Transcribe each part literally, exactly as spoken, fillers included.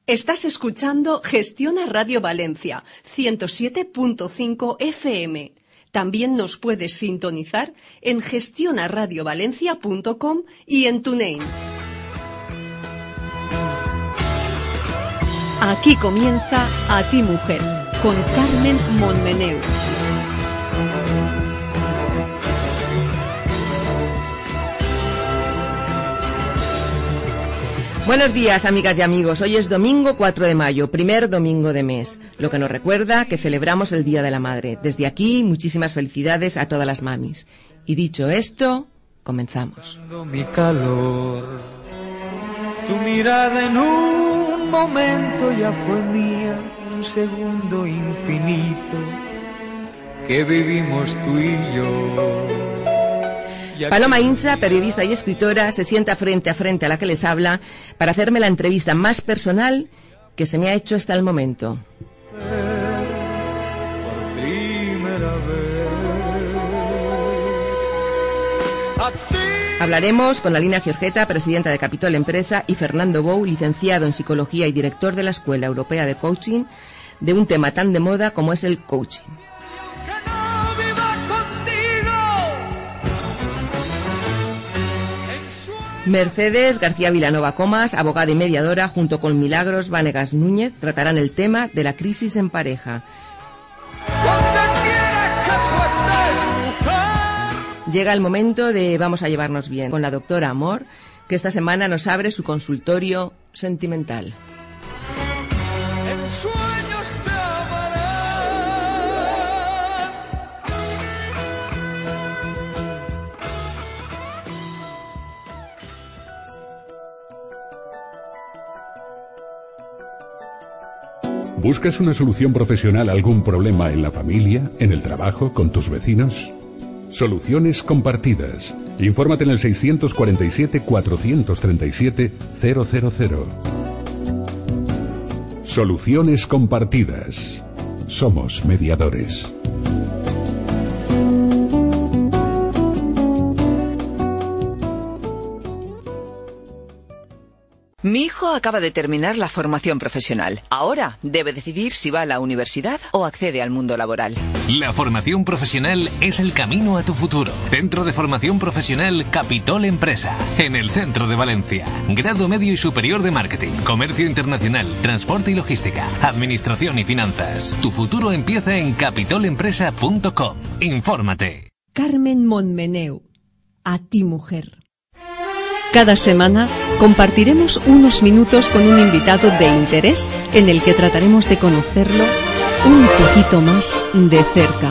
Estás escuchando Gestiona Radio Valencia, ciento siete punto cinco F M. También nos puedes sintonizar en gestiona radio valencia punto com y en TuneIn. Aquí comienza A Ti Mujer, con Carmen Montmeneu. Buenos días, amigas y amigos. Hoy es domingo cuatro de mayo, primer domingo de mes, lo que nos recuerda que celebramos el Día de la Madre. Desde aquí, muchísimas felicidades a todas las mamis. Y dicho esto, comenzamos. Mi calor, tu mirada en un momento ya fue mía, un segundo infinito que vivimos tú y yo. Paloma Insa, periodista y escritora, se sienta frente a frente a la que les habla para hacerme la entrevista más personal que se me ha hecho hasta el momento. Por primera vez. Hablaremos con Alina Giorgetta, presidenta de Capitol Empresa, y Fernando Bou, licenciado en Psicología y director de la Escuela Europea de Coaching, de un tema tan de moda como es el coaching. Mercedes García Vilanova Comas, abogada y mediadora, junto con Milagros Vanegas Núñez, tratarán el tema de la crisis en pareja. Llega el momento de Vamos a llevarnos bien, con la doctora Amor, que esta semana nos abre su consultorio sentimental. ¿Buscas una solución profesional a algún problema en la familia, en el trabajo, con tus vecinos? Soluciones compartidas. Infórmate en el seiscientos cuarenta y siete, cuatrocientos treinta y siete, cero cero cero. Soluciones compartidas. Somos mediadores. Mi hijo acaba de terminar la formación profesional. Ahora debe decidir si va a la universidad o accede al mundo laboral. La formación profesional es el camino a tu futuro. Centro de Formación Profesional Capitol Empresa, en el centro de Valencia. Grado medio y superior de marketing, comercio internacional, transporte y logística, administración y finanzas. Tu futuro empieza en capitol empresa punto com. Infórmate. Carmen Montmeneu, A Ti Mujer. Cada semana compartiremos unos minutos con un invitado de interés en el que trataremos de conocerlo un poquito más de cerca.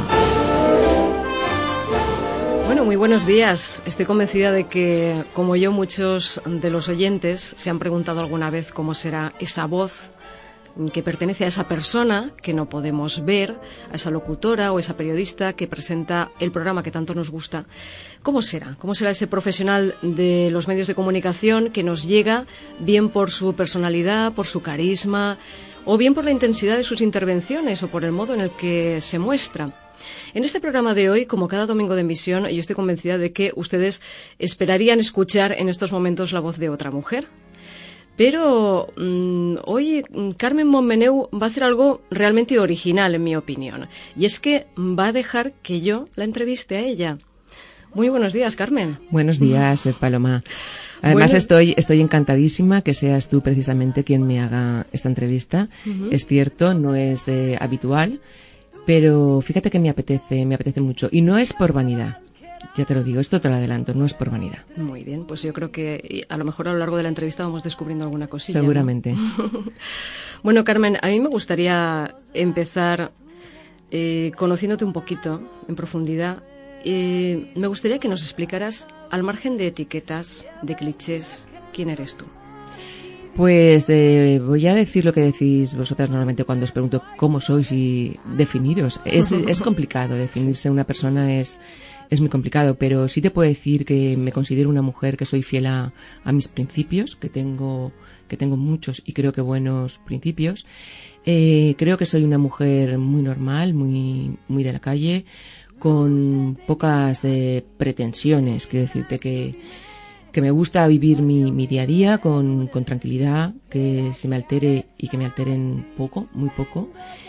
Bueno, muy buenos días. Estoy convencida de que, como yo, muchos de los oyentes se han preguntado alguna vez cómo será esa voz que pertenece a esa persona que no podemos ver, a esa locutora o esa periodista que presenta el programa que tanto nos gusta. ¿Cómo será? ¿Cómo será ese profesional de los medios de comunicación que nos llega bien por su personalidad, por su carisma, o bien por la intensidad de sus intervenciones o por el modo en el que se muestra? En este programa de hoy, como cada domingo de emisión, yo estoy convencida de que ustedes esperarían escuchar en estos momentos la voz de otra mujer. Pero mmm, hoy Carmen Montmeneu va a hacer algo realmente original, en mi opinión. Y es que va a dejar que yo la entreviste a ella. Muy buenos días, Carmen. Buenos días, Paloma. Además, bueno, estoy, estoy encantadísima que seas tú precisamente quien me haga esta entrevista. Uh-huh. Es cierto, no es eh, habitual, pero fíjate que me apetece, me apetece mucho. Y no es por vanidad. Ya te lo digo, esto te lo adelanto, no es por vanidad. Muy bien, pues yo creo que a lo mejor a lo largo de la entrevista vamos descubriendo alguna cosilla. Seguramente. ¿No? Bueno, Carmen, a mí me gustaría empezar eh, conociéndote un poquito en profundidad. Eh, me gustaría que nos explicaras, al margen de etiquetas, de clichés, ¿quién eres tú? Pues eh, voy a decir lo que decís vosotras normalmente cuando os pregunto cómo sois y definiros. Es, es complicado, definirse una persona es... Es muy complicado, pero sí te puedo decir que me considero una mujer que soy fiel a, a mis principios, que tengo, que tengo muchos y creo que buenos principios. Eh, creo que soy una mujer muy normal, muy, muy de la calle, con pocas eh, pretensiones. Quiero decirte que que me gusta vivir mi, mi día a día con, con tranquilidad, que se me altere y que me alteren poco, muy poco,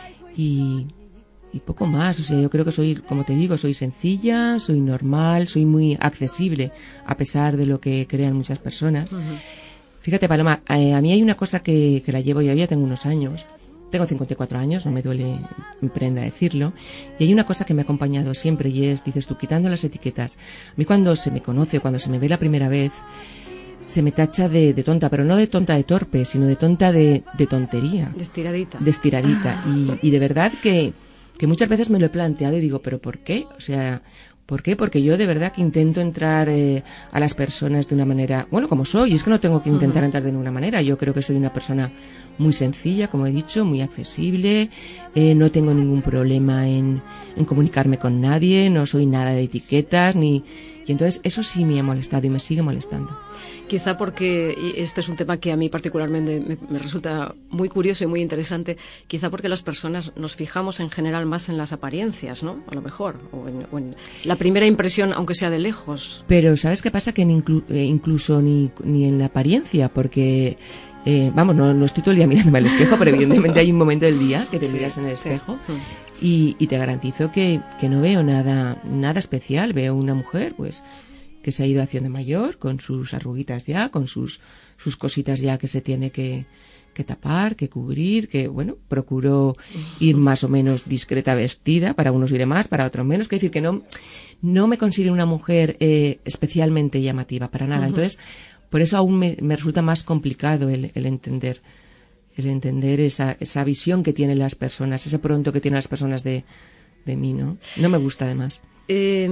y, y poco más. O sea, yo creo que soy, como te digo, soy sencilla, soy normal, soy muy accesible, a pesar de lo que crean muchas personas. Uh-huh. Fíjate, Paloma, eh, a mí hay una cosa que, que la llevo, yo ya tengo unos años, tengo cincuenta y cuatro años, no me duele en prenda decirlo, y hay una cosa que me ha acompañado siempre y es, dices tú, quitando las etiquetas. A mí cuando se me conoce, cuando se me ve la primera vez, se me tacha de, de tonta, pero no de tonta de torpe, sino de tonta de, de tontería. De estiradita. De estiradita. Y, y de verdad que, que muchas veces me lo he planteado y digo, ¿pero por qué? O sea, ¿por qué? Porque yo de verdad que intento entrar eh, a las personas de una manera, bueno, como soy, es que no tengo que intentar uh-huh. entrar de ninguna manera. Yo creo que soy una persona muy sencilla, como he dicho, muy accesible, eh, no tengo ningún problema en, en comunicarme con nadie, no soy nada de etiquetas, ni y entonces eso sí me ha molestado y me sigue molestando. Quizá porque, y este es un tema que a mí particularmente me, me resulta muy curioso y muy interesante, quizá porque las personas nos fijamos en general más en las apariencias, ¿no? A lo mejor, o en, o en la primera impresión, aunque sea de lejos. Pero ¿sabes qué pasa? Que inclu, eh, incluso ni, ni en la apariencia, porque... Eh, vamos, no, no estoy todo el día mirándome al espejo, pero evidentemente hay un momento del día que te sí, miras en el espejo sí. y, y te garantizo que, que no veo nada, nada especial. Veo una mujer, pues, que se ha ido haciendo mayor, con sus arruguitas ya, con sus, sus cositas ya que se tiene que, que tapar, que cubrir, que, bueno, procuro ir más o menos discreta vestida, para unos iré más, para otros menos, que decir que no, no me considero una mujer eh, especialmente llamativa, para nada. Uh-huh. Entonces, por eso aún me, me resulta más complicado el, el entender, el entender esa, esa visión que tienen las personas, ese pronto que tienen las personas de, de mí, ¿no? No me gusta además. Eh,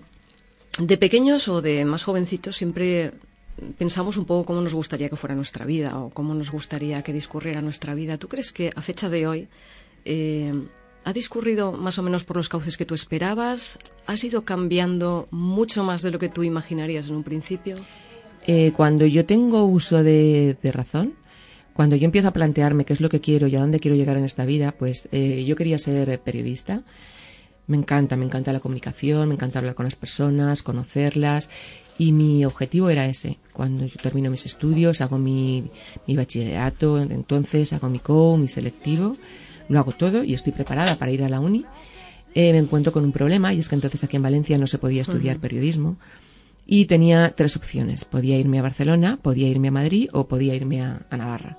de pequeños o de más jovencitos siempre pensamos un poco cómo nos gustaría que fuera nuestra vida o cómo nos gustaría que discurriera nuestra vida. ¿Tú crees que a fecha de hoy eh, ha discurrido más o menos por los cauces que tú esperabas? ¿Has ido cambiando mucho más de lo que tú imaginarías en un principio? Eh, cuando yo tengo uso de, de razón, cuando yo empiezo a plantearme qué es lo que quiero y a dónde quiero llegar en esta vida, pues eh, yo quería ser periodista. Me encanta, me encanta la comunicación, me encanta hablar con las personas, conocerlas, y mi objetivo era ese. Cuando yo termino mis estudios, hago mi, mi bachillerato, entonces hago mi C O U, mi selectivo, lo hago todo y estoy preparada para ir a la uni. Eh, me encuentro con un problema y es que entonces aquí en Valencia no se podía estudiar uh-huh. periodismo. Y tenía tres opciones. Podía irme a Barcelona, podía irme a Madrid o podía irme a, a Navarra.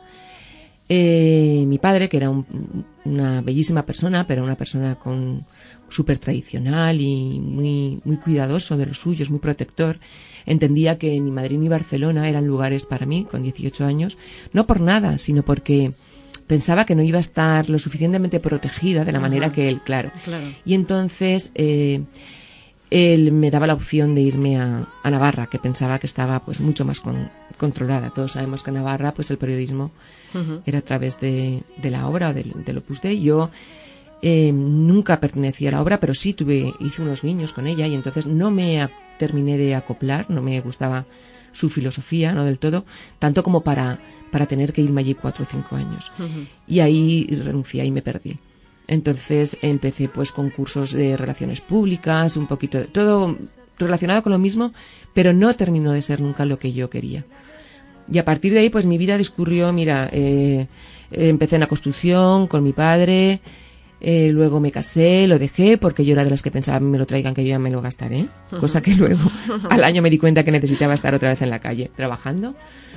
Eh, mi padre, que era un, una bellísima persona, pero una persona con súper tradicional y muy, muy cuidadoso de los suyos, muy protector, entendía que ni Madrid ni Barcelona eran lugares para mí, con dieciocho años, no por nada, sino porque pensaba que no iba a estar lo suficientemente protegida de la Ajá. manera que él, claro. claro. Y entonces... Eh, él me daba la opción de irme a, a Navarra, que pensaba que estaba pues mucho más con, controlada. Todos sabemos que en Navarra pues el periodismo uh-huh. era a través de, de la obra o del, del Opus Dei. Yo eh, nunca pertenecía a la obra, pero sí tuve hice unos niños con ella y entonces no me a, terminé de acoplar, no me gustaba su filosofía, no del todo, tanto como para, para tener que irme allí cuatro o cinco años. Uh-huh. Y ahí renuncié y me perdí. Entonces empecé pues con cursos de relaciones públicas, un poquito de todo relacionado con lo mismo, pero no terminó de ser nunca lo que yo quería. Y a partir de ahí pues mi vida discurrió, mira, eh, empecé en la construcción con mi padre, eh, luego me casé, lo dejé porque yo era de las que pensaba me lo traigan que yo ya me lo gastaré, uh-huh. cosa que luego al año me di cuenta que necesitaba estar otra vez en la calle trabajando.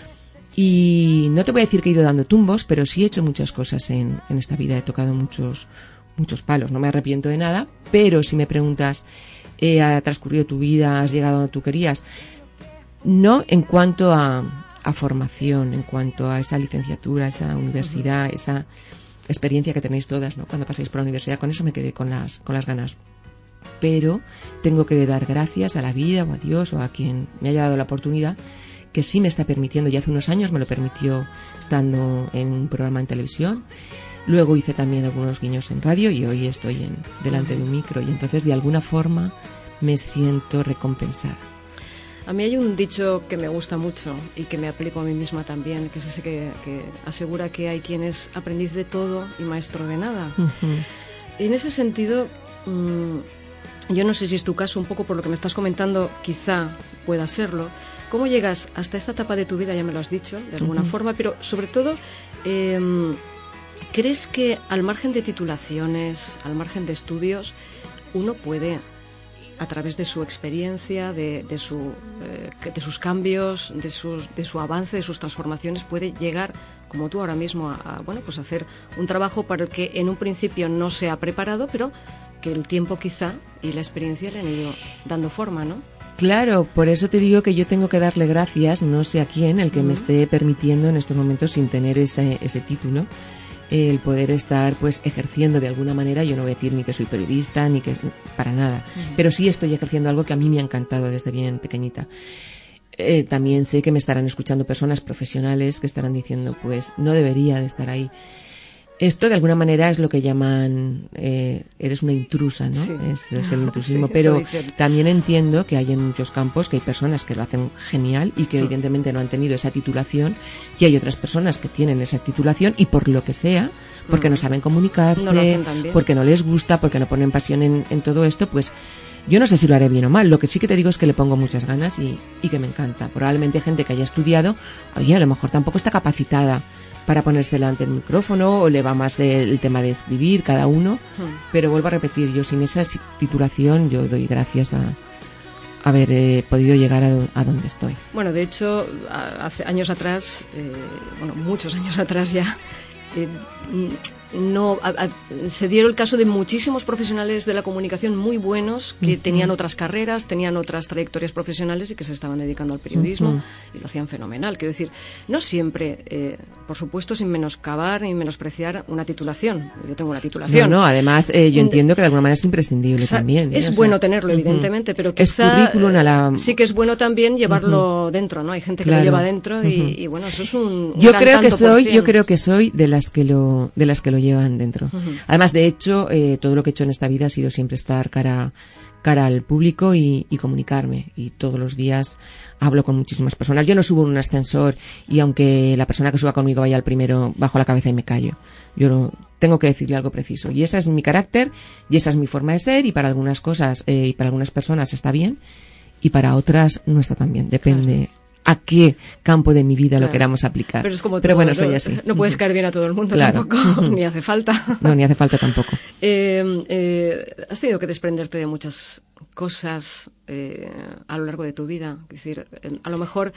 Y no te voy a decir que he ido dando tumbos, pero sí he hecho muchas cosas en, en esta vida. He tocado muchos, muchos palos. No me arrepiento de nada, pero si me preguntas, eh, ¿ha transcurrido tu vida? ¿Has llegado donde tú querías? No en cuanto a, a formación, en cuanto a esa licenciatura, esa universidad, uh-huh. esa experiencia que tenéis todas, ¿no? Cuando pasáis por la universidad, con eso me quedé con las, con las ganas. Pero tengo que dar gracias a la vida o a Dios o a quien me haya dado la oportunidad, que sí me está permitiendo, ya hace unos años me lo permitió estando en un programa en televisión, luego hice también algunos guiños en radio y hoy estoy en, delante de un micro y entonces de alguna forma me siento recompensada. A mí hay un dicho que me gusta mucho y que me aplico a mí misma también, que es ese que, que asegura que hay quien es aprendiz de todo y maestro de nada. Uh-huh. En ese sentido, mmm, yo no sé si es tu caso, un poco por lo que me estás comentando, quizá pueda serlo, ¿Cómo llegas hasta esta etapa de tu vida? Ya me lo has dicho, de alguna uh-huh. forma, pero sobre todo, eh, ¿crees que al margen de titulaciones, al margen de estudios, uno puede, a través de su experiencia, de, de, su, eh, de sus cambios, de, sus, de su avance, de sus transformaciones, puede llegar, como tú ahora mismo, a, a bueno, pues hacer un trabajo para el que en un principio no se ha preparado, pero que el tiempo quizá y la experiencia le han ido dando forma, ¿no? Claro, por eso te digo que yo tengo que darle gracias, no sé a quién, el que uh-huh. me esté permitiendo en estos momentos, sin tener ese, ese título, el poder estar pues ejerciendo de alguna manera. Yo no voy a decir ni que soy periodista, ni que para nada, uh-huh. pero sí estoy ejerciendo algo que a mí me ha encantado desde bien pequeñita. Eh, también sé que me estarán escuchando personas profesionales que estarán diciendo, pues no debería de estar ahí. Esto de alguna manera es lo que llaman, eh, eres una intrusa, ¿no? Sí. Es, es el intrusismo, sí, pero también entiendo que hay en muchos campos que hay personas que lo hacen genial y que evidentemente no han tenido esa titulación, y hay otras personas que tienen esa titulación y por lo que sea, porque no saben comunicarse, no porque no les gusta, porque no ponen pasión en, en todo esto, pues yo no sé si lo haré bien o mal. Lo que sí que te digo es que le pongo muchas ganas y, y que me encanta. Probablemente gente que haya estudiado, oye, a lo mejor tampoco está capacitada para ponerse delante del micrófono, o le va más el, el tema de escribir, cada uno. Hmm. Pero vuelvo a repetir, yo sin esa titulación, yo doy gracias a haber eh, podido llegar a, a donde estoy. Bueno, de hecho, hace años atrás, eh, bueno, muchos años atrás ya, eh, no a, a, se dieron el caso de muchísimos profesionales de la comunicación muy buenos que uh-huh. tenían otras carreras, tenían otras trayectorias profesionales y que se estaban dedicando al periodismo uh-huh. y lo hacían fenomenal. Quiero decir, no siempre, eh, por supuesto, sin menoscabar ni menospreciar una titulación. Yo tengo una titulación. No, no, además eh, yo entiendo que de alguna manera es imprescindible, o sea, también. Es ¿eh? bueno o sea, tenerlo, evidentemente, uh-huh. pero es quizá currículum a la... sí que es bueno también llevarlo uh-huh. dentro, ¿no? Hay gente que claro. lo lleva dentro y, uh-huh. y bueno, eso es un, un yo gran creo que tanto por soy, cien. yo creo que soy de las que lo, de las que lo llevan dentro. Uh-huh. Además, de hecho, eh, todo lo que he hecho en esta vida ha sido siempre estar cara, cara al público y, y comunicarme. Y todos los días hablo con muchísimas personas. Yo no subo en un ascensor y aunque la persona que suba conmigo vaya al primero, bajo la cabeza y me callo. Yo no, tengo que decirle algo preciso. Y ese es mi carácter y esa es mi forma de ser, y para algunas cosas eh, y para algunas personas está bien y para otras no está tan bien. Depende. Claro. A qué campo de mi vida claro. lo queramos aplicar. Pero, es como Pero todo, bueno, no, soy así. No puedes caer bien a todo el mundo claro. tampoco, ni hace falta. No, ni hace falta tampoco. Eh, eh, has tenido que desprenderte de muchas cosas eh, a lo largo de tu vida. Es decir, eh, a lo mejor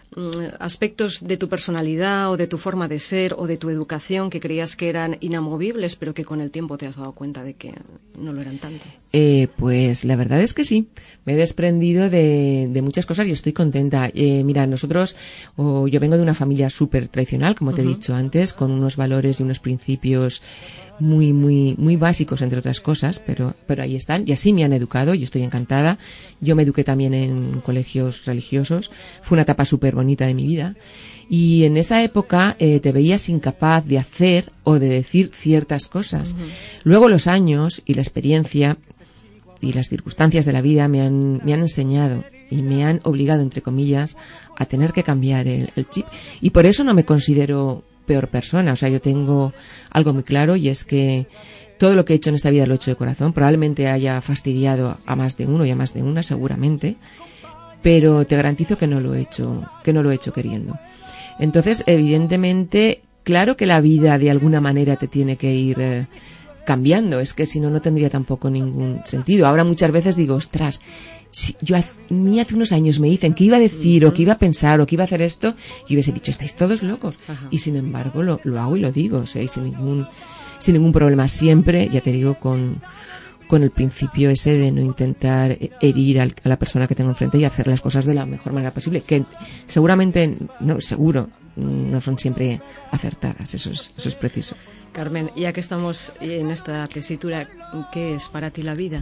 aspectos de tu personalidad o de tu forma de ser o de tu educación que creías que eran inamovibles, pero que con el tiempo te has dado cuenta de que no lo eran tanto. Eh, pues la verdad es que sí. Me he desprendido de, de muchas cosas y estoy contenta. Eh, mira, nosotros, oh, yo vengo de una familia súper tradicional, como te uh-huh. he dicho antes, con unos valores y unos principios muy, muy, muy básicos, entre otras cosas, pero, pero ahí están, y así me han educado y estoy encantada. Yo me eduqué también en colegios religiosos. Fue una etapa súper bonita de mi vida. Y en esa época eh, te veías incapaz de hacer o de decir ciertas cosas. Uh-huh. Luego los años y la experiencia y las circunstancias de la vida me han, me han enseñado y me han obligado, entre comillas, a tener que cambiar el, el chip. Y por eso no me considero peor persona. O sea, yo tengo algo muy claro, y es que todo lo que he hecho en esta vida lo he hecho de corazón. Probablemente haya fastidiado a más de uno y a más de una, seguramente, pero te garantizo que no lo he hecho, que no lo he hecho queriendo. Entonces, evidentemente, claro que la vida de alguna manera te tiene que ir eh, cambiando. Es que si no, no tendría tampoco ningún sentido. Ahora muchas veces digo, ostras, si yo a mí hace unos años me dicen que iba a decir uh-huh. o que iba a pensar o que iba a hacer esto, y hubiese dicho, estáis todos locos. Uh-huh. Y sin embargo lo, lo hago y lo digo, o sea, y sin ningún, sin ningún problema. Siempre, ya te digo, con, con el principio ese de no intentar herir al, a la persona que tengo enfrente y hacer las cosas de la mejor manera posible, que seguramente, no, seguro, no son siempre acertadas, eso es, eso es preciso. Carmen, ya que estamos en esta tesitura, ¿qué es para ti la vida?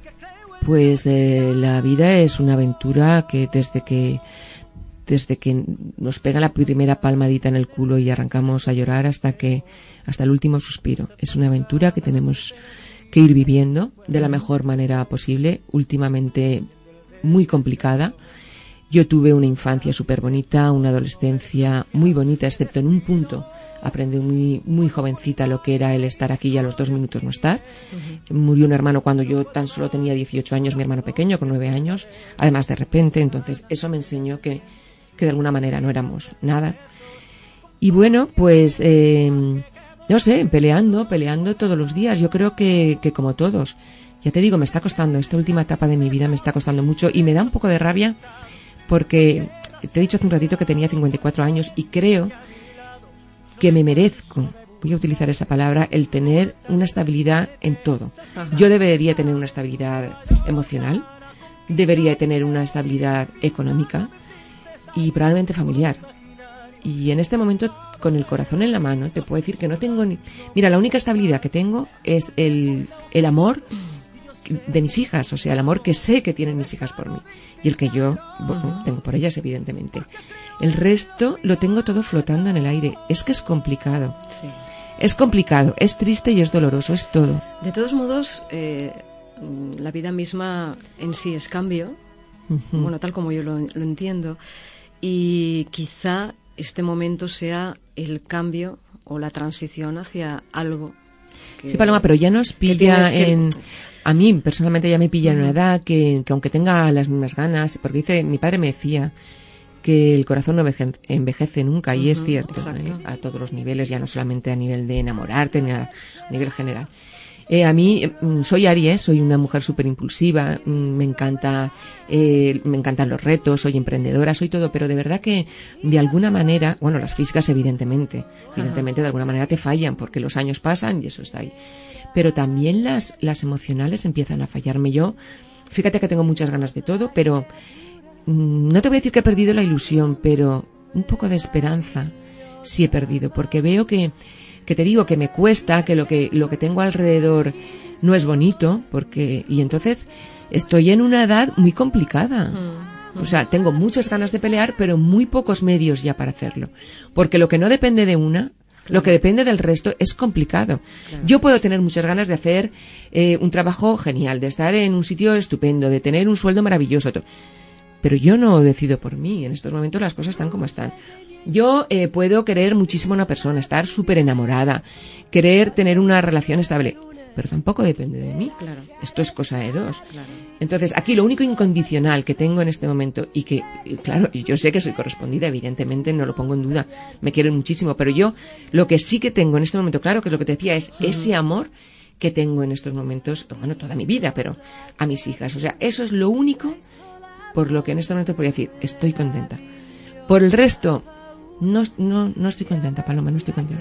Pues eh, la vida es una aventura que desde que desde que nos pega la primera palmadita en el culo y arrancamos a llorar hasta que hasta el último suspiro. Es una aventura que tenemos que ir viviendo de la mejor manera posible, últimamente muy complicada, Yo tuve una infancia súper bonita, una adolescencia muy bonita, excepto en un punto. Aprendí muy muy jovencita lo que era el estar aquí y a los dos minutos no estar. Uh-huh. Murió un hermano cuando yo tan solo tenía dieciocho años, mi hermano pequeño, con nueve años, además de repente. Entonces eso me enseñó que, que de alguna manera no éramos nada. Y bueno, pues, eh, no sé, peleando, peleando todos los días. Yo creo que, que como todos. Ya te digo, me está costando, esta última etapa de mi vida me está costando mucho y me da un poco de rabia porque te he dicho hace un ratito que tenía cincuenta y cuatro años y creo que me merezco, voy a utilizar esa palabra, el tener una estabilidad en todo. Ajá. Yo debería tener una estabilidad emocional, debería tener una estabilidad económica y probablemente familiar. Y en este momento, con el corazón en la mano, te puedo decir que no tengo ni... Mira, la única estabilidad que tengo es el, el amor de mis hijas, o sea, el amor que sé que tienen mis hijas por mí y el que yo bueno, tengo por ellas, evidentemente. El resto lo tengo todo flotando en el aire. Es que es complicado. Sí. Es complicado, es triste y es doloroso, es todo. De todos modos, eh, la vida misma en sí es cambio, uh-huh. bueno, tal como yo lo, lo entiendo, y quizá este momento sea el cambio o la transición hacia algo. Que, sí, Paloma, pero ya nos pilla que en... Que... A mí, personalmente, ya me pilla en una edad que, que aunque tenga las mismas ganas, porque dice, mi padre me decía que el corazón no envejece nunca, y uh-huh, es cierto, ¿eh? A todos los niveles, ya no solamente a nivel de enamorarte, ni a, a nivel general. Eh, a mí, soy Aries, soy una mujer súper impulsiva, me encanta, eh, me encantan los retos, soy emprendedora, soy todo, pero de verdad que de alguna manera, bueno, las físicas evidentemente, evidentemente uh-huh. de alguna manera te fallan, porque los años pasan y eso está ahí. Pero también las, las emocionales empiezan a fallarme. Yo, fíjate que tengo muchas ganas de todo, pero mmm, no te voy a decir que he perdido la ilusión, pero un poco de esperanza sí he perdido, porque veo que, que te digo que me cuesta, que lo que, lo que tengo alrededor no es bonito, porque, y entonces estoy en una edad muy complicada. Mm, mm. O sea, tengo muchas ganas de pelear, pero muy pocos medios ya para hacerlo. Porque lo que no depende de una, lo que depende del resto es complicado. Claro. Yo puedo tener muchas ganas de hacer eh, un trabajo genial, de estar en un sitio estupendo, de tener un sueldo maravilloso, pero yo no decido por mí. En estos momentos las cosas están como están. Yo eh, puedo querer muchísimo a una persona, estar súper enamorada, querer tener una relación estable, pero tampoco depende de mí. Claro. Esto es cosa de dos. Claro. Entonces, aquí lo único incondicional que tengo en este momento, y que, claro, yo sé que soy correspondida, evidentemente, no lo pongo en duda, me quieren muchísimo, pero yo lo que sí que tengo en este momento, claro, que es lo que te decía, es uh-huh. ese amor que tengo en estos momentos, bueno, toda mi vida, pero a mis hijas. O sea, eso es lo único por lo que en este momento podría decir, estoy contenta. Por el resto, no, no, no estoy contenta, Paloma, no estoy contenta.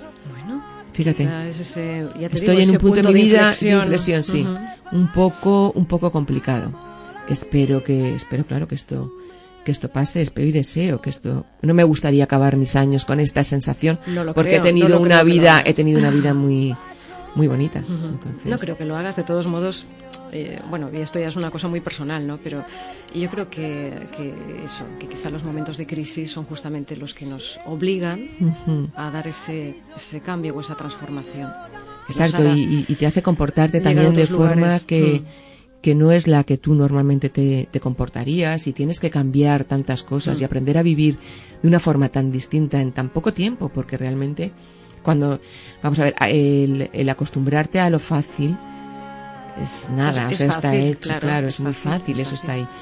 Fíjate, es ese, ya te estoy digo, en un punto de mi vida inflexión. de inflexión, sí, uh-huh. un poco, un poco complicado. Espero que, espero claro que esto, que esto pase, espero y deseo que esto. No me gustaría acabar mis años con esta sensación, no lo porque creo, he tenido no una vida, he tenido una vida muy, muy bonita. Uh-huh. Entonces, no creo que lo hagas, de todos modos. Eh, bueno, y esto ya es una cosa muy personal, ¿no? Pero yo creo que, que eso, que quizá los momentos de crisis son justamente los que nos obligan uh-huh. a dar ese, ese cambio o esa transformación. Exacto, y, y te hace comportarte también de forma lugares. que, mm. que no es la que tú normalmente te, te comportarías, y tienes que cambiar tantas cosas mm. y aprender a vivir de una forma tan distinta en tan poco tiempo, porque realmente cuando, vamos a ver, el, el acostumbrarte a lo fácil es nada, es, o sea, es está fácil, hecho, claro, claro, es, es muy fácil, fácil, es eso fácil. está ahí.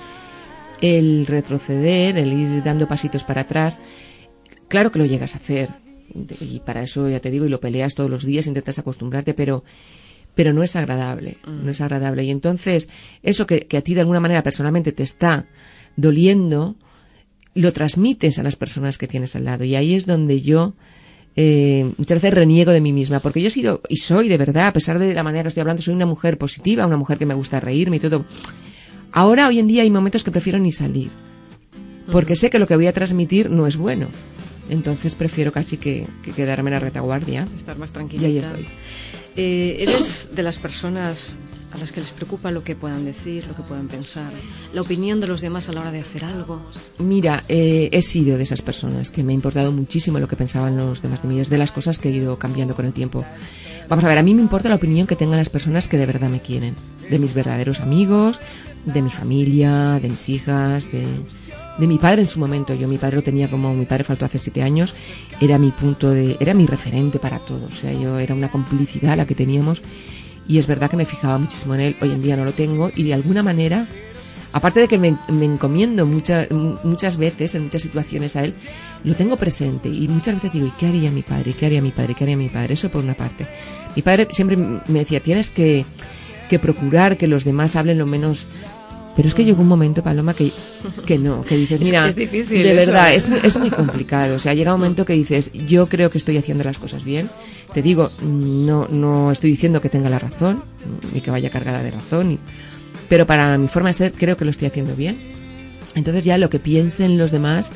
El retroceder, el ir dando pasitos para atrás, claro que lo llegas a hacer, y para eso ya te digo, y lo peleas todos los días, intentas acostumbrarte, pero pero no es agradable, mm. no es agradable. Y entonces, eso que, que a ti de alguna manera personalmente te está doliendo, lo transmites a las personas que tienes al lado, y ahí es donde yo Eh, muchas veces reniego de mí misma, porque yo he sido y soy de verdad, a pesar de la manera que estoy hablando, soy una mujer positiva, una mujer que me gusta reírme y todo. Ahora, hoy en día, hay momentos que prefiero ni salir, porque uh-huh. sé que lo que voy a transmitir no es bueno. Entonces prefiero casi que, que quedarme en la retaguardia, estar más tranquila. Y ahí estoy. Eh, ¿Eres de las personas a las que les preocupa lo que puedan decir, lo que puedan pensar, la opinión de los demás a la hora de hacer algo? Mira, eh, he sido de esas personas que me ha importado muchísimo lo que pensaban los demás de mí, es de las cosas que he ido cambiando con el tiempo. Vamos a ver, a mí me importa la opinión que tengan las personas que de verdad me quieren. de mis verdaderos amigos, de mi familia, de mis hijas, de, de mi padre en su momento. Yo mi padre lo tenía como, mi padre faltó hace siete años, era mi punto de, era mi referente para todo. O sea, yo era una complicidad la que teníamos y es verdad que me fijaba muchísimo en él. Hoy en día no lo tengo y de alguna manera, aparte de que me, me encomiendo muchas muchas veces, en muchas situaciones a él, lo tengo presente y muchas veces digo, ¿y qué haría mi padre? ¿Y qué haría mi padre? ¿Qué haría mi padre? Eso por una parte. Mi padre siempre me decía, tienes que, que procurar que los demás hablen lo menos. Pero es que llegó un momento, Paloma, que, que no, que dices, mira, es difícil, de verdad, eso. es, muy- es muy complicado. O sea, llega un momento que dices, yo creo que estoy haciendo las cosas bien. Te digo, no, no estoy diciendo que tenga la razón, ni que vaya cargada de razón, ni- pero para mi forma de ser creo que lo estoy haciendo bien. Entonces ya lo que piensen los demás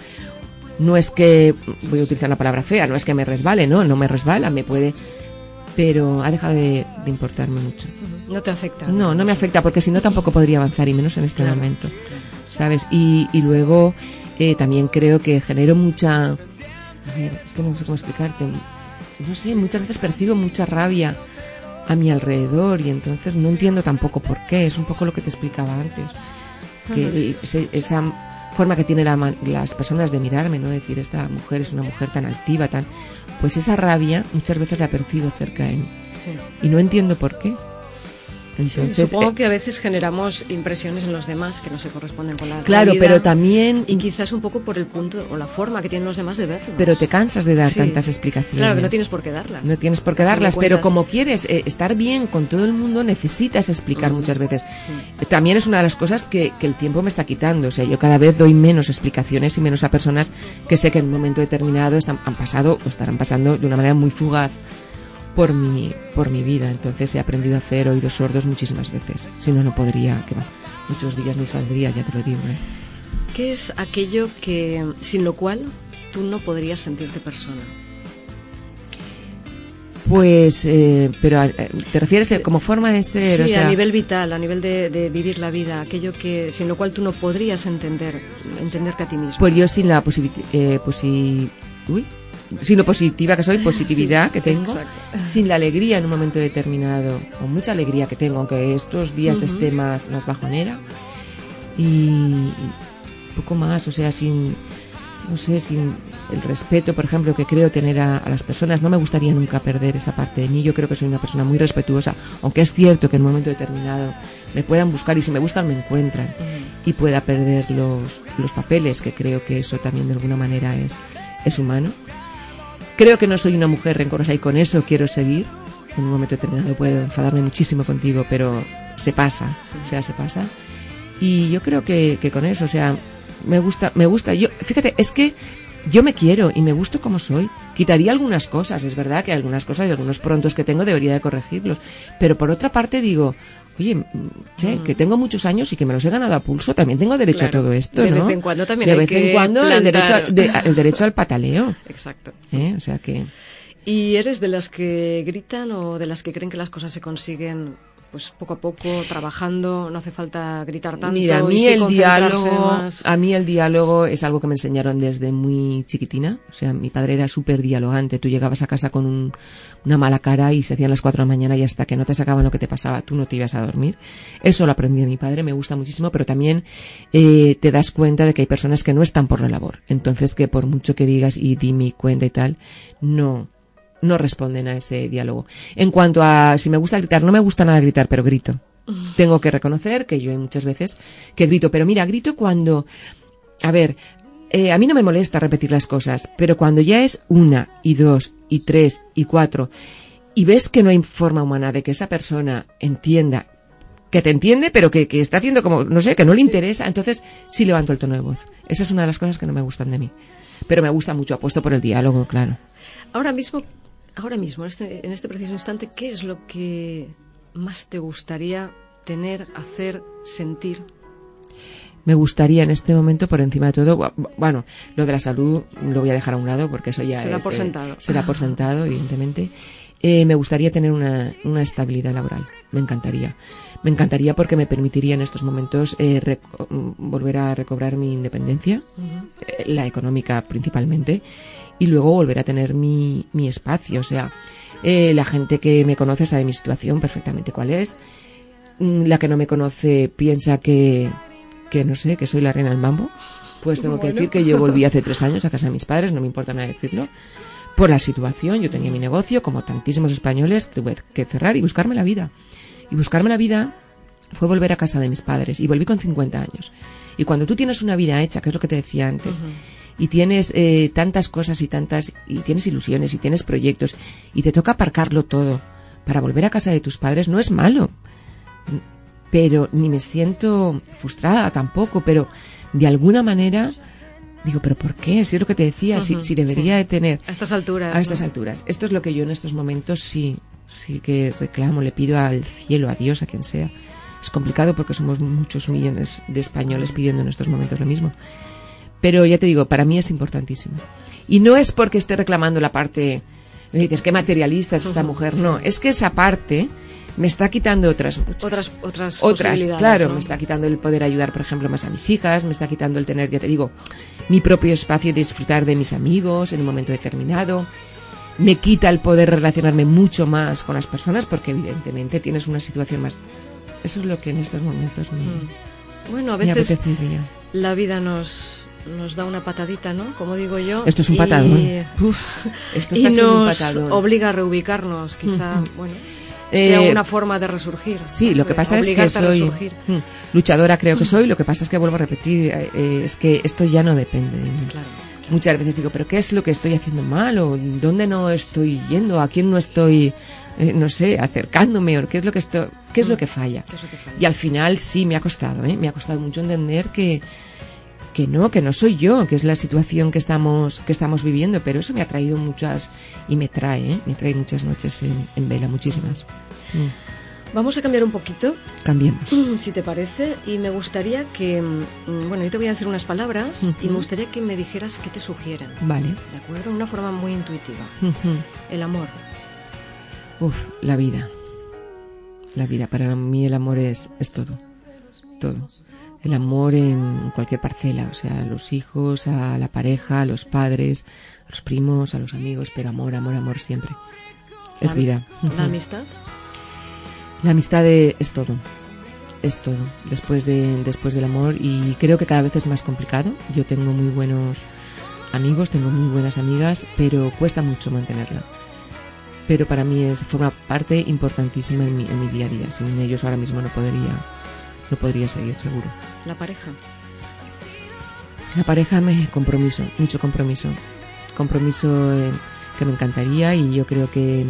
no es que, voy a utilizar la palabra fea, no es que me resbale, no, no me resbala, me puede, pero ha dejado de, de importarme mucho. No te afecta. No, no me afecta porque si no tampoco podría avanzar y menos en este Claro. momento, ¿sabes? Y, y luego eh, también creo que genero mucha, a ver, es que no sé cómo explicarte, no sé, muchas veces percibo mucha rabia a mi alrededor y entonces no entiendo tampoco por qué, es un poco lo que te explicaba antes, que el- ese- esa forma que tienen la ma- las personas de mirarme, ¿no? Decir, esta mujer es una mujer tan altiva, tan, pues esa rabia muchas veces la percibo cerca de mí Sí. y no entiendo por qué. Sí, Entonces, supongo eh, que a veces generamos impresiones en los demás que no se corresponden con la claro, realidad. pero también, Y quizás un poco por el punto o la forma que tienen los demás de vernos. pero te cansas de dar Sí. tantas explicaciones. Claro, que no tienes por qué darlas. No tienes por qué A fin de darlas, pero cuentas, como quieres eh, estar bien con todo el mundo, necesitas explicar muchas veces. Eh, También es una de las cosas que, que el tiempo me está quitando. O sea, yo cada vez doy menos explicaciones y menos a personas que sé que en un momento determinado están, han pasado o estarán pasando de una manera muy fugaz por mi, por mi vida. Entonces he aprendido a hacer oídos sordos muchísimas veces. Si no, no podría, que va, muchos días ni saldría, ya te lo digo. ¿eh? ¿Qué es aquello que sin lo cual tú no podrías sentirte persona? Pues, eh, pero eh, ¿te refieres a- como forma de ser? Sí, o sea, a nivel vital, a nivel de, de vivir la vida, aquello que sin lo cual tú no podrías entender, entenderte a ti mismo. Pues yo sin la posibi- eh, posi- uy, sin lo positiva que soy, positividad Sí, que tengo, exacto. sin la alegría en un momento determinado, o mucha alegría que tengo, aunque estos días Ujú. esté más, más bajonera, y, y poco más, o sea, sin, no sé, sin el respeto, por ejemplo, que creo tener a, a las personas. No me gustaría nunca perder esa parte de mí. Yo creo que soy una persona muy respetuosa, aunque es cierto que en un momento determinado me puedan buscar y si me buscan me encuentran y pueda perder los, los papeles, que creo que eso también de alguna manera es, es humano. Creo que no soy una mujer rencorosa y con eso quiero seguir. En un momento determinado puedo enfadarme muchísimo contigo, pero se pasa, o sea, se pasa. Y yo creo que, que con eso, o sea, me gusta, me gusta. Yo, fíjate, es que yo me quiero y me gusto como soy. Quitaría algunas cosas, es verdad que algunas cosas y algunos prontos que tengo debería de corregirlos. Pero por otra parte digo, oye, mm, che, que tengo muchos años y que me los he ganado a pulso, también tengo derecho Claro, a todo esto, de ¿no? vez en cuando también de hay vez que en cuando el derecho, plantar. al- de- el derecho al pataleo, Exacto. ¿eh? O sea que... ¿Y eres de las que gritan o de las que creen que las cosas se consiguen pues poco a poco, trabajando, no hace falta gritar tanto? Mira, a y mí sí el concentrarse diálogo, más? a mí el diálogo es algo que me enseñaron desde muy chiquitina. O sea, mi padre era súper dialogante. Tú llegabas a casa con un, una mala cara y se hacían las cuatro de la mañana y hasta que no te sacaban lo que te pasaba, tú no te ibas a dormir. Eso lo aprendí de mi padre, me gusta muchísimo, pero también eh, te das cuenta de que hay personas que no están por la labor. Entonces, que por mucho que digas y di mi cuenta y tal, no, no responden a ese diálogo. En cuanto a si me gusta gritar, no me gusta nada gritar, pero grito. Tengo que reconocer que yo hay muchas veces que grito, pero mira, grito cuando, a ver, eh, a mí no me molesta repetir las cosas, pero cuando ya es una y dos y tres y cuatro y ves que no hay forma humana de que esa persona entienda, que te entiende, pero que, que está haciendo como, no sé, que no le interesa, entonces sí levanto el tono de voz. Esa es una de las cosas que no me gustan de mí. Pero me gusta mucho, apuesto por el diálogo, claro. Ahora mismo, ahora mismo, en este, en este preciso instante, ¿qué es lo que más te gustaría tener, hacer, sentir? Me gustaría en este momento, por encima de todo, bu- bueno, lo de la salud lo voy a dejar a un lado porque eso ya Se da es, por eh, sentado. se da por sentado, evidentemente. Eh, me gustaría tener una, una estabilidad laboral. Me encantaría. Me encantaría porque me permitiría en estos momentos eh, reco- mm, volver a recobrar mi independencia, eh, la económica principalmente, y luego volver a tener mi, mi espacio. O sea, eh, la gente que me conoce sabe mi situación perfectamente cuál es. La que no me conoce piensa que, que no sé, que soy la reina del mambo. Pues tengo bueno. que decir que yo volví hace tres años a casa de mis padres, no me importa nada decirlo. Por la situación, yo tenía mi negocio, como tantísimos españoles, tuve que cerrar y buscarme la vida. Y buscarme la vida fue volver a casa de mis padres. Y volví con cincuenta años. Y cuando tú tienes una vida hecha, que es lo que te decía antes, uh-huh. y tienes eh, tantas cosas y tantas, y tienes ilusiones y tienes proyectos, y te toca aparcarlo todo para volver a casa de tus padres, no es malo. Pero ni me siento frustrada tampoco, pero de alguna manera... Digo, ¿pero por qué? Si es lo que te decía, uh-huh, si, si debería sí. de tener... A estas alturas. A estas ¿no? alturas. Esto es lo que yo en estos momentos sí, sí que reclamo, le pido al cielo, a Dios, a quien sea. Es complicado porque somos muchos millones de españoles pidiendo en estos momentos lo mismo. Pero ya te digo, para mí es importantísimo. Y no es porque esté reclamando la parte... Me dices, qué materialista es esta uh-huh, mujer. Sí. No, es que esa parte... me está quitando otras muchas. Otras, otras, otras claro, ¿no? Me está quitando el poder ayudar, por ejemplo, más a mis hijas, me está quitando el tener, ya te digo, mi propio espacio de disfrutar de mis amigos en un momento determinado. Me quita el poder relacionarme mucho más con las personas porque evidentemente tienes una situación más... Eso es lo que en estos momentos me... Mm. Bueno, a veces la vida nos... nos da una patadita, ¿no? Como digo yo. Esto es un patadón. Y, Uf, esto está y siendo nos un patadón. Obliga a reubicarnos, quizá, mm-hmm. bueno... sea Eh, una forma de resurgir. Sí, lo que pasa es que soy mm, luchadora, creo que soy. Lo que pasa es que vuelvo a repetir, eh, es que esto ya no depende de mí. Claro. Muchas veces digo, ¿pero qué es lo que estoy haciendo mal? ¿O dónde no estoy yendo? ¿A quién no estoy, eh, no sé, acercándome? ¿O qué es lo que estoy, qué es lo que falla? ¿Qué es lo que falla? Y al final sí, me ha costado, ¿eh? Me ha costado mucho entender que que no, que no soy yo, que es la situación que estamos que estamos viviendo, pero eso me ha traído muchas, y me trae, ¿eh? me trae muchas noches en, en vela, muchísimas. Mm. Vamos a cambiar un poquito. Cambiemos. Si te parece, y me gustaría que, bueno, yo te voy a decir unas palabras uh-huh. y me gustaría que me dijeras qué te sugieren. Vale. ¿De acuerdo? De una forma muy intuitiva. Uh-huh. El amor. Uf, la vida. La vida, para mí el amor es, es todo. Todo. El amor en cualquier parcela, o sea, a los hijos, a la pareja, a los padres, a los primos, a los amigos, pero amor, amor, amor siempre. Es la, vida. ¿La amistad? La amistad es, es todo, es todo, después de después del amor, y creo que cada vez es más complicado. Yo tengo muy buenos amigos, tengo muy buenas amigas, pero cuesta mucho mantenerla. Pero para mí es forma parte importantísima en mi, en mi día a día. Sin ellos ahora mismo no podría... no podría seguir, seguro. ¿La pareja? La pareja me compromiso, mucho compromiso. Compromiso eh, que me encantaría, y yo creo que,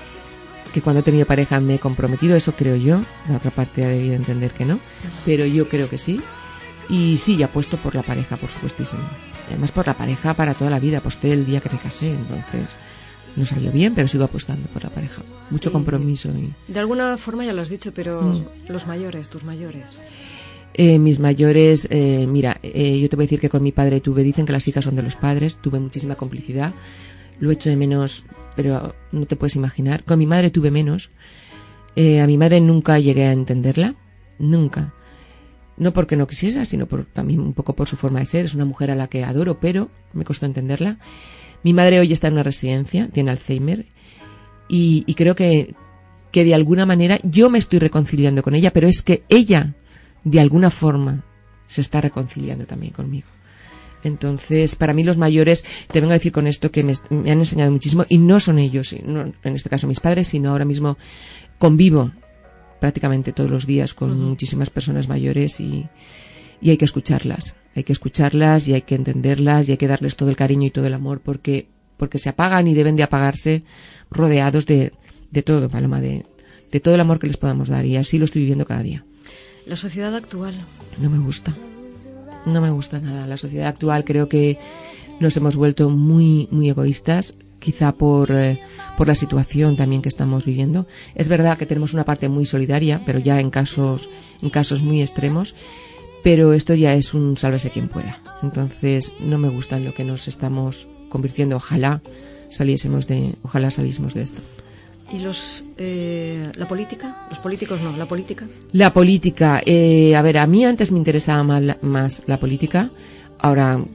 que cuando he tenido pareja me he comprometido, eso creo yo. La otra parte ha debido entender que no, pero yo creo que sí. Y sí, ya apuesto por la pareja, por supuestísimo. Además por la pareja para toda la vida, aposté el día que me casé, entonces... no salió bien, pero sigo apostando por la pareja. Mucho compromiso. Y... de alguna forma ya lo has dicho, pero mm. los mayores, tus mayores. Eh, mis mayores, eh, mira, eh, yo te voy a decir que con mi padre tuve, dicen que las hijas son de los padres, tuve muchísima complicidad, lo echo de menos, pero no te puedes imaginar. Con mi madre tuve menos. Eh, a mi madre nunca llegué a entenderla, nunca. No porque no quisiera, sino por, también un poco por su forma de ser. Es una mujer a la que adoro, pero me costó entenderla. Mi madre hoy está en una residencia, tiene Alzheimer, y, y creo que, que de alguna manera yo me estoy reconciliando con ella, pero es que ella, de alguna forma, se está reconciliando también conmigo. Entonces, para mí los mayores, te vengo a decir con esto que me, me han enseñado muchísimo, y no son ellos, no, en este caso mis padres, sino ahora mismo convivo prácticamente todos los días con uh-huh. muchísimas personas mayores, y, y hay que escucharlas. Hay que escucharlas y hay que entenderlas y hay que darles todo el cariño y todo el amor, porque porque se apagan y deben de apagarse rodeados de, de todo, Paloma, de, de todo el amor que les podamos dar, y así lo estoy viviendo cada día. La sociedad actual. No me gusta. No me gusta nada. La sociedad actual, creo que nos hemos vuelto muy muy egoístas, quizá por, eh, por la situación también que estamos viviendo. Es verdad que tenemos una parte muy solidaria, pero ya en casos, en casos muy extremos. Pero esto ya es un sálvese quien pueda. Entonces no me gusta en lo que nos estamos convirtiendo. Ojalá saliésemos de, ojalá saliésemos de esto. ¿Y los eh, la política? Los políticos no, la política. La política, eh, a ver, a mí antes me interesaba más la, más la política. Ahora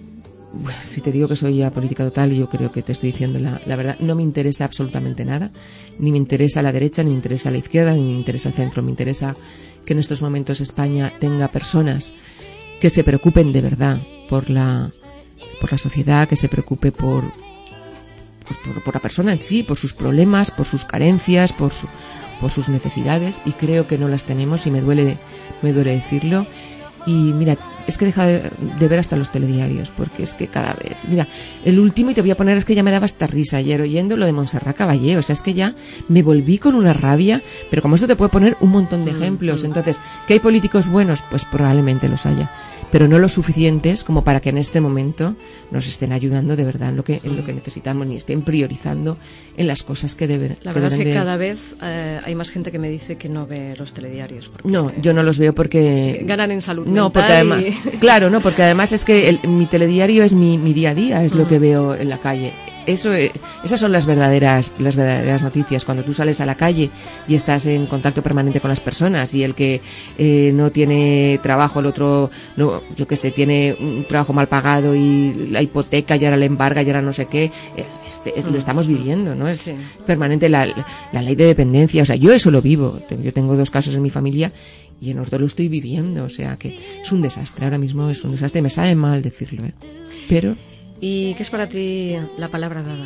bueno, si te digo que soy apolítica total, yo creo que te estoy diciendo la, la verdad. No me interesa absolutamente nada, ni me interesa la derecha, ni me interesa la izquierda, ni me interesa el centro. Me interesa que en estos momentos España tenga personas que se preocupen de verdad por la, por la sociedad, que se preocupe por, por, por, por la persona en sí, por sus problemas, por sus carencias, por su, por sus necesidades, y creo que no las tenemos, y me duele, me duele decirlo. Y mira, es que he dejado de, de ver hasta los telediarios, porque es que cada vez, mira, el último, y te voy a poner, es que ya me daba hasta risa ayer oyendo lo de Montserrat Caballé, o sea, es que ya me volví con una rabia, pero como esto te puede poner un montón de ejemplos. Entonces, ¿que hay políticos buenos? Pues probablemente los haya, pero no lo suficientes como para que en este momento nos estén ayudando de verdad en lo que, en lo que necesitamos, ni estén priorizando en las cosas que deben. La verdad que es que de... cada vez eh, hay más gente que me dice que no ve los telediarios. No, yo no los veo porque... ganan en salud No, mental porque además... y... Claro, no, porque además es que el, mi telediario es mi, mi día a día, es lo que veo en la calle. Eso, esas son las verdaderas, las verdaderas noticias. Cuando tú sales a la calle y estás en contacto permanente con las personas, y el que eh, no tiene trabajo, el otro, no, yo qué sé, tiene un trabajo mal pagado y la hipoteca y ahora le embarga y ahora no sé qué, eh, este, lo estamos viviendo, ¿no? Es Sí. permanente la, la ley de dependencia. O sea, yo eso lo vivo. Yo tengo dos casos en mi familia y en los dos lo estoy viviendo. O sea, que es un desastre. Ahora mismo es un desastre. Me sabe mal decirlo, ¿eh? Pero... ¿Y qué es para ti la palabra dada?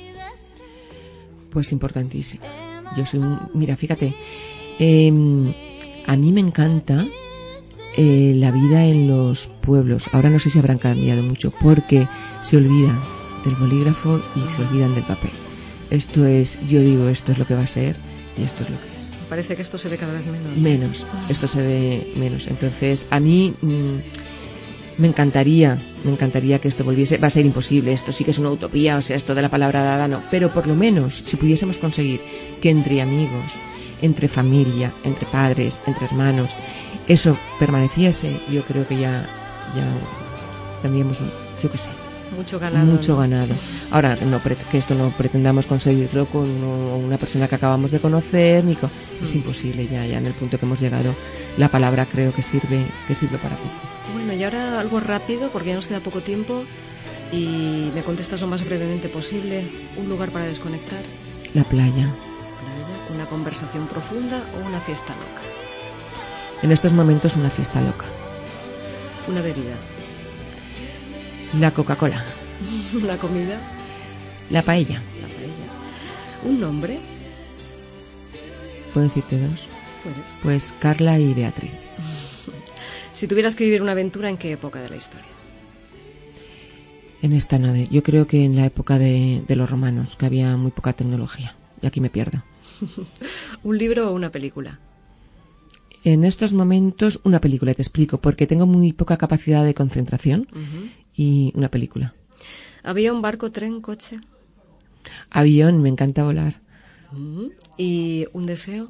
Pues importantísima. Yo soy un... Mira, fíjate, eh, a mí me encanta eh, la vida en los pueblos. Ahora no sé si habrán cambiado mucho, porque se olvidan del bolígrafo y se olvidan del papel. Esto es, yo digo, esto es lo que va a ser y esto es lo que es. Parece que esto se ve cada vez menos. Menos, esto se ve menos. Entonces, a mí... Mmm, Me encantaría, me encantaría que esto volviese. Va a ser imposible, esto sí que es una utopía, o sea, esto de la palabra dada no. Pero por lo menos, si pudiésemos conseguir que entre amigos, entre familia, entre padres, entre hermanos, eso permaneciese, yo creo que ya, ya tendríamos, yo qué sé, mucho ganado. Mucho ganado. Ahora, no, que esto no pretendamos conseguirlo con una persona que acabamos de conocer, ni con, es imposible ya, ya en el punto que hemos llegado. La palabra creo que sirve, que sirve para poco. Bueno, y ahora algo rápido, porque ya nos queda poco tiempo, y me contestas lo más brevemente posible. ¿Un lugar para desconectar? La playa. Playa, una conversación profunda o una fiesta loca. En estos momentos una fiesta loca. Una bebida. La Coca-Cola. La comida. La paella. La paella. Un nombre. ¿Puedo decirte dos? Puedes. Pues Carla y Beatriz. Si tuvieras que vivir una aventura, ¿en qué época de la historia? En esta no, de, yo creo que en la época de, de los romanos, que había muy poca tecnología. Y aquí me pierdo. ¿Un libro o una película? En estos momentos, una película, te explico, porque tengo muy poca capacidad de concentración. Uh-huh. Y una película. ¿Avión, barco, tren, coche? Avión, me encanta volar. Uh-huh. ¿Y un deseo?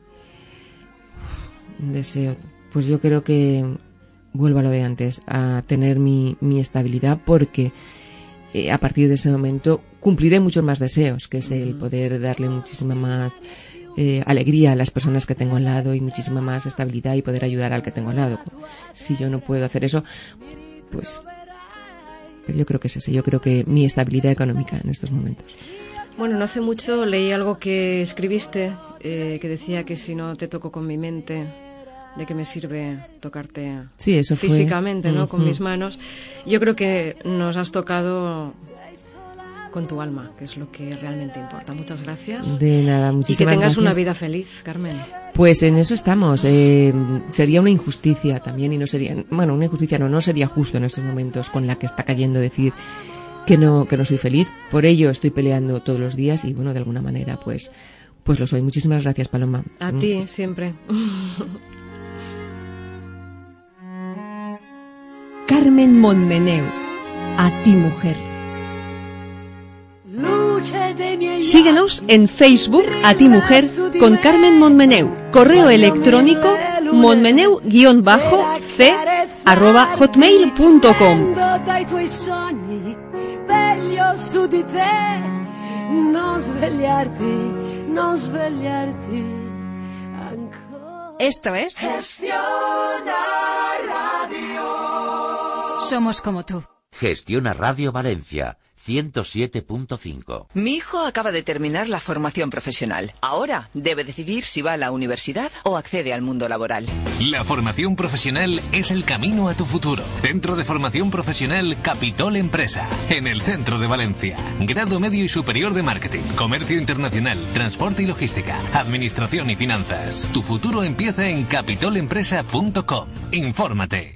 Un deseo... Pues yo creo que vuelvo a lo de antes, a tener mi, mi estabilidad, porque eh, a partir de ese momento cumpliré muchos más deseos, que es el poder darle muchísima más eh, alegría a las personas que tengo al lado y muchísima más estabilidad y poder ayudar al que tengo al lado. Si yo no puedo hacer eso, pues pero yo creo que es ese, yo creo que mi estabilidad económica en estos momentos. Bueno, no hace mucho leí algo que escribiste eh, que decía que si no te toco con mi mente, ¿de qué me sirve tocarte sí, eso físicamente, fue. ¿no? Uh-huh. Con mis manos. Yo creo que nos has tocado con tu alma, que es lo que realmente importa. Muchas gracias. De nada, muchísimas gracias. Y que tengas gracias. una vida feliz, Carmen. Pues en eso estamos. Eh, sería una injusticia también, y no sería, bueno, una injusticia no, no sería justo en estos momentos con la que está cayendo decir que no, que no soy feliz. Por ello estoy peleando todos los días y bueno, de alguna manera pues, pues lo soy. Muchísimas gracias, Paloma. A mm. ti, siempre. Carmen Montmeneu, a ti mujer. Síguenos en Facebook, a ti mujer, con Carmen Montmeneu. Correo electrónico montmeneu-c arroba hotmail punto com. Esto es Gestiona Radio. Somos como tú. Gestiona Radio Valencia, ciento siete punto cinco. Mi hijo acaba de terminar la formación profesional. Ahora debe decidir si va a la universidad o accede al mundo laboral. La formación profesional es el camino a tu futuro. Centro de Formación Profesional Capitol Empresa, en el centro de Valencia. Grado medio y superior de marketing, comercio internacional, transporte y logística, administración y finanzas. Tu futuro empieza en capitol empresa punto com. Infórmate.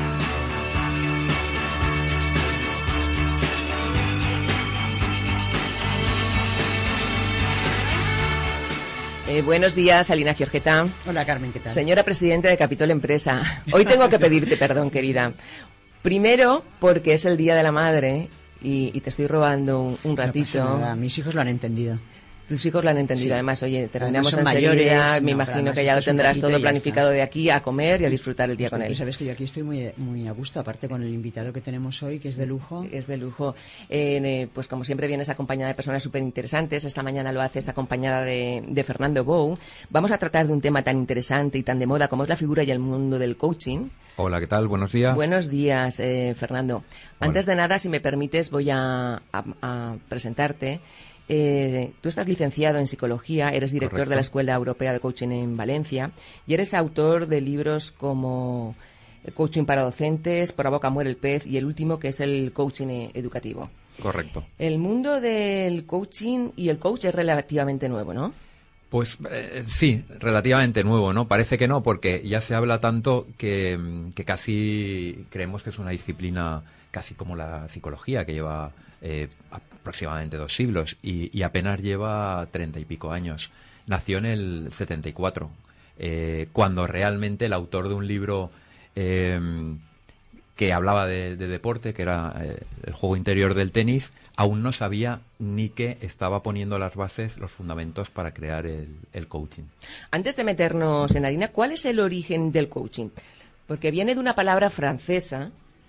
Eh, buenos días, Alina Giorgeta. Hola, Carmen, ¿qué tal? Señora presidenta de Capitol Empresa. Hoy tengo que pedirte perdón, querida. Primero, porque es el Día de la Madre y, y te estoy robando un, un ratito. No pasa nada, mis hijos lo han entendido. Tus hijos lo han entendido. Sí. Además, oye, terminamos enseguida. Mayores, me no, imagino que ya lo tendrás todo planificado de aquí a comer y a disfrutar el día pues con él. Tú sabes que yo aquí estoy muy, muy a gusto, aparte con el invitado que tenemos hoy, que es de lujo. Es de lujo. Eh, pues como siempre vienes acompañada de personas súper interesantes. Esta mañana lo haces acompañada de, de Fernando Bou. Vamos a tratar de un tema tan interesante y tan de moda como es la figura y el mundo del coaching. Hola, ¿qué tal? Buenos días. Buenos días, eh, Fernando. Hola. Antes de nada, si me permites, voy a, a, a presentarte. Eh, tú estás licenciado en Psicología, eres director Correcto. de la Escuela Europea de Coaching en Valencia y eres autor de libros como Coaching para Docentes, Por la boca muere el pez y el último que es el Coaching Educativo. Correcto. El mundo del coaching y el coach es relativamente nuevo, ¿no? Pues eh, sí, relativamente nuevo, ¿no? Parece que no, porque ya se habla tanto que, que casi creemos que es una disciplina casi como la psicología, que lleva eh, aproximadamente dos siglos y, y apenas lleva treinta y pico años. Nació en el setenta y cuatro, eh, cuando realmente el autor de un libro eh, que hablaba de, de deporte, que era eh, el juego interior del tenis, aún no sabía ni que estaba poniendo las bases, los fundamentos para crear el, el coaching. Antes de meternos en harina, ¿cuál es el origen del coaching? Porque viene de una palabra francesa.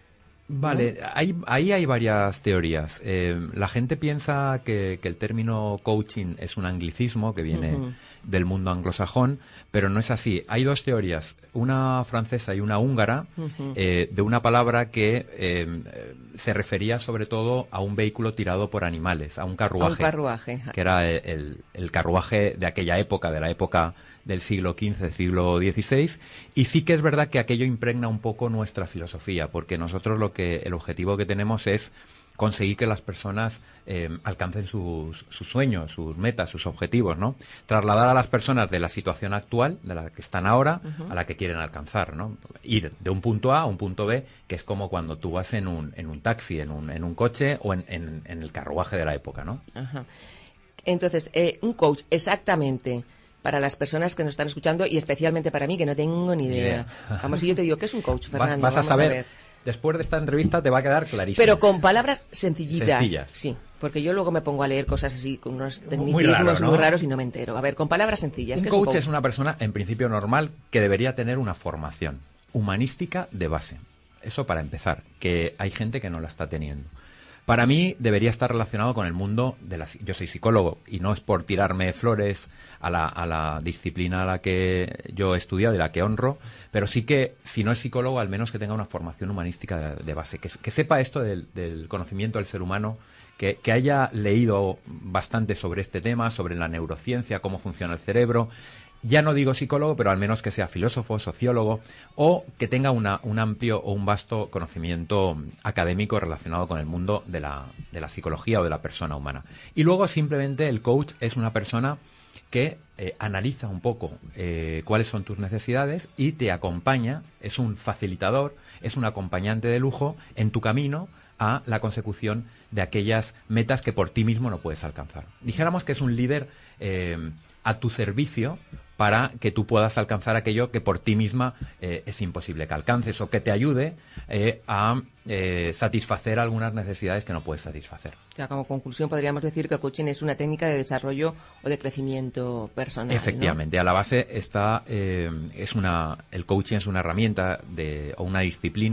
Vale, ¿no? hay, ahí hay varias teorías. Eh, la gente piensa que, que el término coaching es un anglicismo que viene uh-huh. del mundo anglosajón, pero no es así. Hay dos teorías, una francesa y una húngara, uh-huh. eh, de una palabra que eh, se refería sobre todo a un vehículo tirado por animales, a un carruaje. A un carruaje. Que era el, el carruaje de aquella época, de la época del siglo quince, siglo dieciséis, y sí que es verdad que aquello impregna un poco nuestra filosofía, porque nosotros lo que el objetivo que tenemos es conseguir que las personas eh, alcancen sus, sus sueños, sus metas, sus objetivos, ¿no? Trasladar a las personas de la situación actual, de la que están ahora, uh-huh. a la que quieren alcanzar, ¿no? Ir de un punto A a un punto B, que es como cuando tú vas en un, en un taxi, en un, en un coche o en, en, en el carruaje de la época, ¿no? Ajá. Entonces, eh, un coach, exactamente, para las personas que nos están escuchando y especialmente para mí, que no tengo ni idea. idea. Vamos, si yo te digo, ¿qué es un coach, Fernando? Vas, vas Vamos a saber. A ver. Después de esta entrevista te va a quedar clarísimo. Pero con palabras sencillitas. Sencillas. Sí, porque yo luego me pongo a leer cosas así, con unos tecnicismos muy, raro, ¿no? muy raros y no me entero. A ver, con palabras sencillas. Un ¿qué coach, es un coach es una persona, en principio normal, que debería tener una formación humanística de base. Eso para empezar, que hay gente que no la está teniendo. Para mí debería estar relacionado con el mundo de la... Yo soy psicólogo y no es por tirarme flores a la, a la disciplina a la que yo he estudiado y la que honro, pero sí que, si no es psicólogo, al menos que tenga una formación humanística de, de base, que, que sepa esto del, del conocimiento del ser humano, que, que haya leído bastante sobre este tema, sobre la neurociencia, cómo funciona el cerebro. Ya no digo psicólogo, pero al menos que sea filósofo, sociólogo, o que tenga una, un amplio o un vasto conocimiento académico relacionado con el mundo de la, de la psicología o de la persona humana. Y luego simplemente el coach es una persona que eh, analiza un poco eh, cuáles son tus necesidades y te acompaña, es un facilitador, es un acompañante de lujo en tu camino a la consecución de aquellas metas que por ti mismo no puedes alcanzar. Dijéramos que es un líder eh, a tu servicio para que tú puedas alcanzar aquello que por ti misma eh, es imposible que alcances, o que te ayude eh, a eh, satisfacer algunas necesidades que no puedes satisfacer. O sea, como conclusión podríamos decir que el coaching es una técnica de desarrollo o de crecimiento personal, Efectivamente, ¿no? A la base está, eh, es una, el coaching es una herramienta de, o una disciplina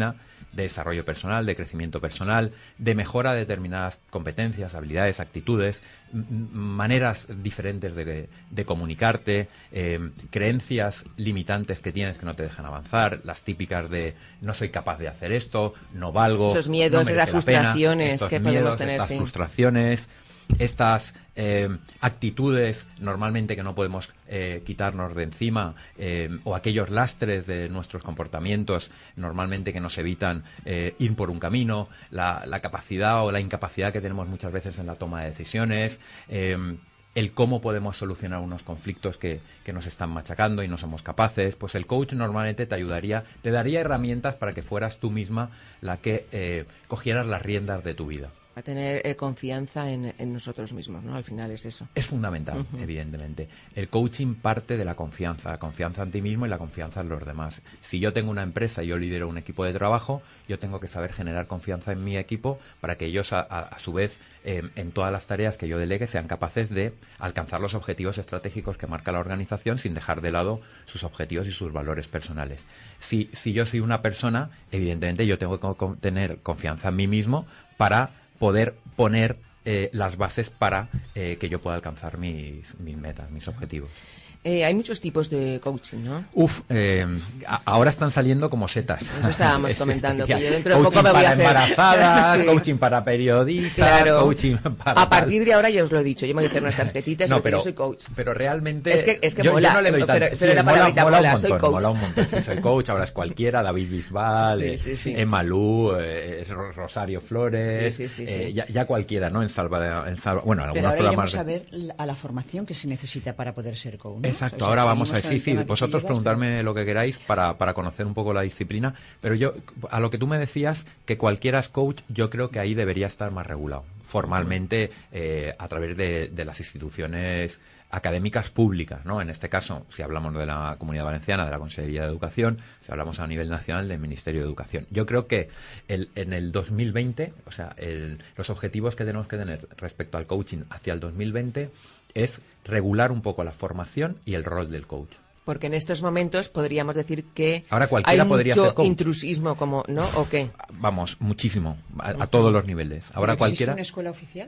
de desarrollo personal, de crecimiento personal, de mejora de determinadas competencias, habilidades, actitudes, m- maneras diferentes de, de comunicarte, eh, creencias limitantes que tienes que no te dejan avanzar, las típicas de no soy capaz de hacer esto, no valgo, esos miedos, no merece esas la frustraciones pena, estos que miedos, podemos tener, estas sí. frustraciones, estas eh, actitudes normalmente que no podemos eh, quitarnos de encima, eh, o aquellos lastres de nuestros comportamientos normalmente que nos evitan eh, ir por un camino, la, la capacidad o la incapacidad que tenemos muchas veces en la toma de decisiones, eh, el cómo podemos solucionar unos conflictos que, que nos están machacando y no somos capaces. Pues el coach normalmente te ayudaría, te daría herramientas para que fueras tú misma la que eh, cogieras las riendas de tu vida. A tener eh, confianza en, en nosotros mismos, ¿no? Al final es eso. Es fundamental, uh-huh. evidentemente. El coaching parte de la confianza, la confianza en ti mismo y la confianza en los demás. Si yo tengo una empresa y yo lidero un equipo de trabajo, yo tengo que saber generar confianza en mi equipo para que ellos, a, a, a su vez, eh, en todas las tareas que yo delegue, sean capaces de alcanzar los objetivos estratégicos que marca la organización sin dejar de lado sus objetivos y sus valores personales. Si, si yo soy una persona, evidentemente yo tengo que tener confianza en mí mismo para poder poner eh, las bases para eh, que yo pueda alcanzar mis, mis metas, mis objetivos. Eh, hay muchos tipos de coaching, ¿no? Uf, eh, a, ahora están saliendo como setas. Eso estábamos comentando, que yo dentro coaching de poco me voy a hacer... para embarazadas, sí. coaching para periodistas, claro. coaching para... A partir de ahora ya os lo he dicho, yo me voy a hacer unas tarjetitas no, porque pero, yo soy coach. Pero realmente... Es que, es que yo, mola, yo no le doy tanto... pero, sí, pero la palabrita mola, mola, mola, soy montón, coach. mola un montón, sí, soy coach, ahora es cualquiera, David Bisbal, sí, sí, sí. Emma Lu, eh, es Rosario Flores, sí, sí, sí, eh, sí. Ya, ya cualquiera, ¿no? En Salva... En Salva bueno, en algunos pero ahora programas... iremos a ver a la formación que se necesita para poder ser coach, ¿no? Exacto, o sea, ahora vamos a ver, sí, sí, vosotros llevas, preguntarme pero... lo que queráis para, para conocer un poco la disciplina, pero yo, a lo que tú me decías, que cualquiera es coach, yo creo que ahí debería estar más regulado, formalmente, eh, a través de, de las instituciones académicas públicas, ¿no? En este caso, si hablamos de la Comunidad Valenciana, de la Consellería de Educación, si hablamos a nivel nacional del Ministerio de Educación. Yo creo que el, en el dos mil veinte, o sea, el, los objetivos que tenemos que tener respecto al coaching hacia el dos mil veinte es regular un poco la formación y el rol del coach. Porque en estos momentos podríamos decir que ahora cualquiera hay podría mucho ser coach. Intrusismo, como, ¿no? ¿O qué? Vamos, muchísimo, a, a todos los niveles. Ahora cualquiera. ¿Existe una escuela oficial?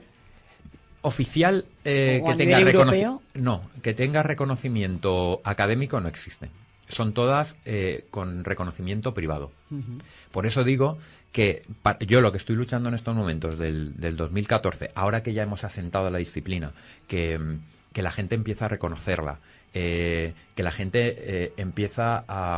Oficial eh, ¿O que a tenga nivel reconoci- europeo? no, que tenga reconocimiento académico no existe. Son todas eh, con reconocimiento privado. Uh-huh. Por eso digo que pa- yo lo que estoy luchando en estos momentos del, del dos mil catorce, ahora que ya hemos asentado la disciplina, que, que la gente empieza a reconocerla, eh, que la gente eh, empieza a,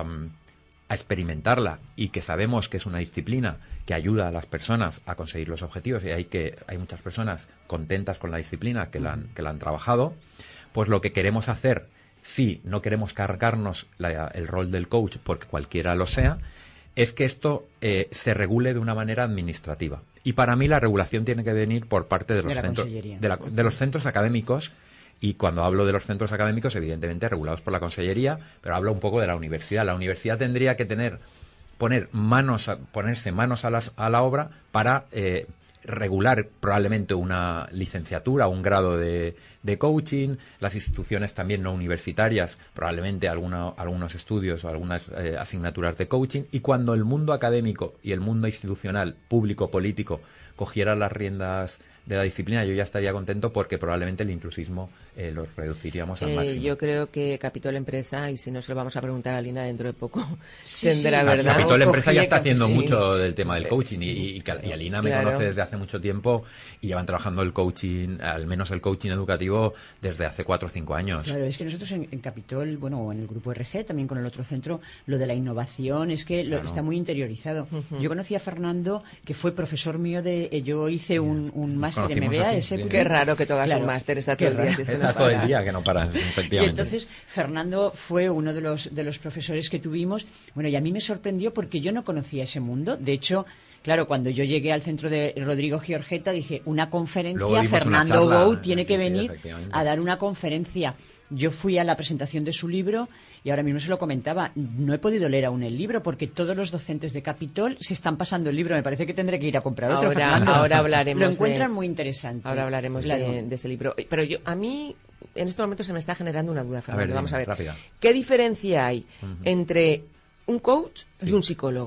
a experimentarla y que sabemos que es una disciplina que ayuda a las personas a conseguir los objetivos y hay que hay muchas personas contentas con la disciplina que la han, que la han trabajado, pues lo que queremos hacer, si no queremos cargarnos la, el rol del coach porque cualquiera lo sea, es que esto eh, se regule de una manera administrativa. Y para mí la regulación tiene que venir por parte de los de centros de, la, de los centros académicos. Y cuando hablo de los centros académicos, evidentemente regulados por la Consellería, pero hablo un poco de la universidad. La universidad tendría que tener poner manos a, ponerse manos a, las, a la obra para eh, regular probablemente una licenciatura, un grado de, de coaching, las instituciones también no universitarias, probablemente alguna, algunos estudios o algunas eh, asignaturas de coaching, y cuando el mundo académico y el mundo institucional, público, político, cogiera las riendas de la disciplina, yo ya estaría contento porque probablemente el intrusismo eh, lo reduciríamos al eh, máximo. Yo creo que Capitol Empresa, y si no se lo vamos a preguntar a Lina dentro de poco, sí, tendrá sí, verdad. Capitol Empresa ya está que, haciendo sí. mucho del tema del coaching y, y, y a Lina me claro. conoce desde hace mucho tiempo y llevan trabajando el coaching, al menos el coaching educativo, desde hace cuatro o cinco años. Claro, es que nosotros en, en Capitol, bueno, o en el grupo R G, también con el otro centro, lo de la innovación es que lo, Claro. está muy interiorizado. Uh-huh. Yo conocí a Fernando, que fue profesor mío de... Eh, yo hice un, un máster en M B A. así, ese, bien. Qué raro que tú hagas claro, un máster, está todo el día. Si es que Está no todo el para. día que no paran, efectivamente. Y entonces Fernando fue uno de los de los profesores que tuvimos. Bueno, y a mí me sorprendió porque yo no conocía ese mundo. De hecho, claro, cuando yo llegué al centro de Rodrigo Giorgetta dije, una conferencia, Fernando Bou tiene que sí, venir sí, a dar una conferencia. Yo fui a la presentación de su libro y ahora mismo se lo comentaba. No he podido leer aún el libro porque todos los docentes de Capitol se están pasando el libro. Me parece que tendré que ir a comprar otro. Ahora, Fernando. ahora hablaremos. Lo encuentran de, muy interesante. Ahora hablaremos claro. de, de ese libro. Pero yo, a mí, en este momento se me está generando una duda, Fernando. A ver, Vamos dime, a ver. rápida. ¿Qué diferencia hay Uh-huh. entre un coach Sí. y un psicólogo?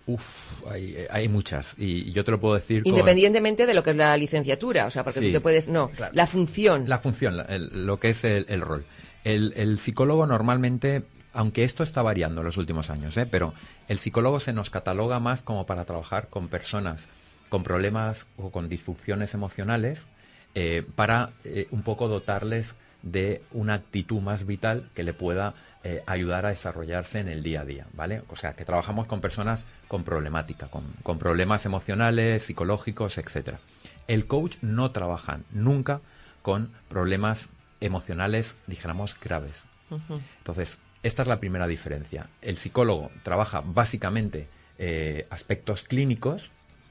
Uf, hay, hay muchas. Y yo te lo puedo decir independientemente con... de lo que es la licenciatura. O sea, porque sí, tú te puedes... No, claro. La función. La función, la, el, lo que es el, el rol. El, el psicólogo normalmente, aunque esto está variando en los últimos años, ¿eh? Pero el psicólogo se nos cataloga más como para trabajar con personas con problemas o con disfunciones emocionales eh, para eh, un poco dotarles de una actitud más vital que le pueda eh, ayudar a desarrollarse en el día a día, ¿vale? O sea, que trabajamos con personas con problemática, con, con problemas emocionales, psicológicos, etcétera. El coach no trabaja nunca con problemas emocionales, dijéramos, graves. Uh-huh. Entonces, esta es la primera diferencia. El psicólogo trabaja básicamente eh, aspectos clínicos,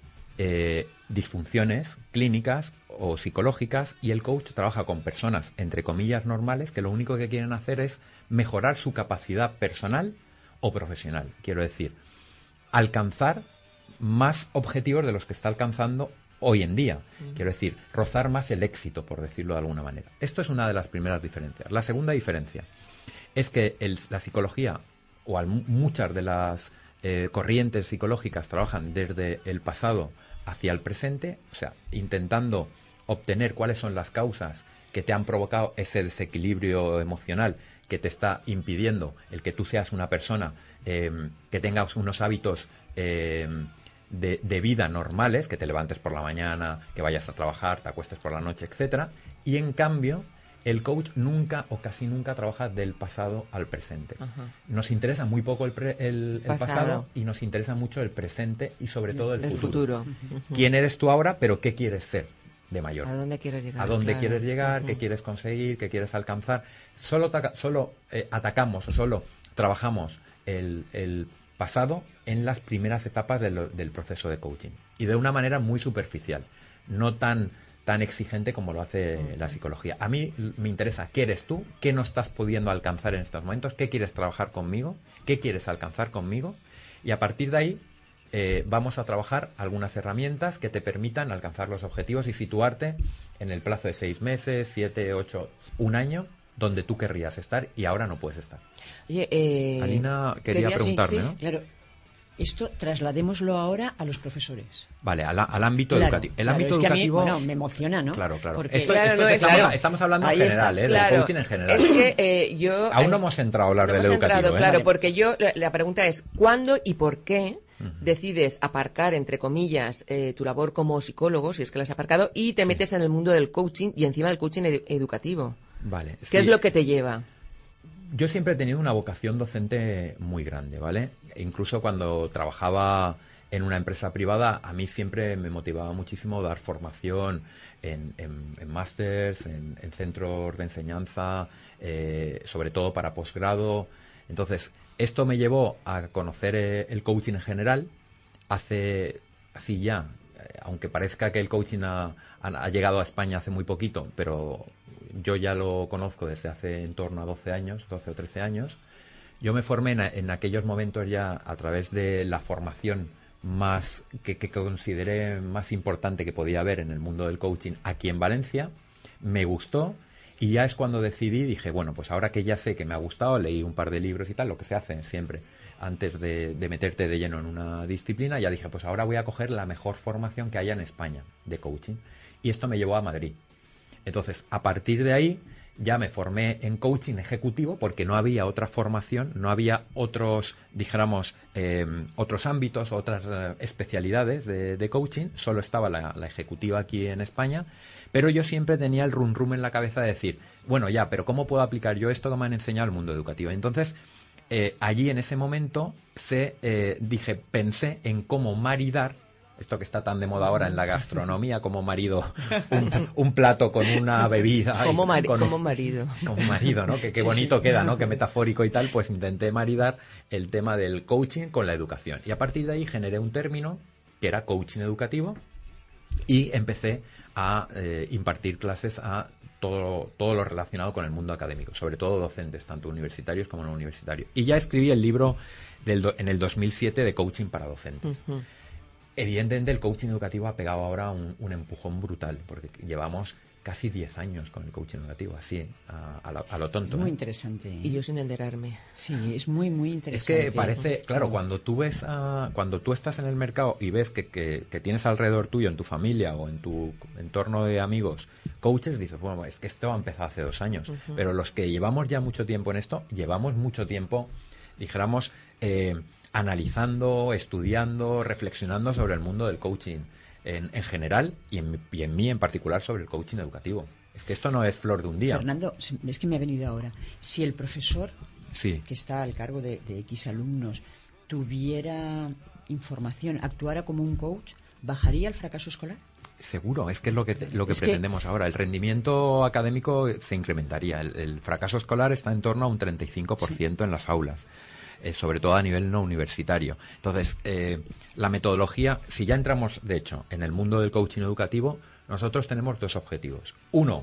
eh, disfunciones clínicas o psicológicas, y el coach trabaja con personas, entre comillas, normales, que lo único que quieren hacer es mejorar su capacidad personal o profesional. Quiero decir, alcanzar más objetivos de los que está alcanzando hoy en día. Uh-huh. Quiero decir, rozar más el éxito, por decirlo de alguna manera. Esto es una de las primeras diferencias. La segunda diferencia es que el, la psicología, o al, muchas de las eh, corrientes psicológicas trabajan desde el pasado hacia el presente, o sea, intentando obtener cuáles son las causas que te han provocado ese desequilibrio emocional que te está impidiendo el que tú seas una persona eh, que tengas unos hábitos eh, de, de vida normales, que te levantes por la mañana, que vayas a trabajar, te acuestes por la noche, etcétera. Y en cambio, el coach nunca o casi nunca trabaja del pasado al presente. Ajá. Nos interesa muy poco el, pre, el, el pasado. pasado y nos interesa mucho el presente y sobre todo el, el futuro. futuro. ¿Quién eres tú ahora, pero qué quieres ser de mayor? ¿A dónde quieres llegar? ¿A dónde claro. quieres llegar? Uh-huh. ¿Qué quieres conseguir? ¿Qué quieres alcanzar? Solo, taca, solo eh, atacamos o solo trabajamos el, el pasado en las primeras etapas de lo, del proceso de coaching. Y de una manera muy superficial. No tan... tan exigente como lo hace la psicología. A mí me interesa qué eres tú, qué no estás pudiendo alcanzar en estos momentos, qué quieres trabajar conmigo, qué quieres alcanzar conmigo, y a partir de ahí eh, vamos a trabajar algunas herramientas que te permitan alcanzar los objetivos y situarte en el plazo de seis meses, siete, ocho, un año, donde tú querrías estar y ahora no puedes estar. Oye, eh, Alina quería, quería preguntarme, sí, sí, ¿no? Claro. Esto trasladémoslo ahora a los profesores. Vale, al, al ámbito claro, educativo. El claro, ámbito es que educativo. A mí, bueno, me emociona, ¿no? Claro, claro. Porque esto, claro, esto no, estamos, claro. estamos hablando en general, ¿eh? Claro. Del coaching en general. Es que eh, yo. Aún no hemos entrado a hablar no del hemos educativo. Entrado, ¿eh? Claro, Vale. porque yo la, la pregunta es ¿cuándo y por qué uh-huh. decides aparcar, entre comillas, eh, tu labor como psicólogo, si es que la has aparcado, y te sí. metes en el mundo del coaching y encima del coaching edu- educativo? Vale. ¿Qué sí. es lo que te lleva? Yo siempre he tenido una vocación docente muy grande, ¿vale? Incluso cuando trabajaba en una empresa privada, a mí siempre me motivaba muchísimo dar formación en, en, en másters, en, en centros de enseñanza, eh, sobre todo para posgrado. Entonces, esto me llevó a conocer eh, el coaching en general. Hace, así ya, eh, aunque parezca que el coaching ha, ha, ha llegado a España hace muy poquito, pero yo ya lo conozco desde hace en torno a doce años, doce o trece años. Yo me formé en, en aquellos momentos ya a través de la formación más que, que consideré más importante que podía haber en el mundo del coaching aquí en Valencia. Me gustó y ya es cuando decidí, dije, bueno, pues ahora que ya sé que me ha gustado, leí un par de libros y tal, lo que se hace siempre antes de, de meterte de lleno en una disciplina, ya dije, pues ahora voy a coger la mejor formación que haya en España de coaching. Y esto me llevó a Madrid. Entonces, a partir de ahí ya me formé en coaching ejecutivo porque no había otra formación, no había otros, dijéramos, eh, otros ámbitos, otras eh, especialidades de, de coaching, solo estaba la, la ejecutiva aquí en España, pero yo siempre tenía el rum rum en la cabeza de decir, bueno, ya, pero ¿cómo puedo aplicar yo esto que me han enseñado al mundo educativo? Entonces, eh, allí en ese momento se, eh, dije, pensé en cómo maridar esto que está tan de moda ahora en la gastronomía, como marido, un, un plato con una bebida. Como, mari- con, como marido. Como marido, ¿no? Que qué bonito sí, sí. queda, ¿no? Que metafórico y tal, pues intenté maridar el tema del coaching con la educación. Y a partir de ahí generé un término que era coaching educativo y empecé a eh, impartir clases a todo, todo lo relacionado con el mundo académico, sobre todo docentes, tanto universitarios como no universitarios. Y ya escribí el libro del do- en el dos mil siete de coaching para docentes. Uh-huh. Evidentemente el coaching educativo ha pegado ahora un, un empujón brutal, porque llevamos casi diez años con el coaching educativo, así, a, a, lo, a lo tonto. Muy ¿eh? interesante. Y yo sin enterarme. Sí, es muy, muy interesante. Es que parece, claro, cuando tú ves, a, cuando tú estás en el mercado y ves que, que, que tienes alrededor tuyo, en tu familia o en tu entorno de amigos, coaches, dices, bueno, es que esto ha empezado hace dos años. Uh-huh. Pero los que llevamos ya mucho tiempo en esto, llevamos mucho tiempo, dijéramos, eh, analizando, estudiando, reflexionando sobre el mundo del coaching en, en general y en, y en mí en particular sobre el coaching educativo. Es que esto no es flor de un día. Fernando, es que me ha venido ahora. Si el profesor sí. que está al cargo de, de X alumnos tuviera información, actuara como un coach, ¿bajaría el fracaso escolar? Seguro, es que es lo que, lo que es pretendemos que... ahora. El rendimiento académico se incrementaría. El, el fracaso escolar está en torno a un treinta y cinco por ciento sí. en las aulas. Eh, sobre todo a nivel no universitario. Entonces, eh, la metodología, si ya entramos, de hecho, en el mundo del coaching educativo, nosotros tenemos dos objetivos. Uno,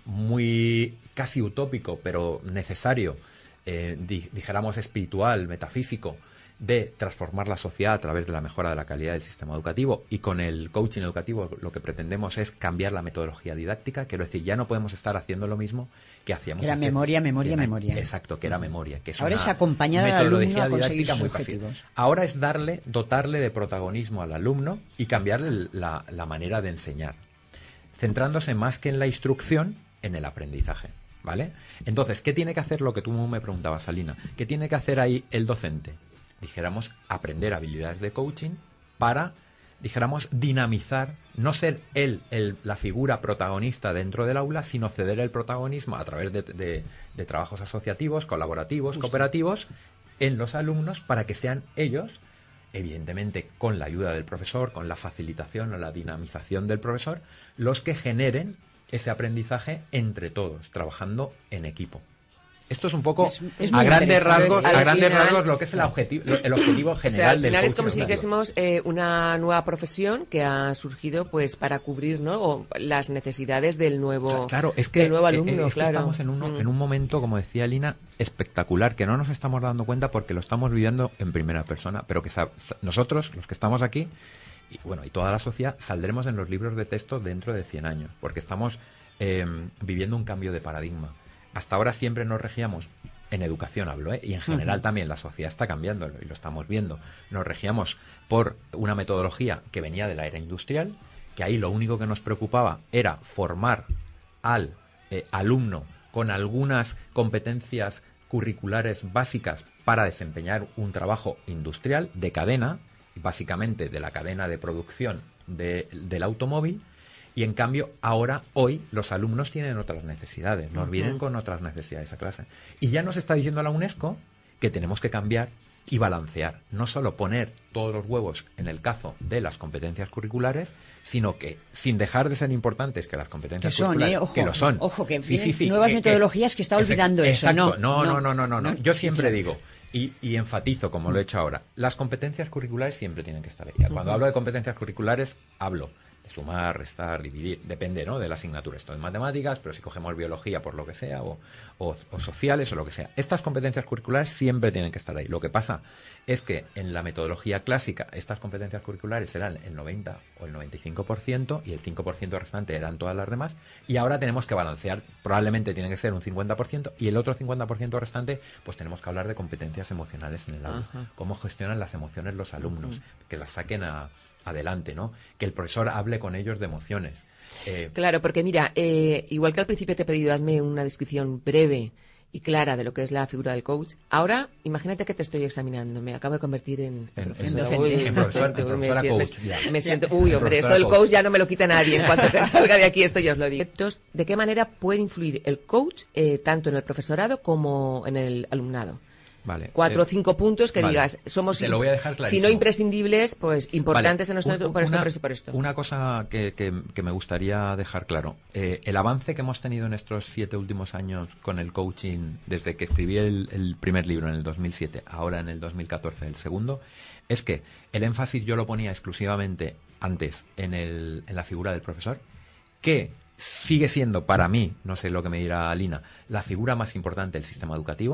muy casi utópico, pero necesario, eh, di, dijéramos espiritual, metafísico, de transformar la sociedad a través de la mejora de la calidad del sistema educativo, y con el coaching educativo lo que pretendemos es cambiar la metodología didáctica. Quiero decir, ya no podemos estar haciendo lo mismo que hacíamos. Que era hace memoria, memoria, memoria. Exacto, que era memoria. Que es ahora una es acompañar al alumno a conseguir sus objetivos. Ahora es darle, dotarle de protagonismo al alumno y cambiarle la, la manera de enseñar, centrándose más que en la instrucción, en el aprendizaje. ¿Vale? Entonces, ¿qué tiene que hacer lo que tú me preguntabas, Alina? ¿Qué tiene que hacer ahí el docente? Dijéramos, aprender habilidades de coaching para, dijéramos, dinamizar, no ser él el, la figura protagonista dentro del aula, sino ceder el protagonismo a través de, de, de trabajos asociativos, colaborativos, Justo. cooperativos, en los alumnos, para que sean ellos, evidentemente con la ayuda del profesor, con la facilitación o la dinamización del profesor, los que generen ese aprendizaje entre todos, trabajando en equipo. Esto es un poco es, es a grandes rasgos, al a grandes final, rasgos lo que es el objetivo, el objetivo general o sea, al del final es como coaching, si dijésemos eh, una nueva profesión que ha surgido pues para cubrir, ¿no? O las necesidades del nuevo, claro, es que, del nuevo alumno, eh, es que claro. Estamos en un, mm. en un momento, como decía Lina, espectacular, que no nos estamos dando cuenta porque lo estamos viviendo en primera persona, pero que nosotros, los que estamos aquí, y bueno, y toda la sociedad, saldremos en los libros de texto dentro de cien años, porque estamos eh, viviendo un cambio de paradigma. Hasta ahora siempre nos regíamos, en educación hablo, ¿eh? Y en general uh-huh. también la sociedad está cambiando y lo estamos viendo. Nos regíamos por una metodología que venía de la era industrial, que ahí lo único que nos preocupaba era formar al eh, alumno con algunas competencias curriculares básicas para desempeñar un trabajo industrial de cadena, básicamente de la cadena de producción de, del automóvil. Y en cambio, ahora, hoy, los alumnos tienen otras necesidades, nos uh-huh. vienen con otras necesidades a clase. Y ya nos está diciendo la UNESCO que tenemos que cambiar y balancear. No solo poner todos los huevos en el cazo de las competencias curriculares, sino que, sin dejar de ser importantes que las competencias que son, curriculares, eh, ojo, que lo son. Ojo, que sí, sí, sí, nuevas eh, metodologías eh, que está olvidando eso. Exacto. No, no, no, no, no, no, no. Yo siempre sí, digo, y, y enfatizo, como lo he hecho ahora, las competencias curriculares siempre tienen que estar ahí. Cuando uh-huh. hablo de competencias curriculares, hablo sumar, restar, dividir, depende, ¿no?, de la asignatura. Esto es matemáticas, pero si cogemos biología por lo que sea, o, o, o sociales o lo que sea. Estas competencias curriculares siempre tienen que estar ahí. Lo que pasa es que en la metodología clásica estas competencias curriculares eran el noventa o el noventa y cinco por ciento y el cinco por ciento restante eran todas las demás, y ahora tenemos que balancear. Probablemente tiene que ser un cincuenta por ciento y el otro cincuenta por ciento restante, pues tenemos que hablar de competencias emocionales en el aula. Ajá. Cómo gestionan las emociones los alumnos, uh-huh. que las saquen a adelante, ¿no? Que el profesor hable con ellos de emociones. Eh, claro, porque mira, eh, igual que al principio te he pedido, hazme una descripción breve y clara de lo que es la figura del coach. Ahora, imagínate que te estoy examinando, me acabo de convertir en, en, profesora, en, uy, en, en profesora, en me, profesora siento, coach. Me, Ya. me siento, uy, hombre, esto del coach. coach ya no me lo quita nadie. En cuanto que salga de aquí, esto yo os lo digo. Entonces, ¿de qué manera puede influir el coach eh, tanto en el profesorado como en el alumnado? Vale. Cuatro o eh, cinco puntos que vale. digas, somos, Te lo voy a dejar si no imprescindibles, pues importantes vale. en nuestro, Un, por esto, una, por esto, por esto. Una cosa que, que, que me gustaría dejar claro. Eh, el avance que hemos tenido en estos siete últimos años con el coaching, desde que escribí el, el primer libro en el dos mil siete, ahora en el dos mil catorce el segundo, es que el énfasis yo lo ponía exclusivamente antes en, el, en la figura del profesor, que sigue siendo para mí, no sé lo que me dirá Alina, la figura más importante del sistema educativo.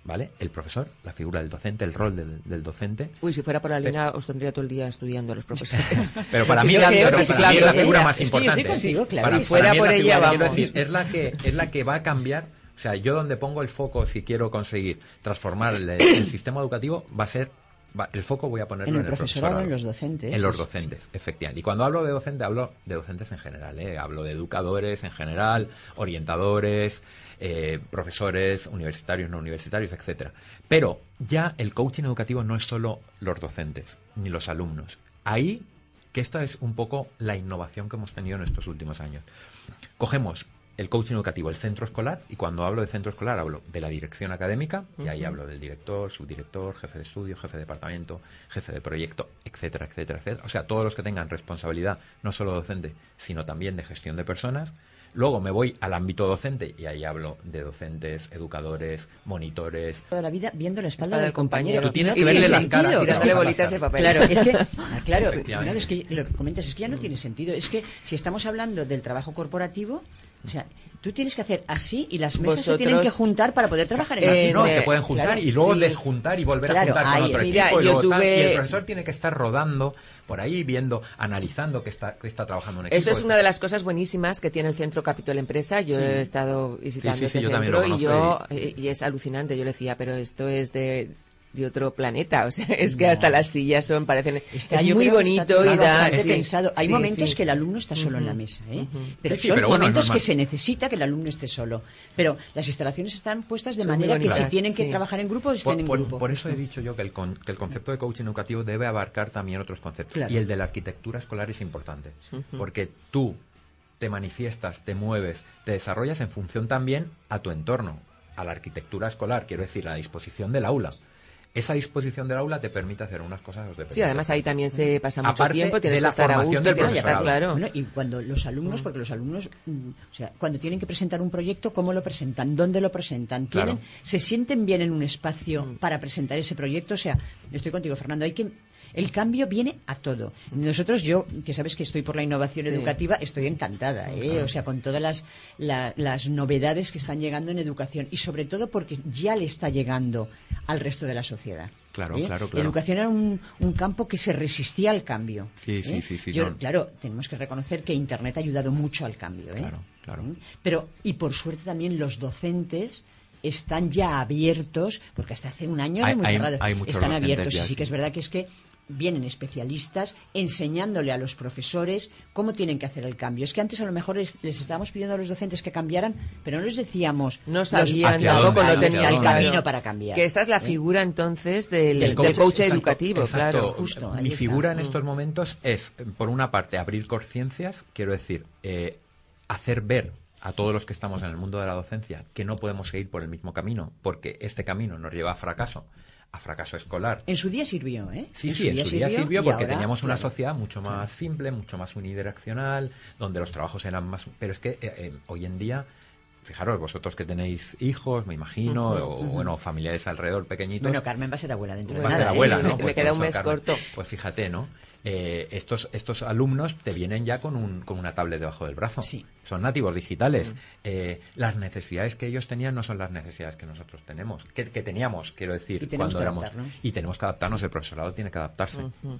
¿vale? El profesor, la figura del docente, el rol del, del docente. Uy, si fuera por la línea os tendría todo el día estudiando a los profesores. Pero para mí, pero para sí, mí es la sí, figura es más que importante. Contigo, claro. Para, si fuera para mí por es la ella, figura, vamos. quiero decir, es la que es la que va a cambiar. O sea, yo donde pongo el foco, si quiero conseguir transformar el, el sistema educativo, va a ser va, el foco voy a ponerlo en el, en el profesorado, profesorado, en los docentes. en los docentes, sí. Efectivamente. Y cuando hablo de docente, hablo de docentes en general, ¿eh? Hablo de educadores en general, orientadores, eh, profesores, universitarios, no universitarios, etcétera. Pero ya el coaching educativo no es solo los docentes ni los alumnos. Ahí, que esta es un poco la innovación que hemos tenido en estos últimos años. Cogemos el coaching educativo, el centro escolar, y cuando hablo de centro escolar hablo de la dirección académica, y ahí hablo del director, subdirector, jefe de estudio, jefe de departamento, jefe de proyecto, etcétera, etcétera, etcétera. O sea, todos los que tengan responsabilidad, no solo docente, sino también de gestión de personas. Luego me voy al ámbito docente y ahí hablo de docentes, educadores, monitores. Toda la vida viendo la espalda del compañero. Tú tienes que verle las caras. Tirándole bolitas de papel. Claro, es que, ah, claro, no, es que lo que comentas es que ya no tiene sentido. Es que si estamos hablando del trabajo corporativo, o sea, tú tienes que hacer así y las mesas Vosotros, se tienen que juntar para poder trabajar en eh, la No, eh, se pueden juntar claro, y luego sí. desjuntar y volver Claro, a juntar ahí, con otro mira, equipo. Y, yo luego tal, tuve- y el profesor tiene que estar rodando por ahí, viendo, analizando que está, que está trabajando un equipo. Eso es una de las cosas buenísimas que tiene el Centro Capitol Empresa. Yo Sí. he estado visitando Sí, sí, sí, ese yo también centro lo y yo conozco eh, y es alucinante. Yo le decía, pero esto es de de otro planeta, o sea, es que hasta las sillas son, parecen, Está, es yo muy creo que está bonito todo y da, bastante sí, pensado. Hay sí, momentos sí. que el alumno está solo en la Ujú. mesa, ¿eh? Ujú. Pero Sí, sí, son pero bueno, momentos es que normal. se necesita que el alumno esté solo. Pero las instalaciones están puestas de Son muy manera que si bonitas, tienen que sí. trabajar en grupo, estén Por, en por- grupo. por eso he dicho yo que el, con- que el concepto de coaching educativo debe abarcar también otros conceptos. Claro. Y el de la arquitectura escolar es importante. Ujú. Porque tú te manifiestas, te mueves, te desarrollas en función también a tu entorno, a la arquitectura escolar, quiero decir, a la disposición del aula. Esa disposición del aula te permite hacer unas cosas o te permite Sí, además ahí también se pasa mucho Aparte tiempo, tienes de que la estar a formación gusto, del tienes que estar profesorado. claro. Bueno, y cuando los alumnos, porque los alumnos, mm, o sea, cuando tienen que presentar un proyecto, ¿cómo lo presentan? ¿Dónde lo presentan? ¿Tienen, Claro. ¿Se sienten bien en un espacio para presentar ese proyecto? O sea, estoy contigo, Fernando, hay que... El cambio viene a todo. Nosotros, yo, que sabes que estoy por la innovación Sí. educativa, estoy encantada, ¿eh? O sea, con todas las, la- las novedades que están llegando en educación y sobre todo porque ya le está llegando al resto de la sociedad. Claro, ¿eh? claro, La claro. educación era un, un campo que se resistía al cambio. Sí, sí, ¿eh? sí, sí, Yo, no. Claro, tenemos que reconocer que Internet ha ayudado mucho al cambio. ¿eh? Claro, claro. ¿Mm? Pero, y por suerte también los docentes están ya abiertos, porque hasta hace un año Hay- era muy hay- cerrado. hay muchos Están docentes abiertos, ya, y sí que sí. es verdad que es que vienen especialistas enseñándole a los profesores cómo tienen que hacer el cambio. Es que antes a lo mejor les, les estábamos pidiendo a los docentes que cambiaran, pero no les decíamos No los- sabían hacia tampoco, dónde, no hacia tenían el dónde. camino para cambiar. Que esta es la ¿eh? figura entonces del, Del del coach, coach, exacto, educativo, exacto. claro. Justo, ahí Mi está. figura en Mm. estos momentos es, eh, por una parte, abrir conciencias, quiero decir, eh, hacer ver a todos los que estamos en el mundo de la docencia que no podemos seguir por el mismo camino, porque este camino nos lleva a fracaso, a fracaso escolar. En su día sirvió, ¿eh? Sí, sí, en su día sirvió y porque ahora, teníamos una claro. sociedad mucho más simple, mucho más unidireccional, donde los trabajos eran más... Pero es que eh, eh, hoy en día, fijaros, vosotros que tenéis hijos, me imagino, Ujú, o ujú. bueno, familiares alrededor pequeñitos... Bueno, Carmen va a ser abuela dentro de Va a nada. ser ¿eh? abuela, ¿no? Me Pues queda por un eso, mes Carmen, corto. Pues fíjate, ¿no? Eh, estos, estos alumnos te vienen ya con, un, con una tablet debajo del brazo. Sí. Son nativos digitales. Eh, las necesidades que ellos tenían no son las necesidades que nosotros tenemos, que, que teníamos, quiero decir, Y tenemos cuando que éramos. adaptarnos. Y tenemos que adaptarnos, el profesorado tiene que adaptarse. Ujú.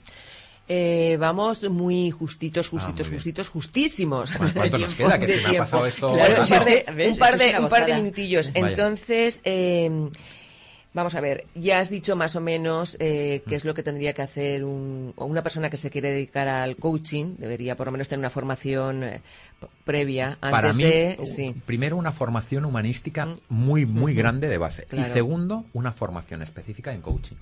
Eh, vamos muy justitos, Ah, justitos, muy bien. justitos, justísimos. ¿Cuánto de nos tiempo, queda? Que de se me ha tiempo. pasado esto- Claro, Bueno, un si par es de, que, ¿ves? un par Es de, una un par de gozada. minutillos. Vaya. Entonces, eh, vamos a ver, ya has dicho más o menos eh, qué es lo que tendría que hacer un, o una persona que se quiere dedicar al coaching. Debería por lo menos tener una formación eh, p- previa antes Para mí, de... u- Sí. primero una formación humanística Mm. muy, muy Ujú. grande de base. Claro. Y segundo, una formación específica en coaching.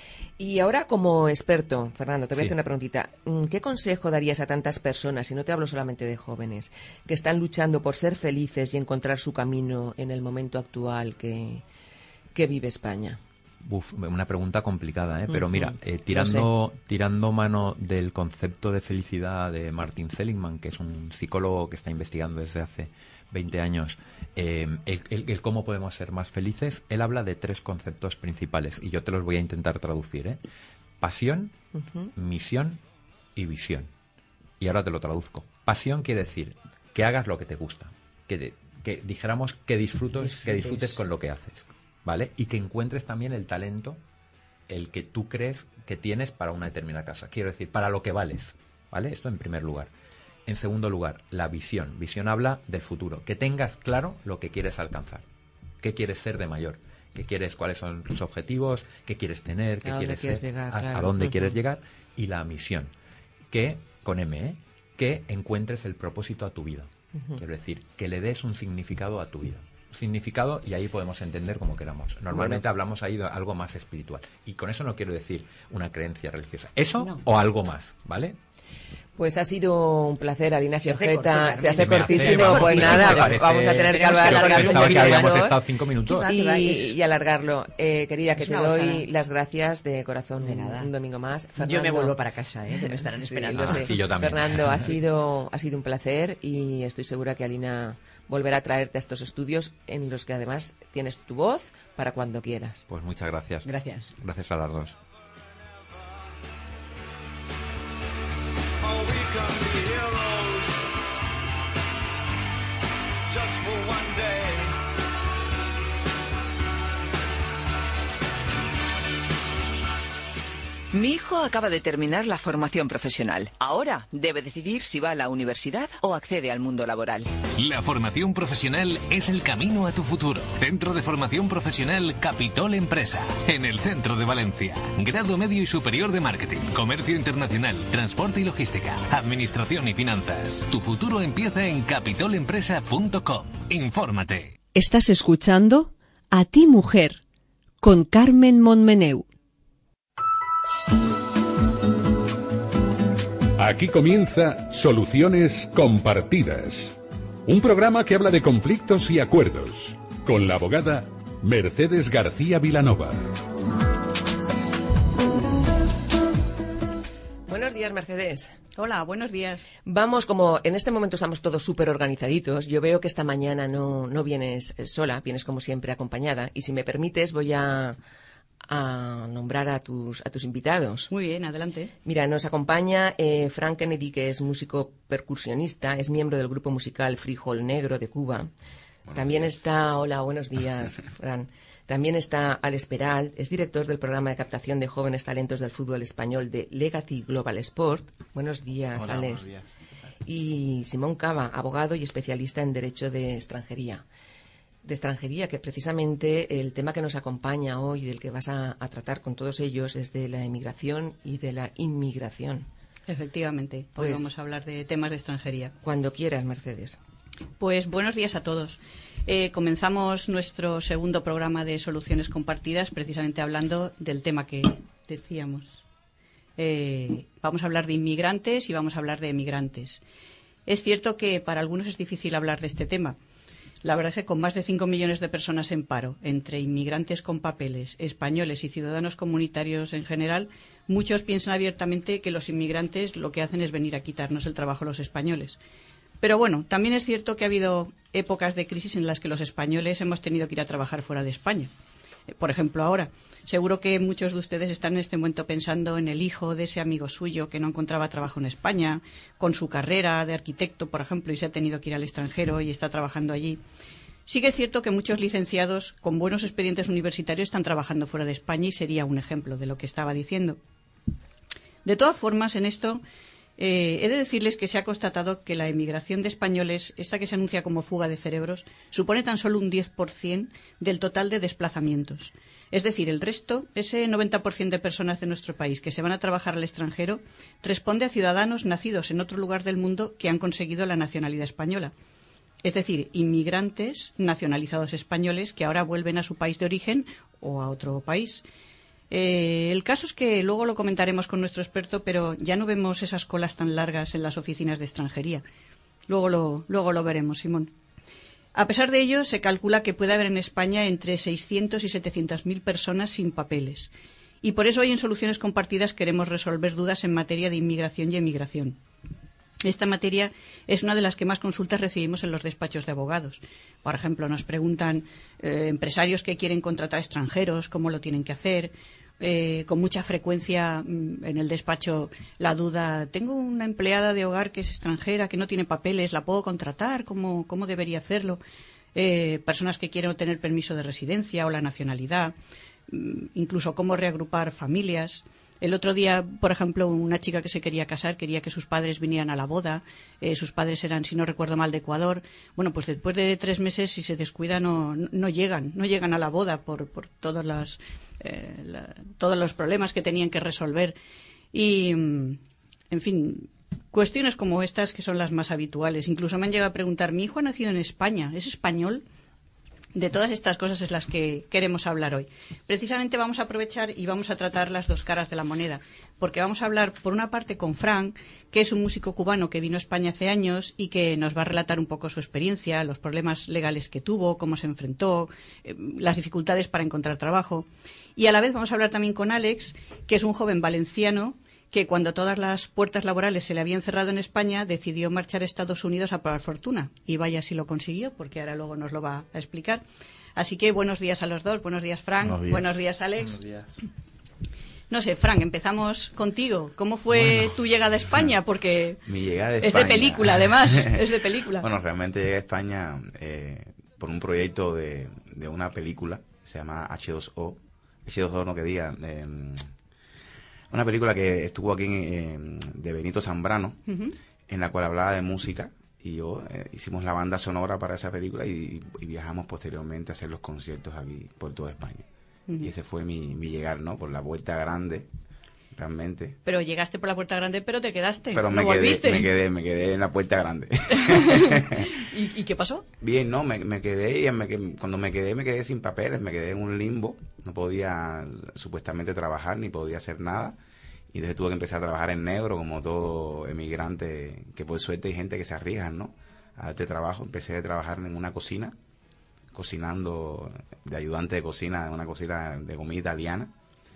Y ahora, como experto, Fernando, te voy a Sí. hacer una preguntita. ¿Qué consejo darías a tantas personas, y no te hablo solamente de jóvenes, que están luchando por ser felices y encontrar su camino en el momento actual que, que vive España? Uf, una pregunta complicada, ¿eh? Pero Ujú. mira, eh, Lo tirando, tirando mano del concepto de felicidad de Martin Seligman, que es un psicólogo que está investigando desde hace veinte años, eh, el, el- el cómo podemos ser más felices, él habla de tres conceptos principales y yo te los voy a intentar traducir, ¿eh? Pasión, Ujú. misión y visión. Y ahora te lo traduzco. Pasión quiere decir que hagas lo que te gusta, que, te- que dijéramos que disfrutes, que Disfrutes. disfrutes con lo que haces. ¿vale? Y que encuentres también el talento, el que tú crees que tienes para una determinada casa. Quiero decir, para lo que vales, ¿vale? Esto en primer lugar. En segundo lugar, la visión. Visión habla del futuro. Que tengas claro lo que quieres alcanzar. ¿Qué quieres ser de mayor? ¿Qué quieres? ¿Cuáles son tus objetivos? ¿Qué quieres tener? ¿Qué quieres ser? Llegar, a, claro. ¿A dónde uh-huh. quieres llegar? Y la misión. Que, con M, ¿eh? Que encuentres el propósito a tu vida. Uh-huh. Quiero decir, que le des un significado a tu vida. Significado, y ahí podemos entender como queramos. Normalmente bueno. hablamos ahí de algo más espiritual. Y con eso no quiero decir una creencia religiosa. Eso no. o algo más, ¿vale? Pues ha sido un placer, Alina Giorgetta. Se hace me cortísimo, hace, pues nada, parece, vamos a tener que alargar el señor director habíamos estado cinco minutos. y, y alargarlo. Eh, querida, que es te doy gozada. Las gracias de corazón de nada. Un, un domingo más. Fernando, yo me vuelvo para casa, ¿eh? Que me estarán esperando. Sí, lo sé. Sí, yo también. Fernando, ha sido, ha sido un placer y estoy segura que Alina volverá a traerte a estos estudios en los que además tienes tu voz para cuando quieras. Pues muchas gracias. Gracias. Gracias a las dos. Mi hijo acaba de terminar la formación profesional. Ahora debe decidir si va a la universidad o accede al mundo laboral. La formación profesional es el camino a tu futuro. Centro de Formación Profesional Capitol Empresa, en el centro de Valencia. Grado medio y superior de marketing, comercio internacional, transporte y logística, administración y finanzas. Tu futuro empieza en capitol empresa punto com. Infórmate. Estás escuchando A ti mujer, con Carmen Montmeneu. Aquí comienza Soluciones Compartidas, un programa que habla de conflictos y acuerdos, con la abogada Mercedes García Vilanova. Buenos días, Mercedes. Hola, buenos días. Vamos, como en este momento estamos todos súper organizaditos, yo veo que esta mañana no, no vienes sola, vienes como siempre acompañada, y si me permites voy a... a nombrar a tus a tus invitados. Muy bien, adelante. Mira, nos acompaña eh, Frank Kennedy, que es músico percusionista, es miembro del grupo musical Frijol Negro de Cuba. Buenos También días. está, hola, buenos días, Fran. También está Alex Peral, es director del programa de captación de jóvenes talentos del fútbol español de Legacy Global Sport. Buenos días, hola, Alex. Buenos días. Y Simón Cava, abogado y especialista en Derecho de Extranjería. de extranjería, que precisamente el tema que nos acompaña hoy, del que vas a, a tratar con todos ellos, es de la emigración y de la inmigración. Efectivamente, pues, hoy vamos a hablar de temas de extranjería. Cuando quieras, Mercedes. Pues buenos días a todos. Eh, comenzamos nuestro segundo programa de Soluciones Compartidas, precisamente hablando del tema que decíamos. Eh, vamos a hablar de inmigrantes y vamos a hablar de emigrantes. Es cierto que para algunos es difícil hablar de este tema. La verdad es que con más de cinco millones de personas en paro, entre inmigrantes con papeles, españoles y ciudadanos comunitarios en general, muchos piensan abiertamente que los inmigrantes lo que hacen es venir a quitarnos el trabajo a los españoles. Pero bueno, también es cierto que ha habido épocas de crisis en las que los españoles hemos tenido que ir a trabajar fuera de España. Por ejemplo, ahora, seguro que muchos de ustedes están en este momento pensando en el hijo de ese amigo suyo que no encontraba trabajo en España, con su carrera de arquitecto, por ejemplo, y se ha tenido que ir al extranjero y está trabajando allí. Sí que es cierto que muchos licenciados con buenos expedientes universitarios están trabajando fuera de España y sería un ejemplo de lo que estaba diciendo. De todas formas, en esto eh, he de decirles que se ha constatado que la emigración de españoles, esta que se anuncia como fuga de cerebros, supone tan solo un diez por ciento del total de desplazamientos. Es decir, el resto, ese noventa por ciento de personas de nuestro país que se van a trabajar al extranjero, responde a ciudadanos nacidos en otro lugar del mundo que han conseguido la nacionalidad española. Es decir, inmigrantes nacionalizados españoles que ahora vuelven a su país de origen o a otro país. Eh, el caso es que luego lo comentaremos con nuestro experto, pero ya no vemos esas colas tan largas en las oficinas de extranjería. Luego lo, luego lo veremos, Simón. A pesar de ello, se calcula que puede haber en España entre seiscientas y setecientas mil personas sin papeles. Y por eso hoy en Soluciones Compartidas queremos resolver dudas en materia de inmigración y emigración. Esta materia es una de las que más consultas recibimos en los despachos de abogados. Por ejemplo, nos preguntan eh, empresarios que quieren contratar extranjeros, cómo lo tienen que hacer. Eh, con mucha frecuencia mm, en el despacho la duda, tengo una empleada de hogar que es extranjera, que no tiene papeles, ¿la puedo contratar? ¿Cómo, cómo debería hacerlo? eh, personas que quieren obtener permiso de residencia o la nacionalidad, incluso cómo reagrupar familias. El otro día, por ejemplo, una chica que se quería casar quería que sus padres vinieran a la boda. Eh, sus padres eran, si no recuerdo mal, de Ecuador. Bueno, pues después de tres meses, si se descuida, no, no llegan, no llegan a la boda por, por todas las, eh, la, todos los problemas que tenían que resolver. Y, en fin, cuestiones como estas que son las más habituales. Incluso me han llegado a preguntar, mi hijo ha nacido en España, ¿es español? De todas estas cosas es las que queremos hablar hoy. Precisamente vamos a aprovechar y vamos a tratar las dos caras de la moneda, porque vamos a hablar por una parte con Fran, que es un músico cubano que vino a España hace años y que nos va a relatar un poco su experiencia, los problemas legales que tuvo, cómo se enfrentó, eh, las dificultades para encontrar trabajo. Y a la vez vamos a hablar también con Alex, que es un joven valenciano que cuando todas las puertas laborales se le habían cerrado en España, decidió marchar a Estados Unidos a probar fortuna. Y vaya si lo consiguió, porque ahora luego nos lo va a explicar. Así que buenos días a los dos. Buenos días, Fran. Buenos días, buenos días Alex. Buenos días. No sé, Fran, empezamos contigo. ¿Cómo fue bueno, tu llegada a España? Porque mi llegada de es España. de película, además. Es de película. Bueno, realmente llegué a España eh, por un proyecto de, de una película. Se llama hache dos o. hache dos o, no que diga... Eh, una película que estuvo aquí en, de Benito Zambrano, uh-huh. en la cual hablaba de música, y yo eh, hicimos la banda sonora para esa película y, y viajamos posteriormente a hacer los conciertos aquí por toda España. Uh-huh. Y ese fue mi, mi llegar, ¿no? Por la Puerta Grande, realmente. Pero llegaste por la Puerta Grande, pero te quedaste, pero ¿no me quedé, volviste? me quedé, me quedé en la Puerta Grande. ¿Y, ¿Y qué pasó? Bien, no, me, me quedé y me, cuando me quedé, me quedé sin papeles, me quedé en un limbo. No podía supuestamente trabajar ni podía hacer nada. Y entonces tuve que empezar a trabajar en negro, como todo emigrante, que por suerte hay gente que se arriesgan, ¿no? A este trabajo. Empecé a trabajar en una cocina, cocinando de ayudante de cocina, en una cocina de comida italiana.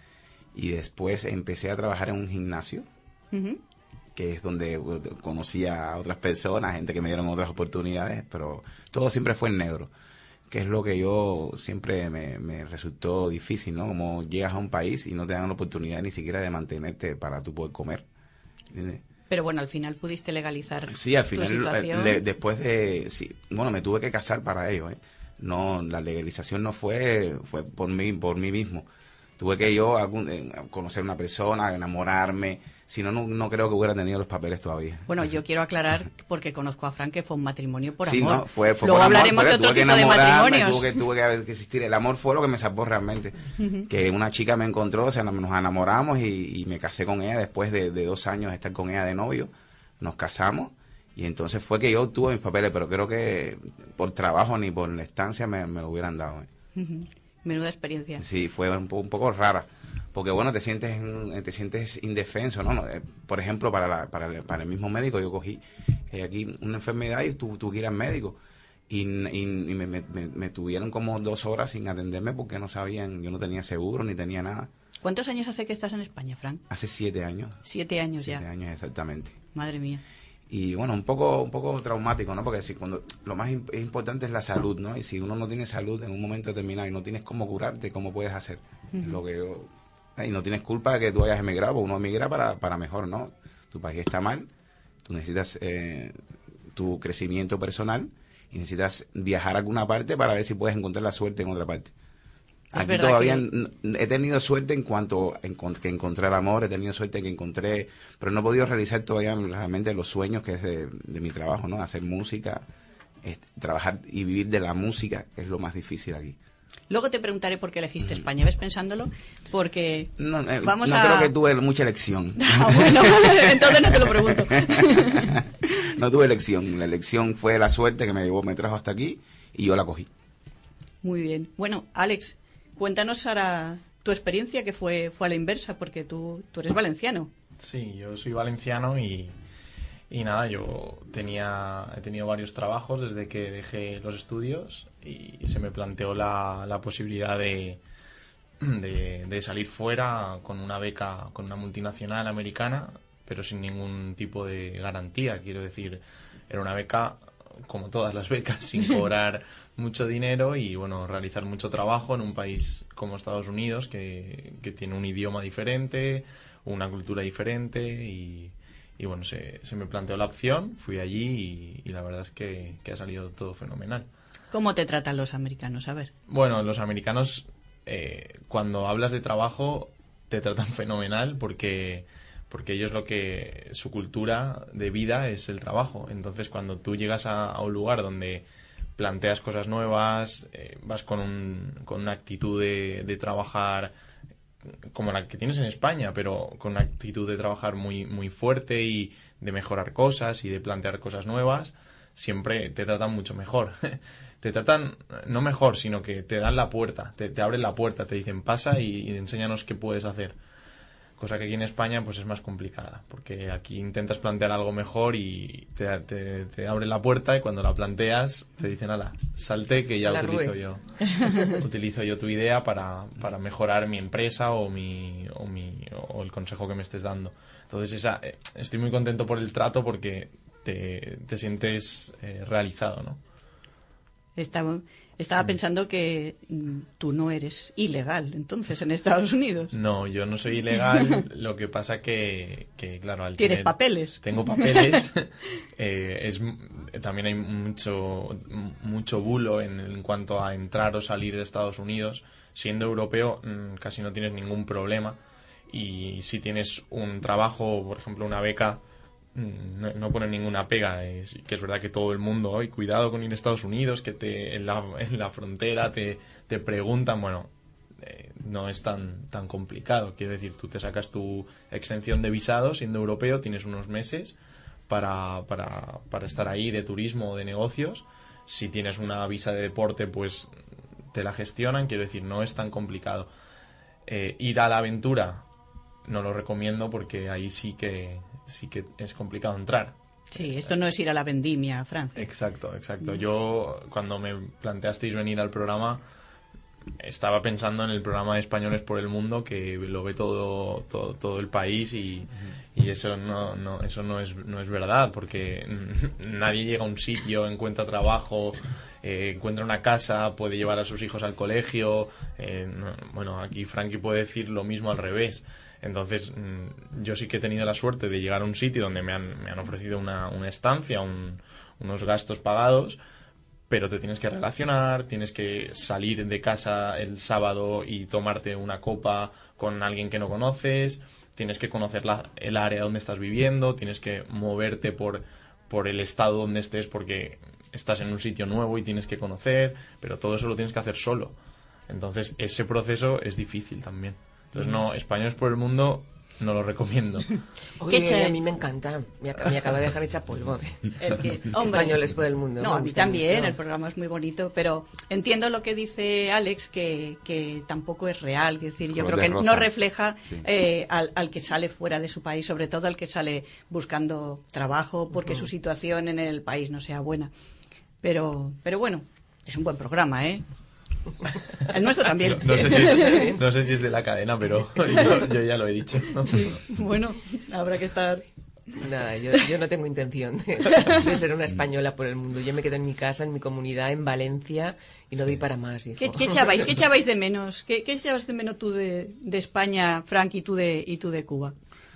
Y después empecé a trabajar en un gimnasio, uh-huh. que es donde conocí a otras personas, gente que me dieron otras oportunidades, pero todo siempre fue en negro, que es lo que yo siempre me, me resultó difícil, ¿no? Como llegas a un país y no te dan la oportunidad ni siquiera de mantenerte para tú poder comer. ¿Entiendes? Pero bueno, al final pudiste legalizar sí, al tu final, situación. Le, después de... Sí, bueno, me tuve que casar para ello, ¿eh? No, la legalización no fue fue por mí, por mí mismo. Tuve que yo algún, eh, conocer a una persona, enamorarme. Si no, no, no creo que hubiera tenido los papeles todavía. Bueno, yo quiero aclarar, porque conozco a Fran, que fue un matrimonio por sí, amor. No, fue, fue Luego por hablaremos amor, de otro tuve tipo que de matrimonios. Tuve que, tuve que, que existir. El amor fue lo que me salvó realmente. Uh-huh. Que una chica me encontró, o sea, nos enamoramos y, y me casé con ella después de, de dos años de estar con ella de novio. Nos casamos y entonces fue que yo obtuve mis papeles, pero creo que por trabajo ni por la estancia me, me lo hubieran dado. ¿eh? Uh-huh. Menuda experiencia. Sí, fue un poco, un poco rara. Porque, bueno, te sientes te sientes indefenso, ¿no? Por ejemplo, para la, para, el, para el mismo médico, yo cogí eh, aquí una enfermedad y tu, tuve que ir al médico. Y, y, y me, me, me tuvieron como dos horas sin atenderme porque no sabían, yo no tenía seguro ni tenía nada. ¿Cuántos años hace que estás en España, Fran? Hace siete años. Siete años siete ya. Siete años, exactamente. Madre mía. Y, bueno, un poco un poco traumático, ¿no? Porque si cuando lo más imp- importante es la salud, ¿no? Y si uno no tiene salud en un momento determinado y no tienes cómo curarte, ¿cómo puedes hacer? Uh-huh. Lo que yo... Y no tienes culpa de que tú hayas emigrado, porque uno emigra para, para mejor, ¿no? Tu país está mal, tú necesitas eh, tu crecimiento personal y necesitas viajar a alguna parte para ver si puedes encontrar la suerte en otra parte. Es Aquí todavía que... he tenido suerte en cuanto a que encontré el amor, he tenido suerte en que encontré, pero no he podido realizar todavía realmente los sueños que es de, de mi trabajo, ¿no? Hacer música, es, trabajar y vivir de la música es lo más difícil aquí. Luego te preguntaré por qué elegiste España, ¿ves? Pensándolo, porque no, eh, vamos no a... creo que tuve mucha elección. Ah, bueno, entonces no te lo pregunto. No tuve elección, la elección fue la suerte que me llevó, me trajo hasta aquí y yo la cogí. Muy bien. Bueno, Alex, cuéntanos ahora tu experiencia, que fue fue a la inversa, porque tú, tú eres valenciano. Sí, yo soy valenciano y... Y nada, yo tenía he tenido varios trabajos desde que dejé los estudios y se me planteó la, la posibilidad de, de, de salir fuera con una beca, con una multinacional americana, pero sin ningún tipo de garantía. Quiero decir, era una beca, como todas las becas, sin cobrar mucho dinero y, bueno, realizar mucho trabajo en un país como Estados Unidos, que, que tiene un idioma diferente, una cultura diferente y... Y bueno, se, se me planteó la opción, fui allí y, y la verdad es que, que ha salido todo fenomenal. ¿Cómo te tratan los americanos? A ver. Bueno, los americanos, eh, cuando hablas de trabajo, te tratan fenomenal porque, porque ellos lo que, su cultura de vida es el trabajo. Entonces, cuando tú llegas a, a un lugar donde planteas cosas nuevas, eh, vas con, un, con una actitud de, de trabajar como la que tienes en España, pero con una actitud de trabajar muy, muy fuerte y de mejorar cosas y de plantear cosas nuevas, siempre te tratan mucho mejor. Te tratan, no mejor, sino que te dan la puerta, te, te abren la puerta, te dicen pasa y, y enséñanos qué puedes hacer. Cosa que aquí en España pues es más complicada, porque aquí intentas plantear algo mejor y te, te, te abren la puerta y cuando la planteas te dicen, ala, salte que ya utilizo yo. Utilizo yo tu idea para, para mejorar mi empresa o, mi, o, mi, o el consejo que me estés dando. Entonces esa, estoy muy contento por el trato porque te, te sientes eh, realizado, ¿no? Estaba, estaba pensando que mm, tú no eres ilegal, entonces, en Estados Unidos. No, yo no soy ilegal, lo que pasa que, que claro, al ¿Tienes tener, papeles? Tengo papeles, eh, es, también hay mucho, mucho bulo en, en cuanto a entrar o salir de Estados Unidos. Siendo europeo, mmm, casi no tienes ningún problema, y si tienes un trabajo, por ejemplo, una beca, No, no pone ninguna pega. Es, que es verdad que todo el mundo hoy, cuidado con ir a Estados Unidos, que te en la, en la frontera te, te preguntan, bueno, eh, no es tan, tan complicado. Quiero decir, tú te sacas tu exención de visado siendo europeo, tienes unos meses para, para, para estar ahí de turismo o de negocios. Si tienes una visa de deporte, pues te la gestionan. Quiero decir, no es tan complicado. Eh, ir a la aventura no lo recomiendo porque ahí sí que sí que es complicado entrar. Sí, esto no es ir a la vendimia a Francia. Exacto, exacto. Yo, cuando me planteasteis venir al programa, estaba pensando en el programa de Españoles por el Mundo, que lo ve todo todo, todo el país, y, uh-huh. y eso no, no eso no es no es verdad, porque nadie llega a un sitio, encuentra trabajo, eh, encuentra una casa, puede llevar a sus hijos al colegio. Eh, no, bueno, aquí Frankie puede decir lo mismo al revés. Entonces, yo sí que he tenido la suerte de llegar a un sitio donde me han, me han ofrecido una, una estancia, un, unos gastos pagados, pero te tienes que relacionar, tienes que salir de casa el sábado y tomarte una copa con alguien que no conoces, tienes que conocer la, el área donde estás viviendo, tienes que moverte por, por el estado donde estés porque estás en un sitio nuevo y tienes que conocer, pero todo eso lo tienes que hacer solo. Entonces, ese proceso es difícil también. Entonces, no, Españoles por el Mundo no lo recomiendo. Oye, a mí me encanta. Me, me acaba de dejar hecha polvo. El que, hombre, Españoles por el Mundo. No, a mí también, mucho. El programa es muy bonito, pero entiendo lo que dice Alex, que, que tampoco es real. Es decir, yo creo que rosa. no refleja sí. eh, al, al que sale fuera de su país, sobre todo al que sale buscando trabajo, porque uh-huh. su situación en el país no sea buena. Pero, pero bueno, es un buen programa, ¿eh? El nuestro también. No, no, sé si es, no sé si es de la cadena, pero yo, yo ya lo he dicho. Sí, bueno, habrá que estar... Nada, yo, yo no tengo intención de, de ser una española por el mundo. Yo me quedo en mi casa, en mi comunidad, en Valencia, y no sí. doy para más, hijo. ¿Qué, qué echabais, ¿Qué echabais de menos? ¿Qué, qué echabas de menos tú de, de España, Frank, y tú de, y tú de Cuba?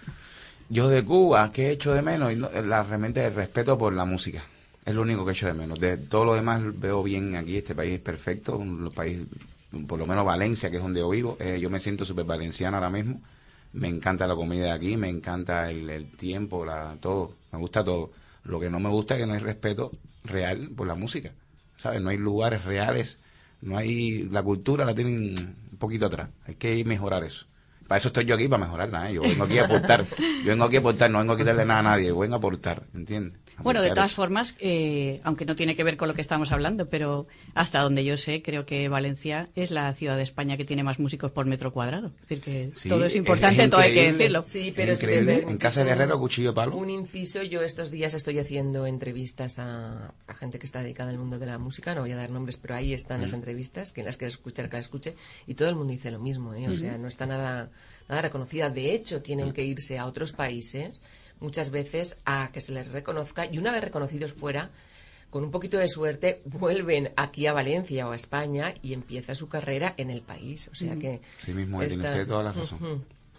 Yo de Cuba, ¿qué he hecho de menos? La, realmente el respeto por la música. Es lo único que echo de menos. De todo lo demás veo bien aquí. Este país es perfecto. Un país, por lo menos Valencia, que es donde yo vivo. Eh, yo me siento súper valenciano ahora mismo. Me encanta la comida de aquí, me encanta el, el tiempo, la, todo. Me gusta todo. Lo que no me gusta es que no hay respeto real por la música. ¿Sabes? No hay lugares reales. No hay... La cultura la tienen un poquito atrás. Hay que mejorar eso. Para eso estoy yo aquí, para mejorarla, ¿eh? Yo vengo aquí a aportar. Yo vengo aquí a aportar, no vengo a quitarle nada a nadie. Yo vengo a aportar, ¿entiendes? Bueno, de todas eso. formas, eh, aunque no tiene que ver con lo que estamos hablando, pero hasta donde yo sé, creo que Valencia es la ciudad de España que tiene más músicos por metro cuadrado. Es decir, que sí, todo es importante, es todo hay que decirlo. Sí, pero si ver, en Casa de Guerrero, cuchillo de palo. Un inciso, yo estos días estoy haciendo entrevistas a, a gente que está dedicada al mundo de la música, no voy a dar nombres, pero ahí están mm. las entrevistas, quien las quiera escuchar, que las escuche, y todo el mundo dice lo mismo, ¿eh? O mm-hmm. sea, no está nada, nada reconocida. De hecho, tienen mm. que irse a otros países muchas veces a que se les reconozca, y una vez reconocidos fuera, con un poquito de suerte, vuelven aquí a Valencia o a España y empieza su carrera en el país. O sea que... Sí mismo, ahí tiene usted toda la razón. Uh-huh.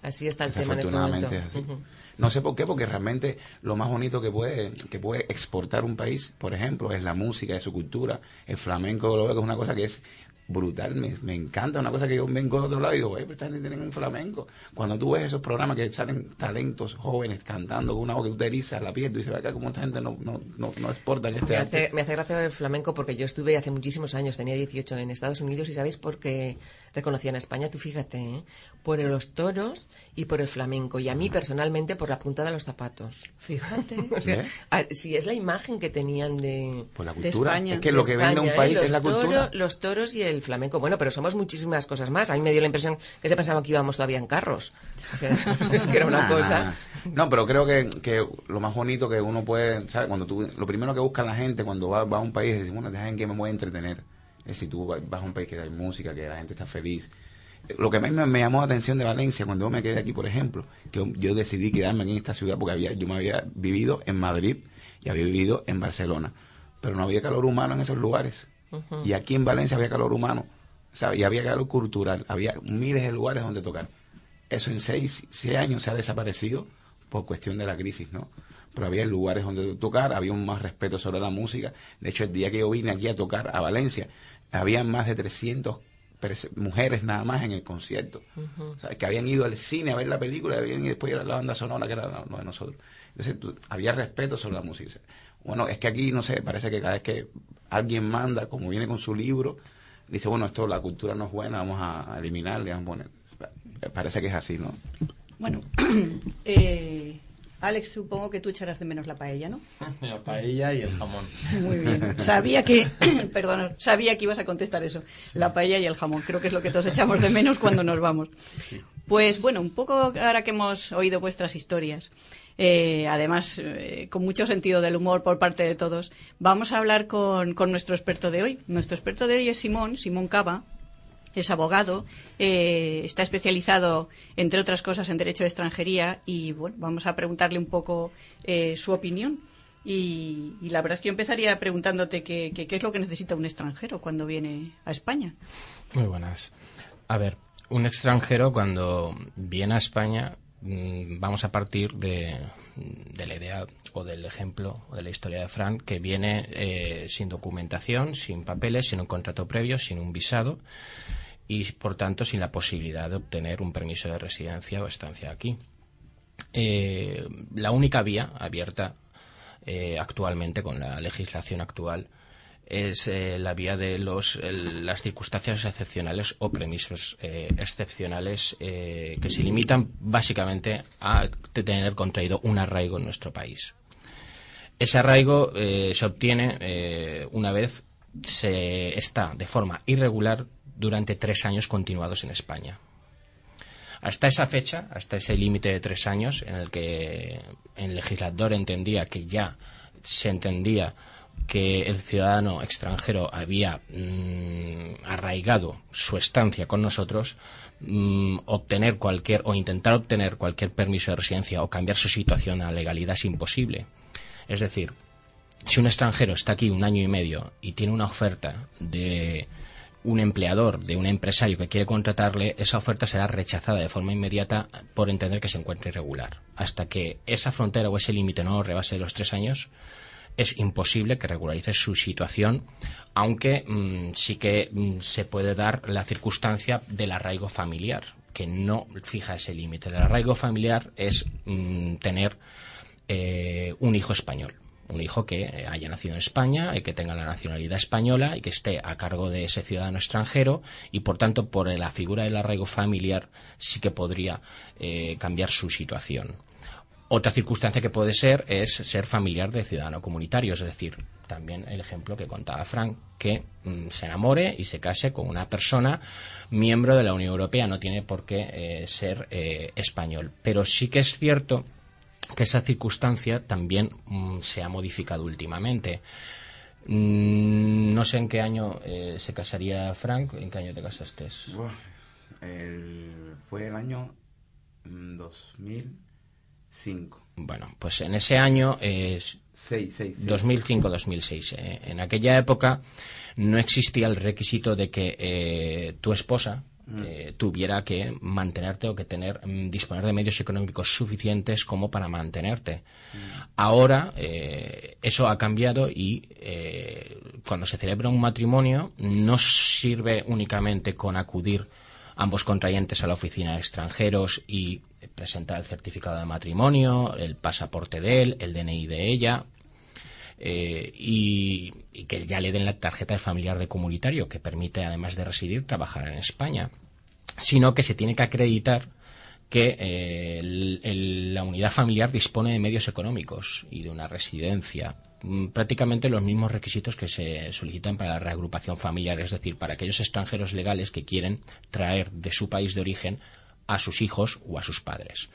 Así está el tema en este momento. Desafortunadamente es así. Uh-huh. No sé por qué, porque realmente lo más bonito que puede que puede exportar un país, por ejemplo, es la música, es su cultura. El flamenco, lo veo que es una cosa que es brutal, me, me encanta, una cosa que yo vengo de otro lado y digo, oye, pero esta gente tiene un flamenco. Cuando tú ves esos programas que salen talentos jóvenes cantando con una voz que tú te erizas la piel, tú dices, acá como esta gente no, no, no, no exporta en este me arte. Hace, me hace gracia el flamenco porque yo estuve hace muchísimos años, tenía dieciocho en Estados Unidos y ¿sabéis por qué reconocían a España? Tú fíjate, ¿eh? Por los toros y por el flamenco y a mí personalmente por la punta de los zapatos. Fíjate. O sea, a, si es la imagen que tenían de, por la cultura. De España. Es que lo que España, vende un país ¿eh? es la toro, cultura. Los toros y el flamenco. Bueno, pero somos muchísimas cosas más. A mí me dio la impresión que se pensaba que íbamos todavía en carros. O sea, es que era una nah, cosa. Nah. No, pero creo que, que lo más bonito que uno puede, ¿sabes? Cuando tú, lo primero que busca la gente cuando va, va a un país es decir, bueno, dejen que me voy a entretener. Es decir, tú vas a un país que hay música, que la gente está feliz. Lo que más me, me llamó la atención de Valencia cuando yo me quedé aquí, por ejemplo, que yo, yo decidí quedarme aquí en esta ciudad porque había, yo me había vivido en Madrid y había vivido en Barcelona, pero no había calor humano en esos lugares. Uh-huh. Y aquí en Valencia había calor humano, ¿sabes? Y había calor cultural, había miles de lugares donde tocar. Eso en seis, seis años se ha desaparecido por cuestión de la crisis, ¿no? Pero había lugares donde tocar, había un más respeto sobre la música. De hecho, el día que yo vine aquí a tocar a Valencia, había más de trescientas mujeres nada más en el concierto. Uh-huh. O sea, que habían ido al cine a ver la película y después era la banda sonora que era lo de nosotros. Entonces, tú, había respeto sobre la música. Bueno, es que aquí, no sé, parece que cada vez que alguien manda, como viene con su libro, dice, bueno, esto, la cultura no es buena, vamos a eliminarle, vamos a poner. Parece que es así, ¿no? Bueno, eh, Alex, supongo que tú echarás de menos la paella, ¿no? La paella y el jamón. Muy bien. Sabía que, perdón, sabía que ibas a contestar eso. Sí. La paella y el jamón. Creo que es lo que todos echamos de menos cuando nos vamos. Sí. Pues bueno, un poco ahora que hemos oído vuestras historias, eh, además eh, con mucho sentido del humor por parte de todos, vamos a hablar con, con nuestro experto de hoy. Nuestro experto de hoy es Simón, Simón Cava. Es abogado, eh, está especializado, entre otras cosas, en Derecho de Extranjería y, bueno, vamos a preguntarle un poco eh, su opinión. Y, y la verdad es que yo empezaría preguntándote qué qué es lo que necesita un extranjero cuando viene a España. Muy buenas. A ver, un extranjero cuando viene a España, mmm, vamos a partir de, de la idea o del ejemplo o de la historia de Fran, que viene eh, sin documentación, sin papeles, sin un contrato previo, sin un visado, y por tanto sin la posibilidad de obtener un permiso de residencia o estancia aquí. Eh, la única vía abierta eh, actualmente con la legislación actual es eh, la vía de los el, las circunstancias excepcionales o permisos eh, excepcionales eh, que se limitan básicamente a tener contraído un arraigo en nuestro país. Ese arraigo eh, se obtiene eh, una vez se está de forma irregular durante tres años continuados en España. Hasta esa fecha, hasta ese límite de tres años en el que el legislador entendía que ya se entendía que el ciudadano extranjero había mmm, arraigado su estancia con nosotros, mmm, obtener cualquier o intentar obtener cualquier permiso de residencia o cambiar su situación a legalidad es imposible. Es decir, si un extranjero está aquí un año y medio y tiene una oferta de un empleador, de un empresario que quiere contratarle, esa oferta será rechazada de forma inmediata por entender que se encuentra irregular. Hasta que esa frontera o ese límite no rebase los tres años, es imposible que regularice su situación, aunque mmm, sí que mmm, se puede dar la circunstancia del arraigo familiar, que no fija ese límite. El arraigo familiar es mmm, tener eh, un hijo español. Un hijo que haya nacido en España y que tenga la nacionalidad española y que esté a cargo de ese ciudadano extranjero y, por tanto, por la figura del arraigo familiar sí que podría eh, cambiar su situación. Otra circunstancia que puede ser es ser familiar de ciudadano comunitario, es decir, también el ejemplo que contaba Frank, que mm, se enamore y se case con una persona miembro de la Unión Europea, no tiene por qué eh, ser eh, español. Pero sí que es cierto que esa circunstancia también mmm, se ha modificado últimamente. Mm, no sé en qué año eh, se casaría Frank. ¿En qué año te casaste? Uf, el, fue el año mm, dos mil cinco. Bueno, pues en ese año, eh, dos mil cinco dos mil seis, eh, en aquella época no existía el requisito de que eh, tu esposa eh, tuviera que mantenerte o que tener mm, disponer de medios económicos suficientes como para mantenerte. Mm. Ahora eh, eso ha cambiado y eh, cuando se celebra un matrimonio no sirve únicamente con acudir ambos contrayentes a la oficina de extranjeros y presentar el certificado de matrimonio, el pasaporte de él, el D N I de ella, eh, y, y que ya le den la tarjeta de familiar de comunitario que permite, además de residir, trabajar en España, sino que se tiene que acreditar que eh, el, el, la unidad familiar dispone de medios económicos y de una residencia, prácticamente los mismos requisitos que se solicitan para la reagrupación familiar, es decir, para aquellos extranjeros legales que quieren traer de su país de origen a sus hijos o a sus padres.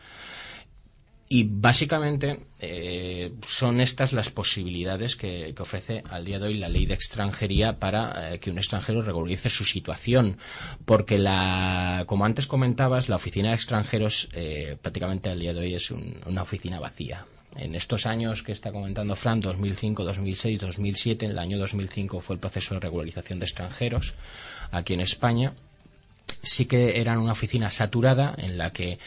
Y básicamente eh, son estas las posibilidades que, que ofrece al día de hoy la ley de extranjería para eh, que un extranjero regularice su situación, porque la, como antes comentabas, la oficina de extranjeros eh, prácticamente al día de hoy es un, una oficina vacía. En estos años que está comentando Fran, dos mil cinco, dos mil seis, dos mil siete, en el año dos mil cinco fue el proceso de regularización de extranjeros aquí en España. Sí que era una oficina saturada en la que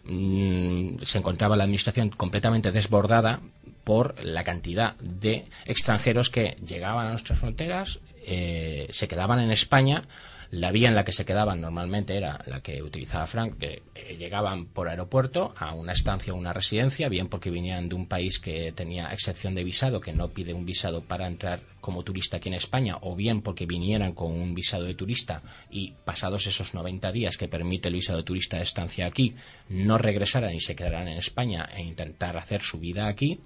mmm, se encontraba la administración completamente desbordada por la cantidad de extranjeros que llegaban a nuestras fronteras, eh, se quedaban en España. La vía en la que se quedaban normalmente era la que utilizaba Frank, que eh, llegaban por aeropuerto a una estancia o una residencia, bien porque venían de un país que tenía excepción de visado, que no pide un visado para entrar como turista aquí en España, o bien porque vinieran con un visado de turista y pasados esos noventa días que permite el visado de turista de estancia aquí, no regresaran y se quedaran en España e intentar hacer su vida aquí.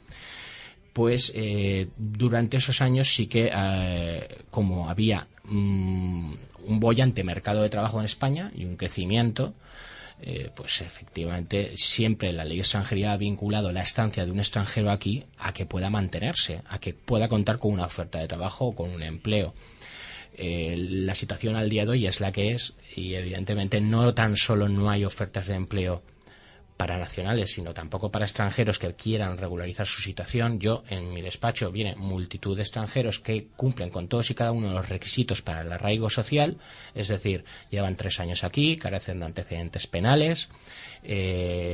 Pues eh, durante esos años sí que, eh, como había mmm, un boyante mercado de trabajo en España y un crecimiento, eh, pues efectivamente siempre la ley de extranjería ha vinculado la estancia de un extranjero aquí a que pueda mantenerse, a que pueda contar con una oferta de trabajo o con un empleo. Eh, la situación al día de hoy es la que es y evidentemente no tan solo no hay ofertas de empleo para nacionales, sino tampoco para extranjeros que quieran regularizar su situación. Yo, en mi despacho, viene multitud de extranjeros que cumplen con todos y cada uno de los requisitos para el arraigo social, es decir, llevan tres años aquí, carecen de antecedentes penales, eh,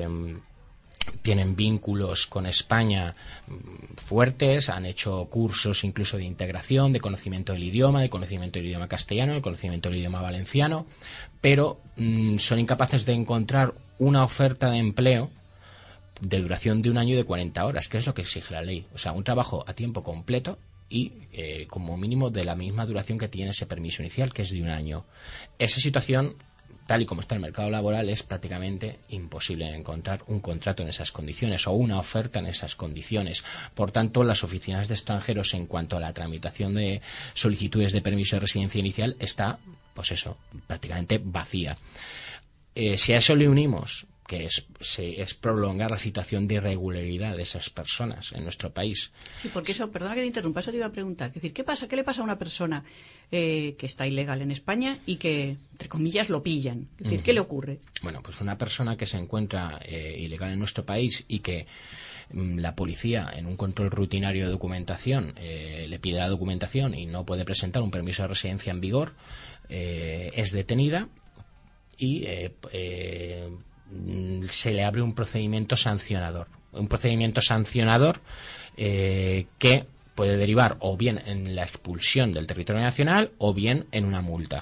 tienen vínculos con España fuertes, han hecho cursos incluso de integración, de conocimiento del idioma, de conocimiento del idioma castellano, de conocimiento del idioma valenciano, pero mmm, son incapaces de encontrar una oferta de empleo de duración de un año y de cuarenta horas, que es lo que exige la ley. O sea, un trabajo a tiempo completo y eh, como mínimo de la misma duración que tiene ese permiso inicial, que es de un año. Esa situación, tal y como está el mercado laboral, es prácticamente imposible encontrar un contrato en esas condiciones o una oferta en esas condiciones. Por tanto, las oficinas de extranjeros, en cuanto a la tramitación de solicitudes de permiso de residencia inicial, está, pues eso, prácticamente vacía. Eh, si a eso le unimos que es, se, es prolongar la situación de irregularidad de esas personas en nuestro país. Sí, porque eso, perdona que te interrumpa, eso te iba a preguntar. Es decir, ¿qué pasa? ¿Qué le pasa a una persona eh, que está ilegal en España y que, entre comillas, lo pillan? Es decir, uh-huh. ¿qué le ocurre? Bueno, pues una persona que se encuentra eh, ilegal en nuestro país y que mm, la policía, en un control rutinario de documentación, eh, le pide la documentación y no puede presentar un permiso de residencia en vigor, eh, es detenida y eh, eh, se le abre un procedimiento sancionador. Un procedimiento sancionador eh, que puede derivar o bien en la expulsión del territorio nacional o bien en una multa.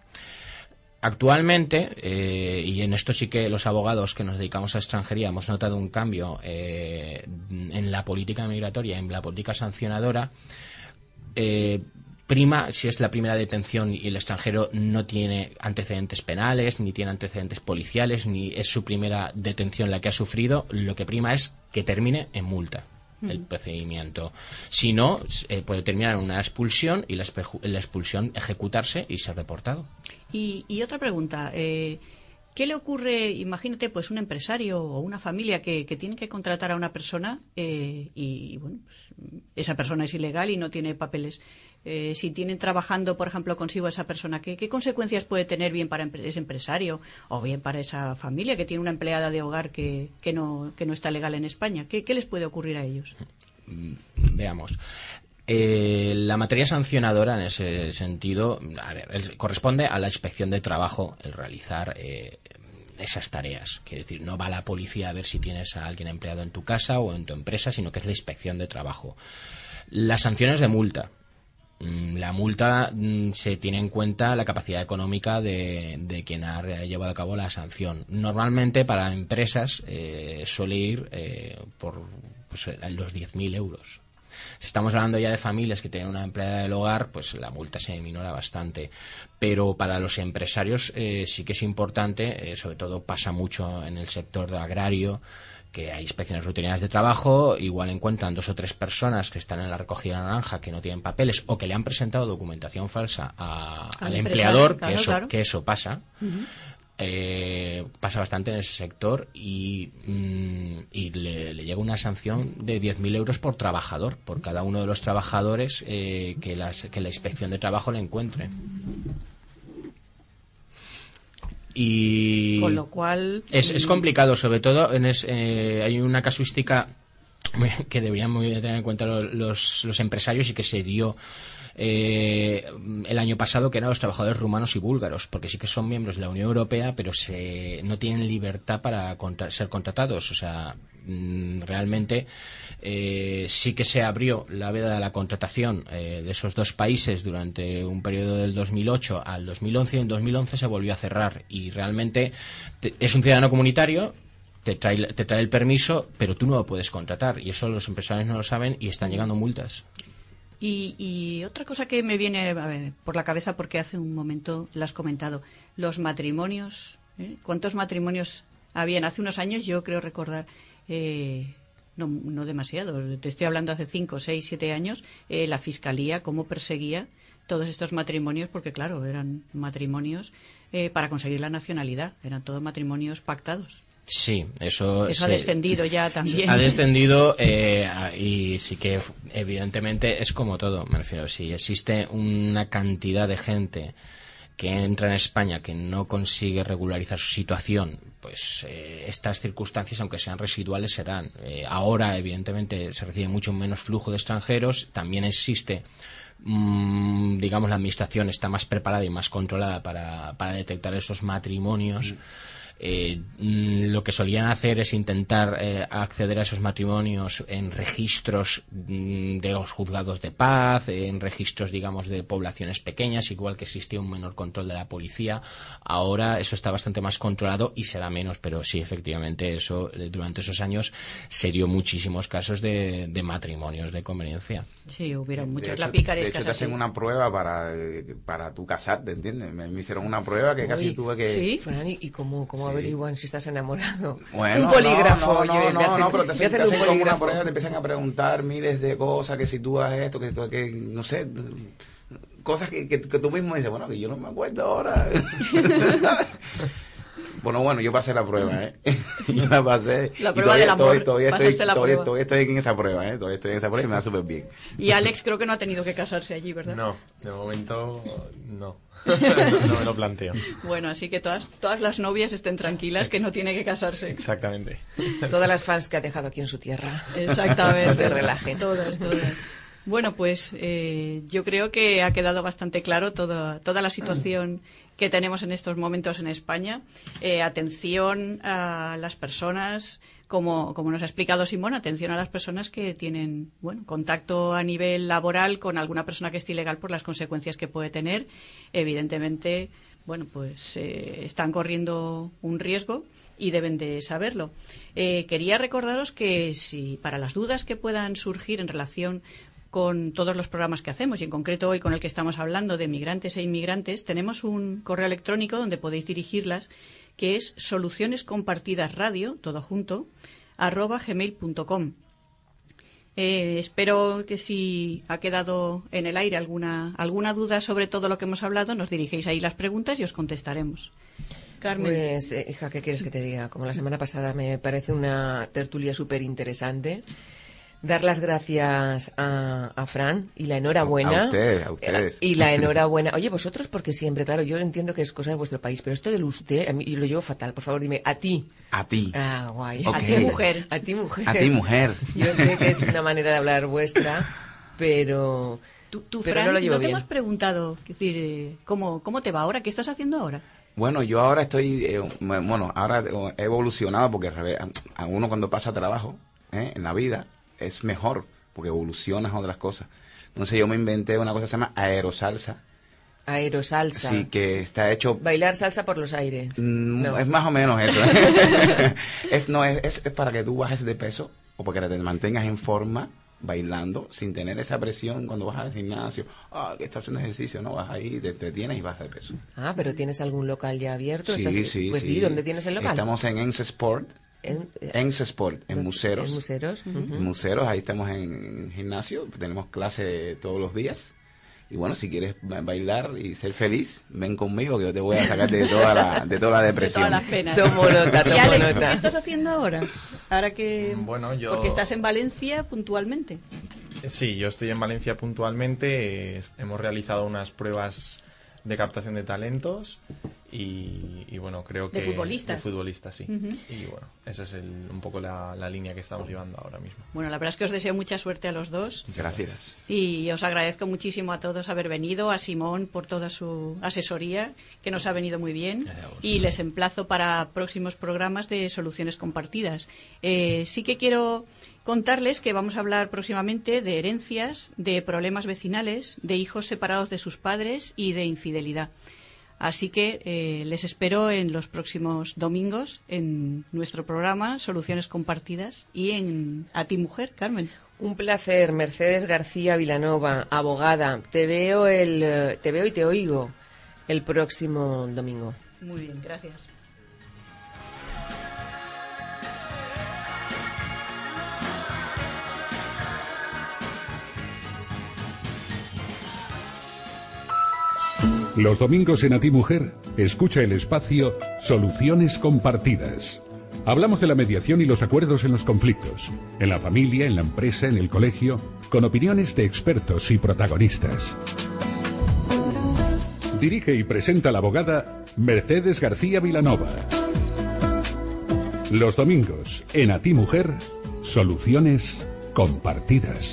Actualmente, eh, y en esto sí que los abogados que nos dedicamos a extranjería hemos notado un cambio eh, en la política migratoria, en la política sancionadora, eh, prima si es la primera detención y el extranjero no tiene antecedentes penales, ni tiene antecedentes policiales, ni es su primera detención la que ha sufrido, lo que prima es que termine en multa mm. el procedimiento. Si no, eh, puede terminar en una expulsión y la, espe- la expulsión ejecutarse y ser deportado. Y, y otra pregunta, eh, ¿qué le ocurre, imagínate, pues un empresario o una familia que, que tiene que contratar a una persona eh, y, bueno, pues, esa persona es ilegal y no tiene papeles? Eh, si tienen trabajando, por ejemplo, consigo a esa persona, ¿qué, qué consecuencias puede tener bien para ese empresario o bien para esa familia que tiene una empleada de hogar que, que, no, que no está legal en España? ¿Qué, qué les puede ocurrir a ellos? Veamos. Eh, la materia sancionadora en ese sentido, a ver, el, corresponde a la inspección de trabajo el realizar eh, esas tareas. Quiere decir, no va la policía a ver si tienes a alguien empleado en tu casa o en tu empresa, sino que es la inspección de trabajo. Las sanciones de multa. La multa se tiene en cuenta la capacidad económica de, de quien ha llevado a cabo la sanción. Normalmente para empresas eh, suele ir eh, por pues, los diez mil euros. Si estamos hablando ya de familias que tienen una empleada del hogar, pues la multa se minora bastante. Pero para los empresarios eh, sí que es importante, eh, sobre todo pasa mucho en el sector agrario, que hay inspecciones rutinarias de trabajo, igual encuentran dos o tres personas que están en la recogida de naranja que no tienen papeles o que le han presentado documentación falsa a, al, al empleador, claro, que, eso, claro. que eso pasa. Uh-huh. Eh, pasa bastante en ese sector y, mm, y le, le llega una sanción de diez mil euros por trabajador, por cada uno de los trabajadores eh, que, las, que la inspección de trabajo le encuentre. Y con lo cual es, es complicado, sobre todo en es, eh, hay una casuística que deberían muy tener en cuenta los, los, los empresarios y que se dio eh, el año pasado, que eran los trabajadores rumanos y búlgaros, porque sí que son miembros de la Unión Europea, pero se no tienen libertad para contra, ser contratados. O sea, mm, realmente eh, sí que se abrió la veda de la contratación eh, de esos dos países durante un periodo del dos mil ocho al dos mil once, y en dos mil once se volvió a cerrar, y realmente te, es un ciudadano comunitario. Te trae, te trae el permiso, pero tú no lo puedes contratar, y eso los empresarios no lo saben y están llegando multas. Y, y otra cosa que me viene a ver, por la cabeza, porque hace un momento lo has comentado, los matrimonios. ¿eh? ¿Cuántos matrimonios habían? Hace unos años, yo creo recordar, eh, no, no demasiado, te estoy hablando hace cinco, seis, siete años, eh, la Fiscalía cómo perseguía todos estos matrimonios, porque claro, eran matrimonios eh, para conseguir la nacionalidad, eran todos matrimonios pactados. Sí, eso... Eso se, ha descendido ya también. Ha descendido eh, y sí que evidentemente es como todo, me refiero, si existe una cantidad de gente que entra en España que no consigue regularizar su situación, pues eh, estas circunstancias, aunque sean residuales, se dan. Eh, ahora, evidentemente, se recibe mucho menos flujo de extranjeros, también existe... Mm, digamos, la administración está más preparada y más controlada para, para detectar esos matrimonios. Mm. Eh, lo que solían hacer es intentar eh, acceder a esos matrimonios en registros mm, de los juzgados de paz, en registros, digamos, de poblaciones pequeñas, igual que existía un menor control de la policía. Ahora eso está bastante más controlado y se da menos, pero sí, efectivamente, eso durante esos años se dio muchísimos casos de, de matrimonios de conveniencia. Sí, hubieron muchos. De la hecho, picaresca. De hecho, te hacen una prueba para, para tu casarte, ¿entiendes? Me, me hicieron una prueba que Uy, casi tuve que... ¿Sí? Fran, ¿y cómo, cómo sí. averiguan si estás enamorado? Bueno, un polígrafo. No, no, oye, no, no, hacen, no, pero te hacen, te hacen como una prueba, te te empiezan a preguntar miles de cosas, que si tú haces esto, que, que, que no sé, cosas que, que, que tú mismo dices, bueno, que yo no me acuerdo ahora. Bueno, bueno, yo pasé la prueba, ¿eh? Yo la pasé. La prueba del amor. Estoy, todavía, estoy, la todavía, prueba. todavía estoy en esa prueba, ¿eh? Todavía estoy en esa prueba y me da súper bien. Y Alex creo que no ha tenido que casarse allí, ¿verdad? No, de momento no. No me lo planteo. Bueno, así que todas, todas las novias estén tranquilas que no tiene que casarse. Exactamente. Todas las fans que ha dejado aquí en su tierra. Exactamente. No se relajen. Todas, todas. Bueno, pues eh, yo creo que ha quedado bastante claro toda, toda la situación que tenemos en estos momentos en España. Eh, atención a las personas, como, como nos ha explicado Simón, atención a las personas que tienen bueno contacto a nivel laboral con alguna persona que esté ilegal por las consecuencias que puede tener. Evidentemente, bueno, pues eh, están corriendo un riesgo y deben de saberlo. Eh, quería recordaros que si para las dudas que puedan surgir en relación con todos los programas que hacemos y en concreto hoy con el que estamos hablando de migrantes e inmigrantes, tenemos un correo electrónico donde podéis dirigirlas, que es solucionescompartidasradio, todo junto, arroba gmail punto com. Eh, espero que si ha quedado en el aire alguna, alguna duda sobre todo lo que hemos hablado, nos dirigéis ahí las preguntas y os contestaremos. Carmen. Pues, eh, hija, ¿qué quieres que te diga? Como la semana pasada me parece una tertulia súper interesante. Dar las gracias a, a Fran y la enhorabuena. A usted, a ustedes. Y la enhorabuena. Oye, vosotros, porque siempre, claro, yo entiendo que es cosa de vuestro país, pero esto del usted, a mí yo lo llevo fatal. Por favor, dime, a ti. A ti. Ah, guay. Okay. A ti, mujer. A ti, mujer. A ti, mujer. Yo sé que es una manera de hablar vuestra, pero... Tú, tú pero Fran, no lo llevo ¿no te bien. hemos preguntado, es decir, eh, ¿cómo, cómo te va ahora? ¿Qué estás haciendo ahora? Bueno, yo ahora estoy, eh, bueno, ahora he evolucionado porque a uno cuando pasa trabajo ¿eh? en la vida es mejor porque evolucionas a otras cosas. Entonces yo me inventé una cosa que se llama aerosalsa. Aerosalsa. Sí, que está hecho... Bailar salsa por los aires. Mm, no. Es más o menos eso. es, no, es, es, es para que tú bajes de peso o para que te mantengas en forma bailando sin tener esa presión cuando vas al gimnasio. Ah, que estás haciendo ejercicio, ¿no? Vas ahí, te entretienes y bajas de peso. Ah, pero ¿tienes algún local ya abierto? Sí, ¿Estás... sí, pues, sí. ¿Y dónde tienes el local? Estamos en Ense Sport. En, eh, Ense Sport, en Museros. En Museros. Uh-huh. En Museros, ahí estamos en gimnasio, tenemos clase todos los días. Y bueno, si quieres bailar y ser feliz, ven conmigo que yo te voy a sacar de toda la, de toda la depresión. De todas las penas. Tomo nota, tomo ¿Y Alex, nota. qué estás haciendo ahora? Ahora que... Bueno, yo... Porque estás en Valencia puntualmente. Sí, yo estoy en Valencia puntualmente. Eh, hemos realizado unas pruebas de captación de talentos y, y bueno, creo que... De futbolistas. De futbolistas, sí. Uh-huh. Y bueno, esa es el, un poco la, la línea que estamos llevando ahora mismo. Bueno, la verdad es que os deseo mucha suerte a los dos. Gracias. Y os agradezco muchísimo a todos haber venido, a Simón por toda su asesoría, que nos ha venido muy bien. Y les emplazo para próximos programas de soluciones compartidas. Eh, sí que quiero contarles que vamos a hablar próximamente de herencias, de problemas vecinales, de hijos separados de sus padres y de infidelidad. Así que eh, les espero en los próximos domingos en nuestro programa Soluciones Compartidas y en A Ti Mujer, Carmen. Un placer, Mercedes García Vilanova, abogada. Te veo el, te veo y te oigo el próximo domingo. Muy bien, gracias. Los domingos en A Ti Mujer, escucha el espacio Soluciones Compartidas. Hablamos de la mediación y los acuerdos en los conflictos, en la familia, en la empresa, en el colegio, con opiniones de expertos y protagonistas. Dirige y presenta la abogada Mercedes García Vilanova. Los domingos en A Ti Mujer, Soluciones Compartidas.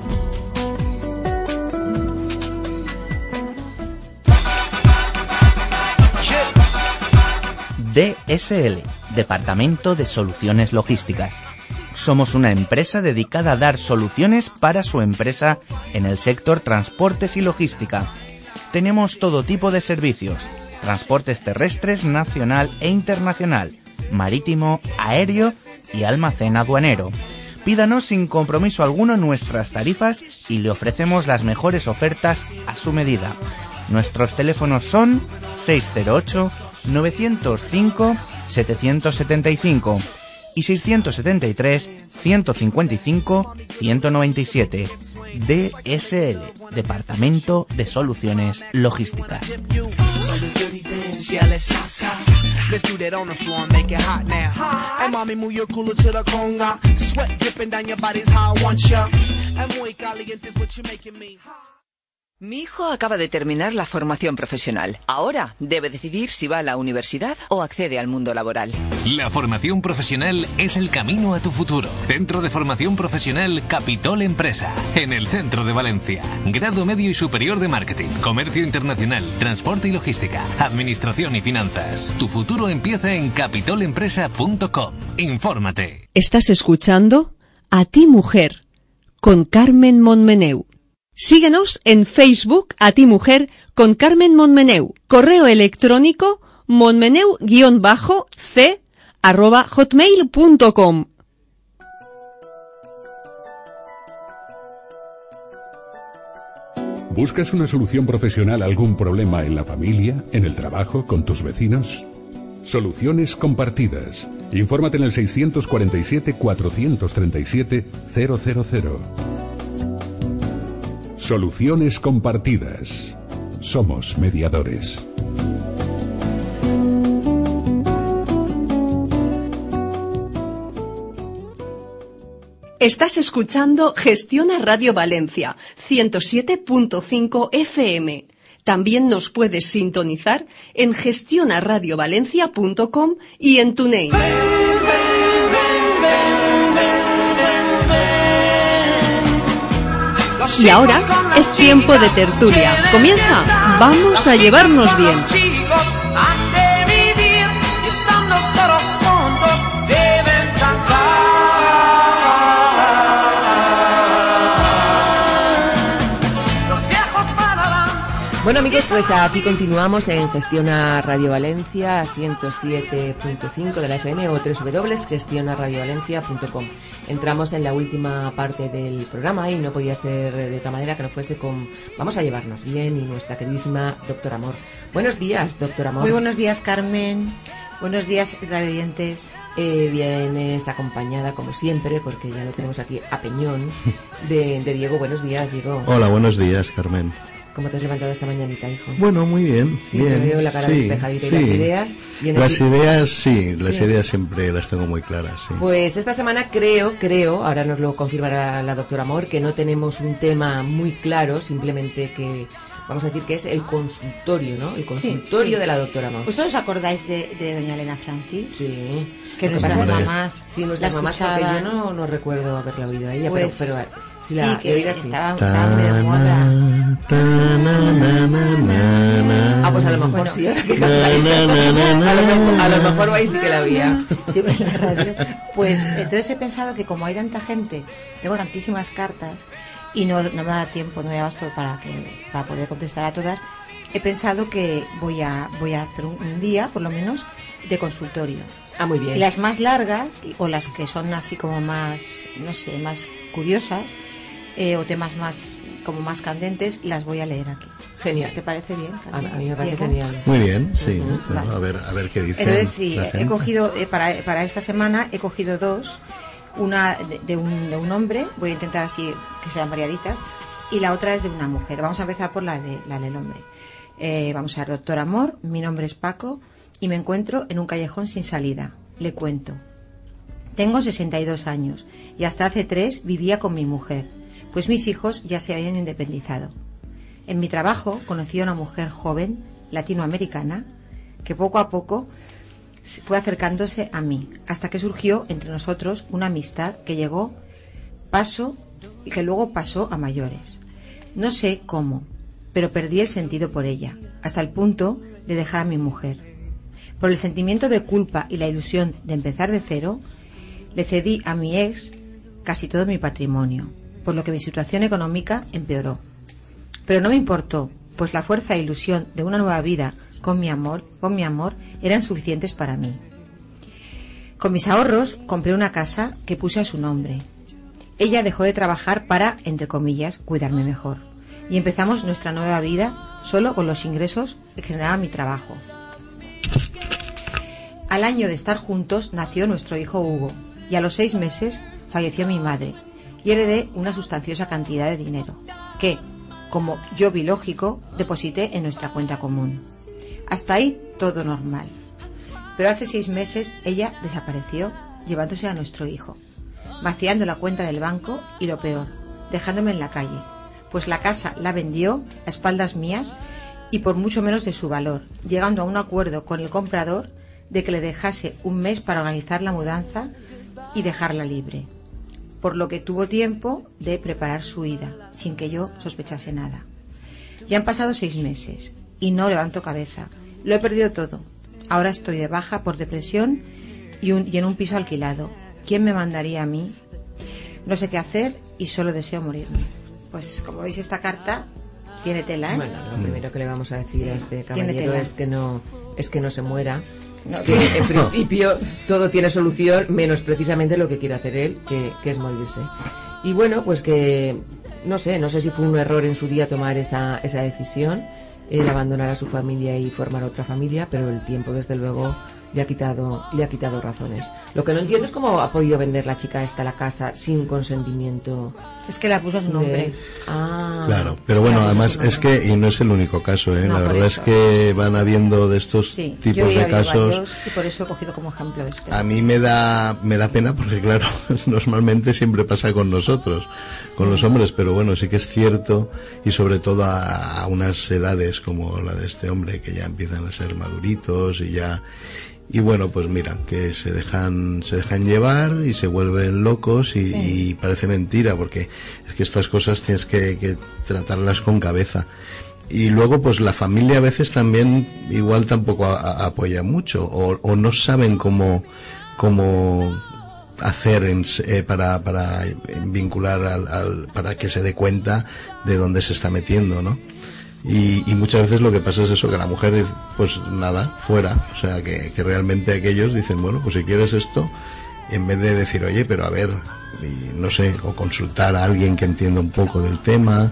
D S L, Departamento de Soluciones Logísticas. Somos una empresa dedicada a dar soluciones para su empresa en el sector transportes y logística. Tenemos todo tipo de servicios, transportes terrestres nacional e internacional, marítimo, aéreo y almacén aduanero. Pídanos sin compromiso alguno nuestras tarifas y le ofrecemos las mejores ofertas a su medida. Nuestros teléfonos son seis cero ocho, nueve cero cinco, siete siete cinco y seis siete tres, uno cinco cinco, uno nueve siete. D S L, Departamento de Soluciones Logísticas. Mi hijo acaba de terminar la formación profesional. Ahora debe decidir si va a la universidad o accede al mundo laboral. La formación profesional es el camino a tu futuro. Centro de Formación Profesional Capitol Empresa, en el centro de Valencia. Grado medio y superior de marketing, comercio internacional, transporte y logística, administración y finanzas. Tu futuro empieza en capitol empresa punto com. Infórmate. Estás escuchando A Ti Mujer con Carmen Montmeneu. Síguenos en Facebook A Ti Mujer con Carmen Montmeneu. Correo electrónico montmeneu-c arroba hotmail punto com. ¿Buscas una solución profesional a algún problema en la familia, en el trabajo, con tus vecinos? Soluciones Compartidas. Infórmate en el seiscientos cuarenta y siete, cuatrocientos treinta y siete, cero cero cero. Soluciones Compartidas. Somos mediadores. Estás escuchando Gestiona Radio Valencia, ciento siete punto cinco F M. También nos puedes sintonizar en gestiona radio valencia punto com y en TuneIn. Y ahora es tiempo de tertulia. Comienza. Vamos a llevarnos bien. Bueno, amigos, pues aquí continuamos en Gestiona Radio Valencia ciento siete punto cinco de la F M o doble u doble u doble u punto gestiona radio valencia punto com. Entramos en la última parte del programa y no podía ser de otra manera que no fuese con Vamos a llevarnos bien y nuestra queridísima doctora Amor. Buenos días, doctora Amor. Muy buenos días, Carmen. Buenos días, radioyentes. Eh, vienes acompañada, como siempre, porque ya lo tenemos aquí a Peñón, de, de Diego. Buenos días, Diego. Hola, buenos días, Carmen. ¿Cómo te has levantado esta mañanita, hijo? Bueno, muy bien. Sí, bien. te veo la cara sí, despejadita sí. y las ideas. Y en las el... ideas, sí, las sí. ideas siempre las tengo muy claras, sí. Pues esta semana creo, creo, ahora nos lo confirmará la doctora Amor, que no tenemos un tema muy claro, simplemente que vamos a decir que es el consultorio, ¿no? El consultorio sí, sí. de la doctora Amor. ¿Vosotros os acordáis de, de doña Elena Francis? Sí. Que nuestras mamás, sí, nuestras mamás, porque yo no, no recuerdo haberla oído a ella, pues, pero, pero sí, sí la que oída, estaba, sí. estaba muy de moda. Ah, pues a lo mejor bueno, sí, ahora que cantáis. A lo mejor, a lo mejor ahí sí que la había. Sí, en la radio. Pues entonces he pensado que como hay tanta gente, tengo tantísimas cartas y no, no me da tiempo, no me da basto para, que, para poder contestar a todas, he pensado que voy a, voy a hacer un, un día, por lo menos, de consultorio. Ah, muy bien. Y las más largas, o las que son así como más, no sé, más curiosas, eh, o temas más como más candentes, las voy a leer aquí. Genial. ¿Te parece bien? A, a mí me parece Diego? genial. Muy bien, sí. Uh-huh. Bueno, vale. a ver, a ver qué dice. Entonces sí, he cogido eh, para para esta semana he cogido dos, una de, de, un, de un hombre, voy a intentar así que sean variaditas, y la otra es de una mujer. Vamos a empezar por la de la del hombre. Eh, vamos a ver, doctor Amor, mi nombre es Paco y me encuentro en un callejón sin salida. Le cuento. Tengo sesenta y dos años y hasta hace tres vivía con mi mujer, pues mis hijos ya se habían independizado. En mi trabajo conocí a una mujer joven, latinoamericana, que poco a poco fue acercándose a mí, hasta que surgió entre nosotros una amistad que llegó paso y que luego pasó a mayores. No sé cómo, pero perdí el sentido por ella, hasta el punto de dejar a mi mujer. Por el sentimiento de culpa y la ilusión de empezar de cero, le cedí a mi ex casi todo mi patrimonio, por lo que mi situación económica empeoró. Pero no me importó, pues la fuerza e ilusión de una nueva vida con mi amor, con mi amor eran suficientes para mí. Con mis ahorros compré una casa que puse a su nombre. Ella dejó de trabajar para, entre comillas, cuidarme mejor. Y empezamos nuestra nueva vida solo con los ingresos que generaba mi trabajo. Al año de estar juntos nació nuestro hijo Hugo y a los seis meses falleció mi madre y heredé una sustanciosa cantidad de dinero que, como yo vi lógico, deposité en nuestra cuenta común. Hasta ahí todo normal. Pero hace seis meses ella desapareció llevándose a nuestro hijo, vaciando la cuenta del banco y lo peor, dejándome en la calle, pues la casa la vendió a espaldas mías y por mucho menos de su valor, llegando a un acuerdo con el comprador de que le dejase un mes para organizar la mudanza y dejarla libre, por lo que tuvo tiempo de preparar su ida, sin que yo sospechase nada. Ya han pasado seis meses y no levanto cabeza, lo he perdido todo. Ahora estoy de baja por depresión y, un, y en un piso alquilado. ¿Quién me mandaría a mí? No sé qué hacer y solo deseo morirme. Pues como veis, esta carta tiene tela, ¿eh? Bueno, lo primero que le vamos a decir a este caballero es que no es que no se muera. No, que en principio todo tiene solución, menos precisamente lo que quiere hacer él, que, que es morirse. Y bueno, pues que no sé, no sé si fue un error en su día tomar esa, esa decisión, el abandonar a su familia y formar otra familia, pero el tiempo desde luego le ha quitado le ha quitado razones. Lo que no entiendo es cómo ha podido vender la chica esta la casa sin consentimiento. Es que la puso a su nombre. De... Ah, claro, pero bueno, además es que, y no es el único caso, ¿eh? No, la verdad es que van habiendo de estos sí, tipos de casos. Y por eso he cogido como ejemplo este. A mí me da, me da pena porque, claro, normalmente siempre pasa con nosotros, con los hombres, pero bueno, sí que es cierto, y sobre todo a, a unas edades como la de este hombre, que ya empiezan a ser maduritos y ya. y bueno, pues mira, que se dejan se dejan llevar y se vuelven locos y, sí. y parece mentira, porque es que estas cosas tienes que, que tratarlas con cabeza. Y luego pues la familia a veces también igual tampoco a, a, apoya mucho, o, o no saben cómo cómo hacer en, eh, para para vincular al, al para que se dé cuenta de dónde se está metiendo, ¿no? Y, y muchas veces lo que pasa es eso, que la mujer, pues nada, fuera. O sea, que, que realmente aquellos dicen, bueno, pues si quieres esto, en vez de decir, oye, pero a ver, y no sé, o consultar a alguien que entienda un poco del tema,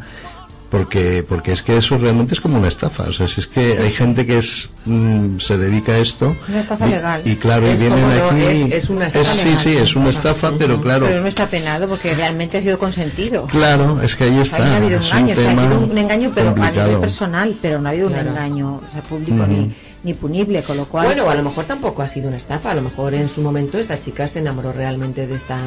porque porque es que eso realmente es como una estafa. O sea, si es que sí, hay sí. gente que es mm, se dedica a esto, una estafa y, legal, y claro, es y vienen no, aquí es, es una estafa es, legal, sí, sí, es una estafa, uh-huh. pero claro, pero no está penado porque realmente ha sido consentido. Claro, es que ahí está. O sea, no ha habido es engaño, un o sea, ha habido un engaño, pero complicado. a nivel personal, pero no ha habido Claro. un engaño, o sea, público uh-huh. ni ni punible, con lo cual... Bueno, a lo mejor tampoco ha sido una estafa, a lo mejor en su momento esta chica se enamoró realmente de esta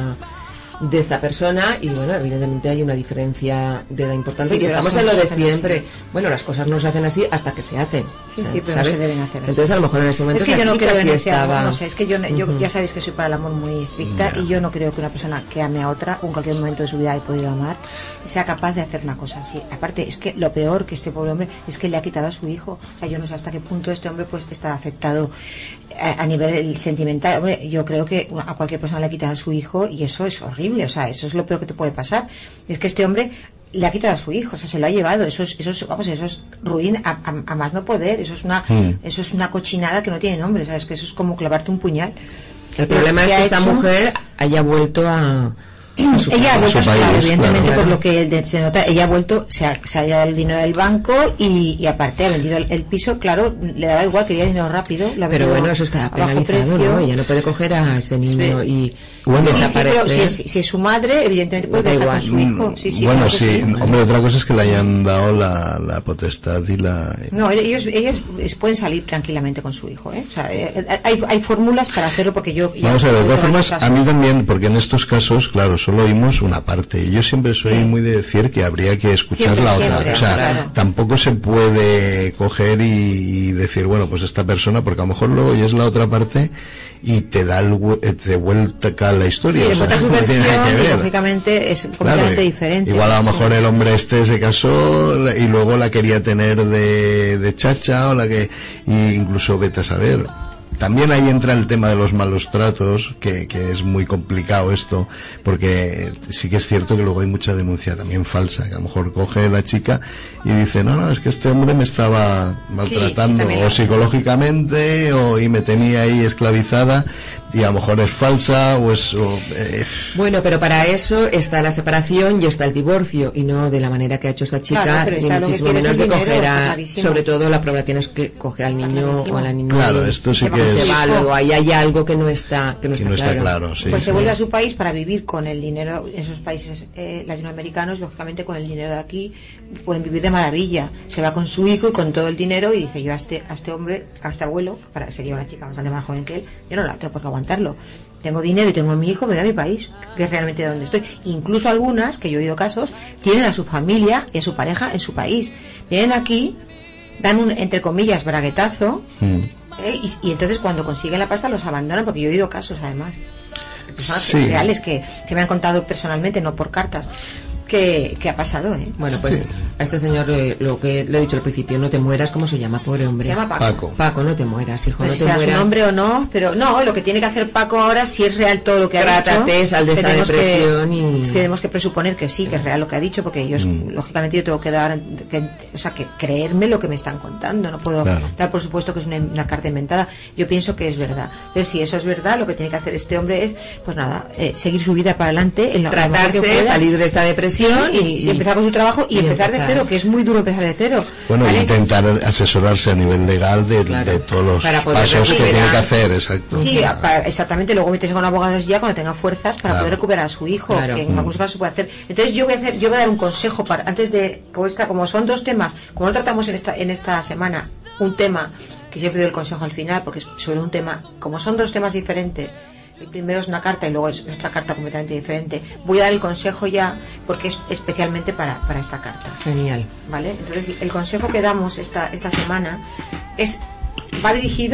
de esta persona y bueno, evidentemente hay una diferencia de edad importante Sí, y estamos en lo de siempre. Así. Bueno, las cosas no se hacen así hasta que se hacen. Sí, sí, pero ¿sabes? no se deben hacer así. Entonces a lo mejor en ese momento es que yo no chica creo sí en ese estaba... amor, no sé, es que yo, yo uh-huh. ya sabéis que soy para el amor muy estricta Yeah. y yo no creo que una persona que ame a otra o en cualquier momento de su vida haya podido amar sea capaz de hacer una cosa así. Aparte, es que lo peor que este pobre hombre es que le ha quitado a su hijo. O sea, yo no sé hasta qué punto este hombre pues está afectado a, a nivel sentimental. Hombre, yo creo que a cualquier persona le ha quitado a su hijo y eso es horrible, o sea, eso es lo peor que te puede pasar. Es que este hombre le ha quitado a su hijo, o sea, se lo ha llevado, eso es, eso es, vamos, eso es ruin a, a, a más no poder, eso es una mm. eso es una cochinada que no tiene nombre, ¿sabes? Que eso es como clavarte un puñal. El problema es que esta hecho... mujer haya vuelto a... A su ella ha vuelto, país, claro, evidentemente, claro. por lo que se nota, ella ha vuelto, se ha, se ha llevado el dinero del banco y, y aparte ha vendido el, el piso, claro, le daba igual, quería dinero rápido. Pero bueno, eso está penalizado, ¿no? Ella no puede coger a ese niño sí. y bueno, desaparecer. Sí, sí, pero si, si es su madre, evidentemente puede dejar con su hijo. Sí, sí, bueno, claro sí, sí, hombre, otra cosa es que le hayan dado la, la potestad y la... No, ellos, ellos pueden salir tranquilamente con su hijo, ¿eh? O sea, hay, hay fórmulas para hacerlo porque yo... Vamos a ver, de todas formas, a mí también, porque en estos casos, claro, solo oímos una parte. Y yo siempre soy sí. muy de decir que habría que escuchar siempre, la otra. Siempre, o sea, claro. tampoco se puede coger y, y decir, bueno, pues esta persona, porque a lo mejor luego oyes la otra parte y te da el, te vuelta la historia. Sí, o sea, su no versión, tiene nada que ver. Lógicamente es completamente claro, diferente. Igual a lo mejor sí. el hombre este se casó y luego la quería tener de, de chacha o la que, y incluso vete a saber. También ahí entra el tema de los malos tratos, que, que es muy complicado esto, porque sí que es cierto que luego hay mucha denuncia también falsa, que a lo mejor coge la chica y dice, no, no, es que este hombre me estaba maltratando, sí, sí, o psicológicamente, o y me tenía ahí esclavizada, y a lo mejor es falsa, o es... O, eh. Bueno, pero para eso está la separación y está el divorcio, y no de la manera que ha hecho esta chica, claro, ni muchísimo menos de coger a... Sobre todo la prueba tienes que coger al está niño clarísimo. o a la niña. Claro, esto sí que se es... va luego, ahí hay algo que no está, que no está, no está claro. claro sí, pues sí. se vuelve a su país para vivir con el dinero, en esos países eh, latinoamericanos, lógicamente con el dinero de aquí pueden vivir de maravilla. Se va con su hijo y con todo el dinero y dice, yo a este, a este hombre, a este abuelo, para sería una chica bastante más joven que él, yo no la tengo por qué aguantarlo. Tengo dinero y tengo a mi hijo, me voy a mi país, que es realmente donde estoy. Incluso algunas, que yo he oído casos, tienen a su familia y a su pareja en su país. Vienen aquí, dan un, entre comillas, braguetazo, mm. ¿eh? y, y entonces cuando consiguen la pasta los abandonan, porque yo he oído casos además. Personas sí. reales que, que me han contado personalmente, no por cartas. Que, que ha pasado, ¿eh? Bueno, pues sí. a este señor eh, lo que le he dicho al principio, no te mueras, ¿cómo se llama? Pobre hombre. Se llama Paco. Paco, Paco no te mueras, hijo, pues no te sea mueras. Su nombre o no, pero no, lo que tiene que hacer Paco ahora, si es real todo lo que ha dicho, Trátate, sal de esta depresión que, y... es que tenemos que presuponer que sí, que es real lo que ha dicho, porque ellos, mm. lógicamente yo tengo que dar, que, o sea, que creerme lo que me están contando, no puedo claro. dar por supuesto que es una, una carta inventada. Yo pienso que es verdad. Entonces, si eso es verdad, lo que tiene que hacer este hombre es, pues nada, eh, seguir su vida para adelante, en lo, tratarse, que salir de esta depresión sí, y, y, y empezar con su trabajo y, y empezar, empezar de cero, que es muy duro empezar de cero. Bueno, ¿vale? intentar asesorarse a nivel legal de, claro, de todos los pasos que tiene que hacer, exacto. Sí, para, exactamente, luego meterse con abogados ya cuando tenga fuerzas para claro. poder recuperar a su hijo, claro. que en algunos casos se puede hacer. Entonces yo voy a hacer, yo voy a dar un consejo para antes de, como, esta, como son dos temas, como no tratamos en esta, en esta semana un tema, que siempre doy el consejo al final, porque es sobre un tema, como son dos temas diferentes, el primero es una carta y luego es otra carta completamente diferente. Voy a dar el consejo ya porque es especialmente para, para esta carta. Genial. ¿Vale? Entonces el consejo que damos esta, esta semana es va dirigido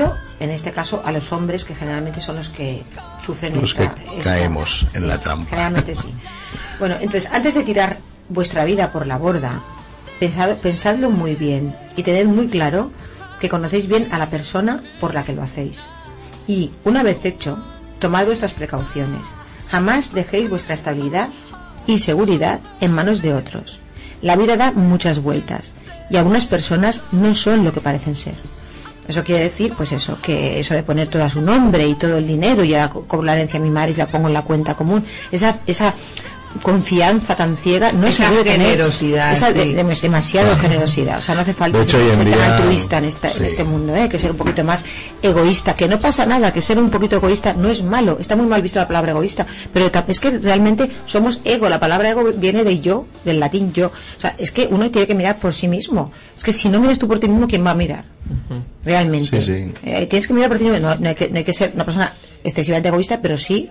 en este caso a los hombres, que generalmente son los que sufren los esta, que esta, caemos en sí, la trampa. Generalmente sí. Bueno, entonces, antes de tirar vuestra vida por la borda, pensad, pensadlo muy bien y tened muy claro que conocéis bien a la persona por la que lo hacéis. Y, una vez hecho, tomad vuestras precauciones. Jamás dejéis vuestra estabilidad y seguridad en manos de otros. La vida da muchas vueltas y algunas personas no son lo que parecen ser. Eso quiere decir, pues eso, que eso de poner todo a su nombre y todo el dinero, y ahora cobro la herencia a mi madre y la pongo en la cuenta común, esa esa confianza tan ciega, no esa se debe generosidad, tener, esa sí. de, de, demasiado Claro. generosidad, o sea, no hace falta De hecho, ser, hoy en ser tan día, altruista en, esta, sí. en este mundo, ¿eh? Que ser un poquito más egoísta, que no pasa nada, que ser un poquito egoísta no es malo, está muy mal visto la palabra egoísta, pero es que realmente somos ego, la palabra ego viene de yo, del latín yo, o sea, es que uno tiene que mirar por sí mismo, es que si no miras tú por ti mismo, ¿quién va a mirar? Uh-huh. Realmente. Sí, sí. Eh, tienes que mirar por ti mismo, no, no, hay que, no hay que ser una persona excesivamente egoísta, pero sí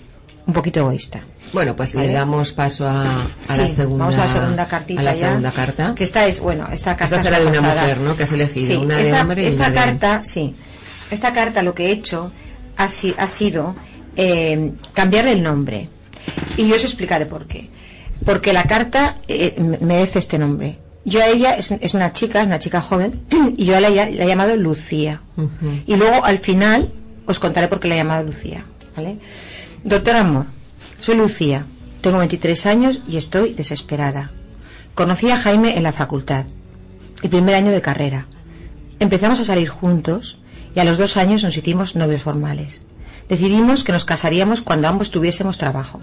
un poquito egoísta. Bueno, pues ¿Vale? le damos paso a, a sí, la segunda. Vamos a la segunda cartita a la ya, segunda carta. Que esta es, bueno, esta carta esta será es de una pasada. mujer, ¿no? Que has elegido, sí, una esta, de hombre y esta una de... carta, sí. Esta carta lo que he hecho ha, si, ha sido eh, cambiarle el nombre. Y yo os explicaré por qué. Porque la carta eh, merece este nombre. Yo a ella, es, es una chica, es una chica joven, y yo a ella la he llamado Lucía. Uh-huh. Y luego al final os contaré por qué la he llamado Lucía, ¿vale? Doctor Amor, soy Lucía, tengo veintitrés años y estoy desesperada. Conocí a Jaime en la facultad, el primer año de carrera. Empezamos a salir juntos y a los dos años nos hicimos novios formales. Decidimos que nos casaríamos cuando ambos tuviésemos trabajo.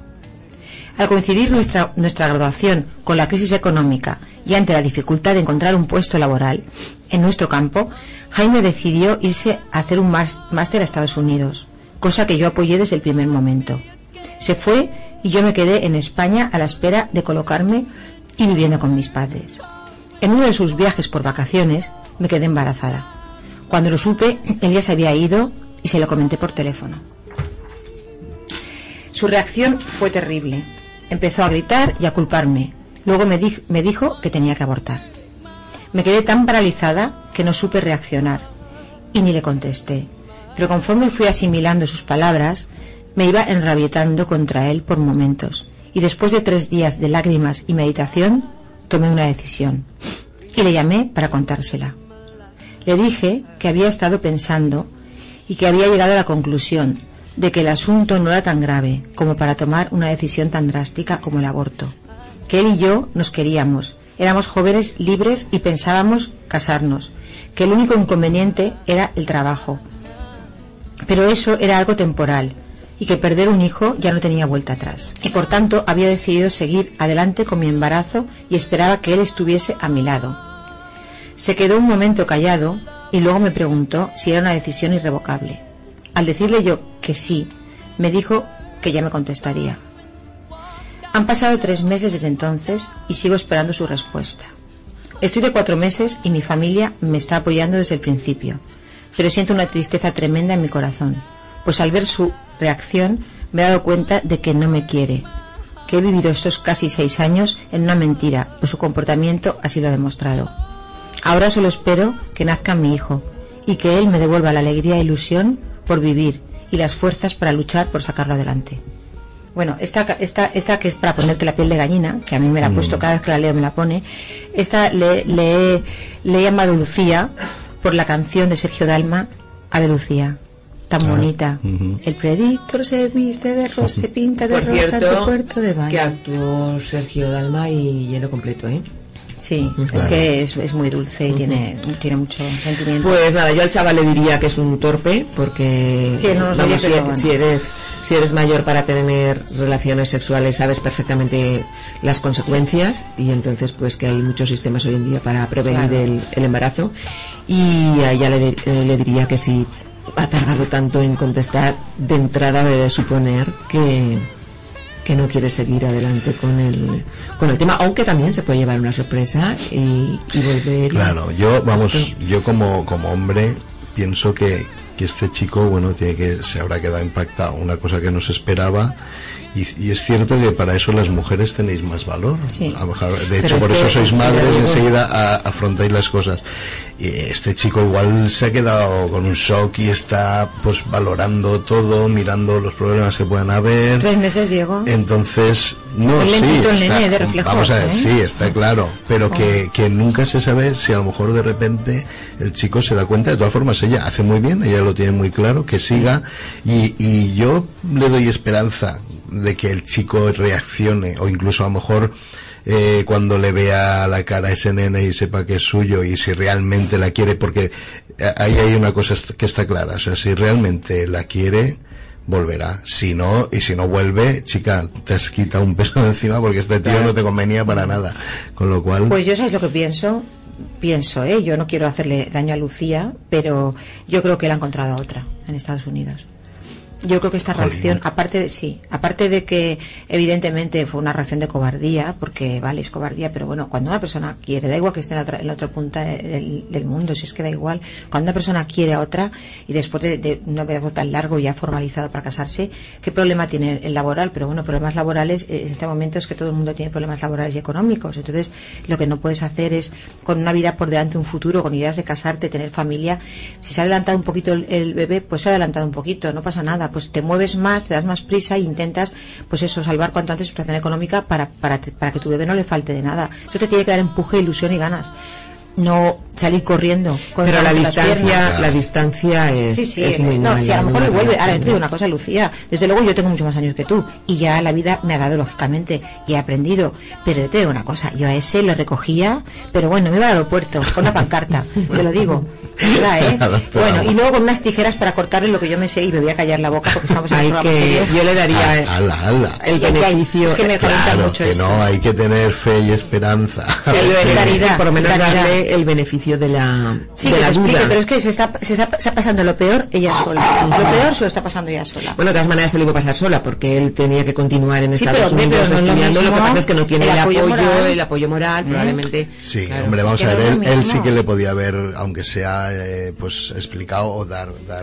Al coincidir nuestra, nuestra graduación con la crisis económica y ante la dificultad de encontrar un puesto laboral en nuestro campo, Jaime decidió irse a hacer un máster a Estados Unidos, cosa que yo apoyé desde el primer momento. Se fue y yo me quedé en España a la espera de colocarme y viviendo con mis padres. En uno de sus viajes por vacaciones me quedé embarazada. Cuando lo supe, él ya se había ido y se lo comenté por teléfono. Su reacción fue terrible. Empezó a gritar y a culparme. Luego me, di- me dijo que tenía que abortar. Me quedé tan paralizada que no supe reaccionar y ni le contesté. Pero conforme fui asimilando sus palabras, me iba enrabietando contra él por momentos. Y después de tres días de lágrimas y meditación, tomé una decisión. Y le llamé para contársela. Le dije que había estado pensando y que había llegado a la conclusión de que el asunto no era tan grave como para tomar una decisión tan drástica como el aborto. Que él y yo nos queríamos, éramos jóvenes libres y pensábamos casarnos, que el único inconveniente era el trabajo. Pero eso era algo temporal y que perder un hijo ya no tenía vuelta atrás. Y por tanto había decidido seguir adelante con mi embarazo y esperaba que él estuviese a mi lado. Se quedó un momento callado y luego me preguntó si era una decisión irrevocable. Al decirle yo que sí, me dijo que ya me contestaría. Han pasado tres meses desde entonces y sigo esperando su respuesta. Estoy de cuatro meses y mi familia me está apoyando desde el principio, pero siento una tristeza tremenda en mi corazón, pues al ver su reacción me he dado cuenta de que no me quiere, que he vivido estos casi seis años en una mentira, pues su comportamiento así lo ha demostrado. Ahora solo espero que nazca mi hijo y que él me devuelva la alegría e ilusión por vivir y las fuerzas para luchar por sacarlo adelante. Bueno, esta, esta, esta que es para ponerte la piel de gallina, que a mí me la ha puesto, cada vez que la leo me la pone, esta le, le, le he llamado Lucía por la canción de Sergio Dalma, Ave Lucía, tan ah, bonita. Uh-huh. El predictor se viste de rosa, se pinta de por rosa cierto, en tu puerto de baile. Que actuó Sergio Dalma y lleno completo, ¿eh? Sí, claro. Es que es, es muy dulce y uh-huh. tiene, tiene mucho sentimiento. Pues nada, yo al chaval le diría que es un torpe, porque sí, no vamos, si, bueno. si eres si eres mayor para tener relaciones sexuales sabes perfectamente las consecuencias, sí. Y entonces pues que hay muchos sistemas hoy en día para prevenir claro. el, el embarazo, y a ella le, le diría que si ha tardado tanto en contestar, de entrada debe suponer que que no quiere seguir adelante con el con el tema, aunque también se puede llevar una sorpresa y, y volver. Claro, yo vamos, esto. yo como como hombre pienso que que este chico, bueno, tiene que se habrá quedado impactado, una cosa que no se esperaba. Y, y es cierto que para eso las mujeres tenéis más valor. Sí. A lo mejor, de hecho, Pero por es eso que, sois madres y digo, enseguida a, afrontáis las cosas. Y este chico igual se ha quedado con un shock y está pues valorando todo, mirando los problemas que puedan haber. Tres meses, Diego. Entonces, no, el sí, lentito, el está, nene de reflejos, vamos a ver, ¿eh? sí, está claro, pero Oh. que, que nunca se sabe si a lo mejor de repente el chico se da cuenta. De todas formas, ella hace muy bien, ella lo tiene muy claro, que siga, y, y yo le doy esperanza de que el chico reaccione, o incluso a lo mejor eh, cuando le vea la cara a ese nene y sepa que es suyo, y si realmente la quiere, porque ahí hay una cosa que está clara, o sea, si realmente la quiere, volverá. Si no, y si no vuelve, chica, te has quitado un peso de encima, porque este tío no te convenía para nada, con lo cual... Pues yo sabes lo que pienso, pienso, ¿eh? Yo no quiero hacerle daño a Lucía, pero yo creo que él ha encontrado a otra en Estados Unidos. Yo creo que esta reacción, aparte de, sí, aparte de que evidentemente fue una reacción de cobardía, porque vale, es cobardía, pero bueno, cuando una persona quiere, da igual que esté en la otra, en la otra punta del, del mundo, si es que da igual, cuando una persona quiere a otra y después de, de un noviazgo tan largo ya formalizado para casarse, ¿qué problema tiene el laboral? Pero bueno, problemas laborales, en este momento es que todo el mundo tiene problemas laborales y económicos, entonces lo que no puedes hacer es, con una vida por delante, un futuro, con ideas de casarte, tener familia, si se ha adelantado un poquito el, el bebé, pues se ha adelantado un poquito, no pasa nada, pues te mueves más, te das más prisa e intentas, pues eso, salvar cuanto antes tu situación económica para, para, para que tu bebé no le falte de nada. Eso te tiene que dar empuje, ilusión y ganas. No salir corriendo con pero la distancia piernas. la distancia es, sí, sí, es muy no, mala, si a lo mejor muy le vuelve. mala. Ahora te digo una cosa, Lucía, desde luego yo tengo muchos más años que tú y ya la vida me ha dado lógicamente y he aprendido, pero yo te digo una cosa, yo a ese lo recogía, pero bueno, me iba al aeropuerto con una pancarta, te lo digo, ¿verdad, eh? Bueno, y luego con unas tijeras para cortarle lo que yo me sé y me voy a callar la boca porque estamos en un Hay programa que, serio. yo le daría Ah, ala, ala. el Ya, ya, beneficio, es que me calienta Claro, mucho que esto. no, hay que tener fe y esperanza. el beneficio, por lo menos claridad. darle el beneficio de la Sí, de que la se explique, duda. pero es que se está, se está, está pasando lo peor ella sola. Lo peor se lo está pasando ella sola. Bueno, de todas maneras se lo iba a pasar sola porque él tenía que continuar en Sí, Estados pero, Unidos pero no es lo estudiando. Lo, mismo que pasa es que no tiene el el, apoyo apoyo, moral. el apoyo moral, ¿Mm? probablemente. Sí, Claro. hombre, vamos Es que a no ver, es él, lo él mismo. sí que le podía haber, aunque sea, eh, pues explicado o dar, dar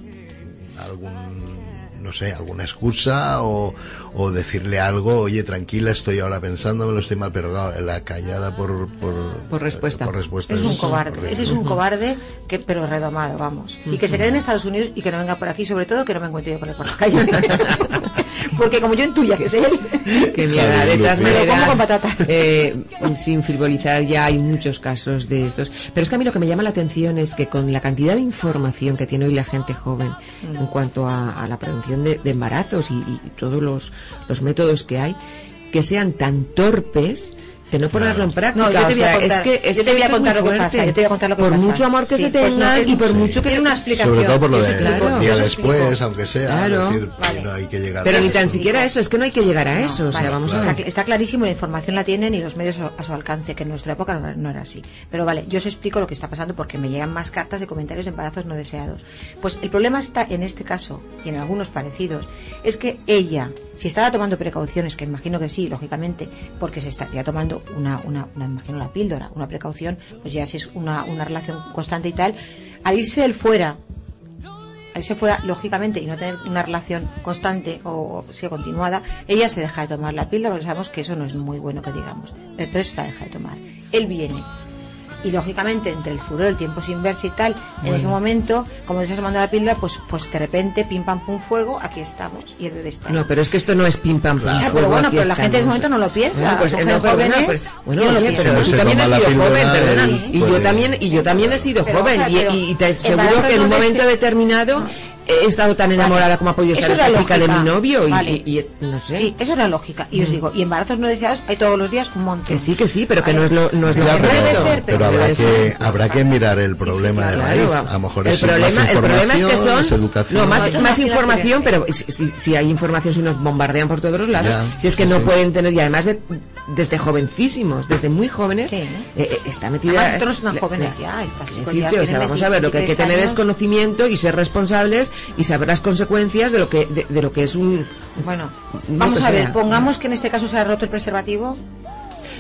algún, no sé, alguna excusa o, o decirle algo, oye, tranquila, estoy ahora pensando, me lo estoy mal, pero claro, la callada por, por, Por respuesta. por respuesta Es un cobarde, horrible. ese es un cobarde que pero redomado, vamos. Y que se quede en Estados Unidos y que no venga por aquí, sobre todo que no me encuentre yo con él por la calle. Porque como yo intuya que es él, Que mira, de todas me lo como maneras, con patatas. eh, sin frivolizar, ya hay muchos casos de estos. Pero es que a mí lo que me llama la atención es que con la cantidad de información que tiene hoy la gente joven Mm. en cuanto a, a la prevención de, de embarazos y, y todos los, los métodos que hay, que sean tan torpes de no ponerlo en práctica. No, yo te o voy a sea, contar- es que es yo te que voy a esto es contar muy lo que fuerte. pasa, yo te voy a contar lo que por pasa. mucho amor que Sí, se pues no tengan te- y por sí. mucho que Tiene se... una explicación. Sobre todo por lo Yo de os explico, un yo día os después, explico. aunque sea, Claro. decir, Vale. no hay que llegar Pero a ni eso. tan siquiera eso, es que no hay que llegar a No, eso. O sea, vale, vamos pues a ver. está, está clarísimo, la información la tienen y los medios a, a su alcance, que en nuestra época no, no era así. Pero vale, yo os explico lo que está pasando porque me llegan más cartas de comentarios de embarazos no deseados. Pues el problema está en este caso y en algunos parecidos, es que ella, si estaba tomando precauciones, que imagino que sí, lógicamente, porque se estaría tomando una, una, una imagino la píldora, una precaución, pues ya si es una, una relación constante y tal, al irse él fuera, al irse fuera, lógicamente, y no tener una relación constante o, o sea, continuada, ella se deja de tomar la píldora, porque sabemos que eso no es muy bueno que digamos. Entonces se la deja de tomar. Él viene. Y lógicamente, entre el furor, el tiempo sin verse y tal, en Bueno. ese momento, como te estás tomando la píldora, pues, pues de repente, pim pam pum fuego, aquí estamos, y el bebé está ahí. No, pero es que esto no es pim pam pum. Claro, fuego, pero bueno, aquí pero la gente en ese estamos. momento no lo piensa. Bueno, pues, Son no, pero jóvenes, bueno, pues, bueno, y no lo oye, piensan. pero Si tú se también has toma la sido píldora, joven, perdona. él Y yo puede- también, y yo también he sido Pero, joven. o sea, y- pero y, y te aseguro embarazos que en un no momento dese- determinado he estado tan enamorada como ha podido Eso estar es la esta chica de lógica. mi novio. y- Vale. Y, y- no sé. Sí, eso es la lógica. Y os digo, y embarazos no deseados hay todos los días un montón. Que sí, que sí, pero que Vale. no es lo, no es lo Ya, pero, correcto. debe ser, pero pero habrá debe que ser. habrá que mirar el problema de raíz. Claro, A lo mejor el es problema, más el problema es que información, son es educación. no más, No, yo más no quiero información, que- pero si, si- si hay información, si nos bombardean por todos los lados, Ya, si es que sí, no sí. pueden tener, y además de, desde jovencísimos, desde muy jóvenes, Sí. eh, eh, está metida. Además, estos no son tan la- jóvenes la- ya, estas chicos decirte, ya o sea, tienen vamos a ver, lo que hay que veintitrés tener es años. conocimiento y ser responsables y saber las consecuencias de lo que de, de lo que es un Bueno, no vamos que a ver, sea. pongamos que en este caso se ha roto el preservativo.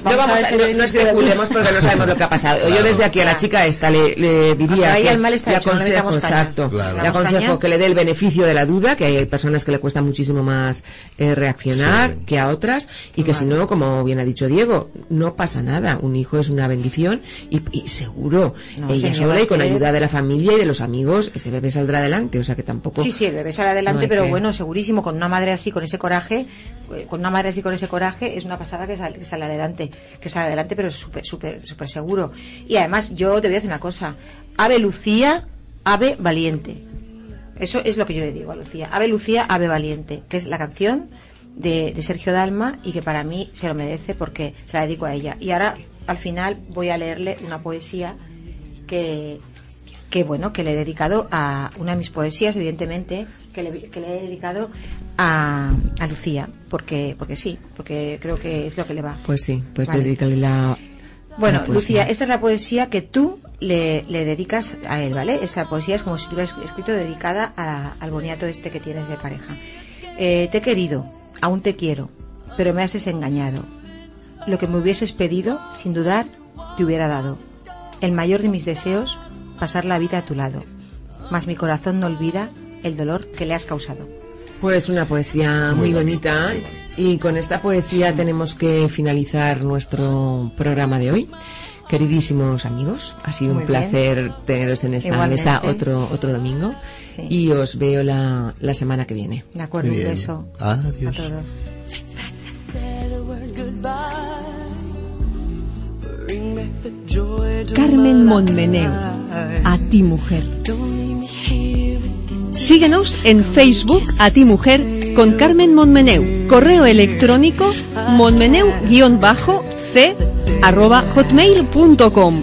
no, vamos a, no, no especulemos porque no sabemos lo que ha pasado. Claro. Yo desde aquí a la chica esta le, le diría que, mal está le hecho, aconsejo, no exacto, claro. le aconsejo que le dé el beneficio de la duda, que hay personas que le cuesta muchísimo más eh, reaccionar sí. que a otras, y que vale. si no, como bien ha dicho Diego, no pasa nada. Un hijo es una bendición y, y seguro, no, ella sola y con ayuda de la familia y de los amigos, ese bebé saldrá adelante. O sea que tampoco. Sí, sí, el bebé sale adelante, no pero que... bueno, segurísimo, con una madre así, con ese coraje, con una madre así, con ese coraje, es una pasada que sale, que sale adelante, que sale adelante, pero súper, súper, súper seguro. Y además, yo te voy a decir una cosa: Ave Lucía, ave valiente. Eso es lo que yo le digo a Lucía. Ave Lucía, ave valiente, que es la canción de, de Sergio Dalma y que para mí se lo merece porque se la dedico a ella. Y ahora, al final, voy a leerle una poesía que. que bueno, que le he dedicado a una de mis poesías, evidentemente, que le, que le he dedicado a, a Lucía, porque porque sí, porque creo que es lo que le va. Pues sí, pues vale. dedícale la Bueno, la Lucía, esta es la poesía que tú le, le dedicas a él, ¿vale? Esa poesía es como si tú la hubieras escrito dedicada a, al boniato este que tienes de pareja. Eh, te he querido, aún te quiero, pero me has engañado. Lo que me hubieses pedido, sin dudar, te hubiera dado. El mayor de mis deseos, pasar la vida a tu lado, mas mi corazón no olvida el dolor que le has causado. Pues una poesía muy, muy bonita, bonita, y con esta poesía tenemos que finalizar nuestro programa de hoy. Queridísimos amigos, ha sido muy un placer bien. teneros en esta Igualmente. mesa otro otro domingo sí. y os veo la, la semana que viene. De acuerdo, un beso Adiós. a todos. Carmen Montmeneu, a ti mujer. Síguenos en Facebook, a ti mujer, con Carmen Montmeneu. Correo electrónico montmeneu-c arroba hotmail punto com.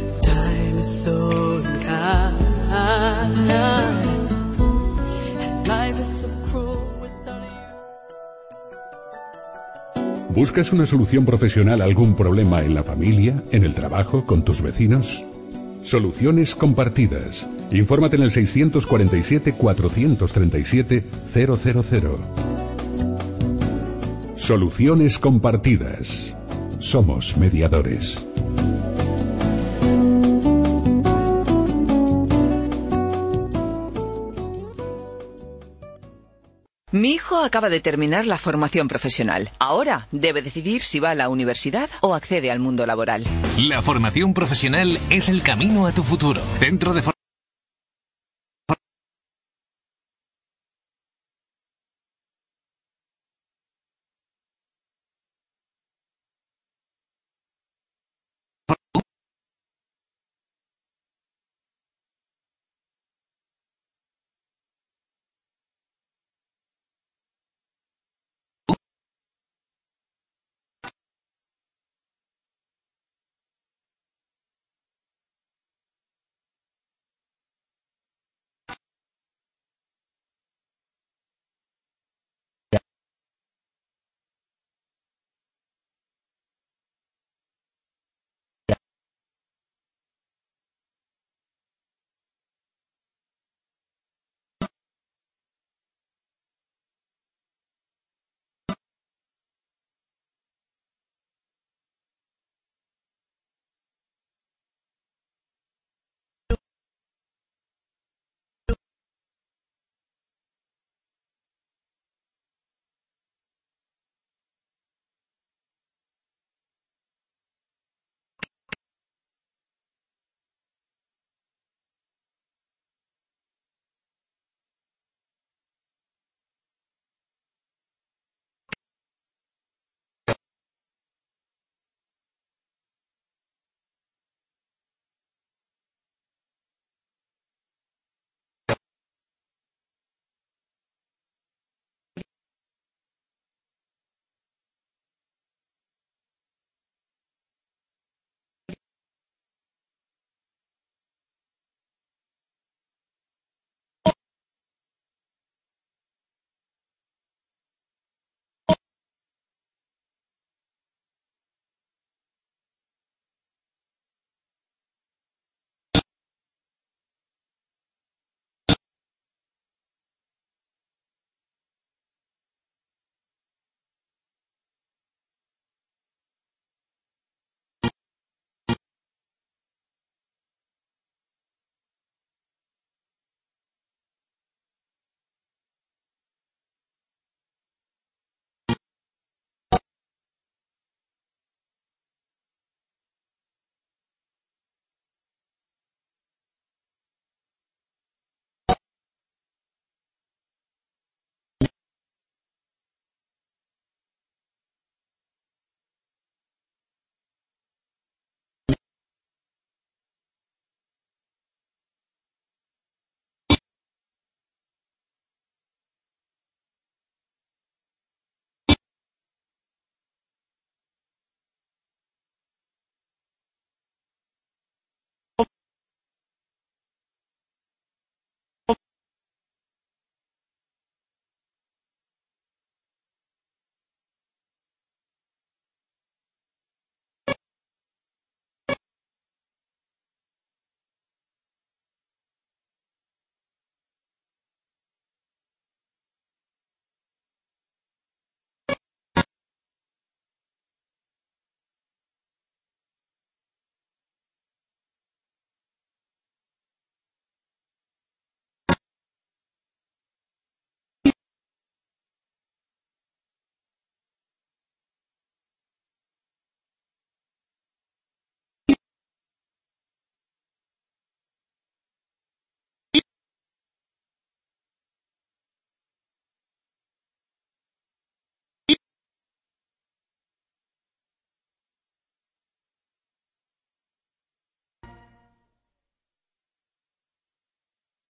¿Buscas una solución profesional a algún problema en la familia, en el trabajo, con tus vecinos? Soluciones compartidas. Infórmate en el seiscientos cuarenta y siete, cuatrocientos treinta y siete, cero cero cero. Soluciones compartidas. Somos mediadores. Mi hijo acaba de terminar la formación profesional. Ahora debe decidir si va a la universidad o accede al mundo laboral. La formación profesional es el camino a tu futuro. Centro de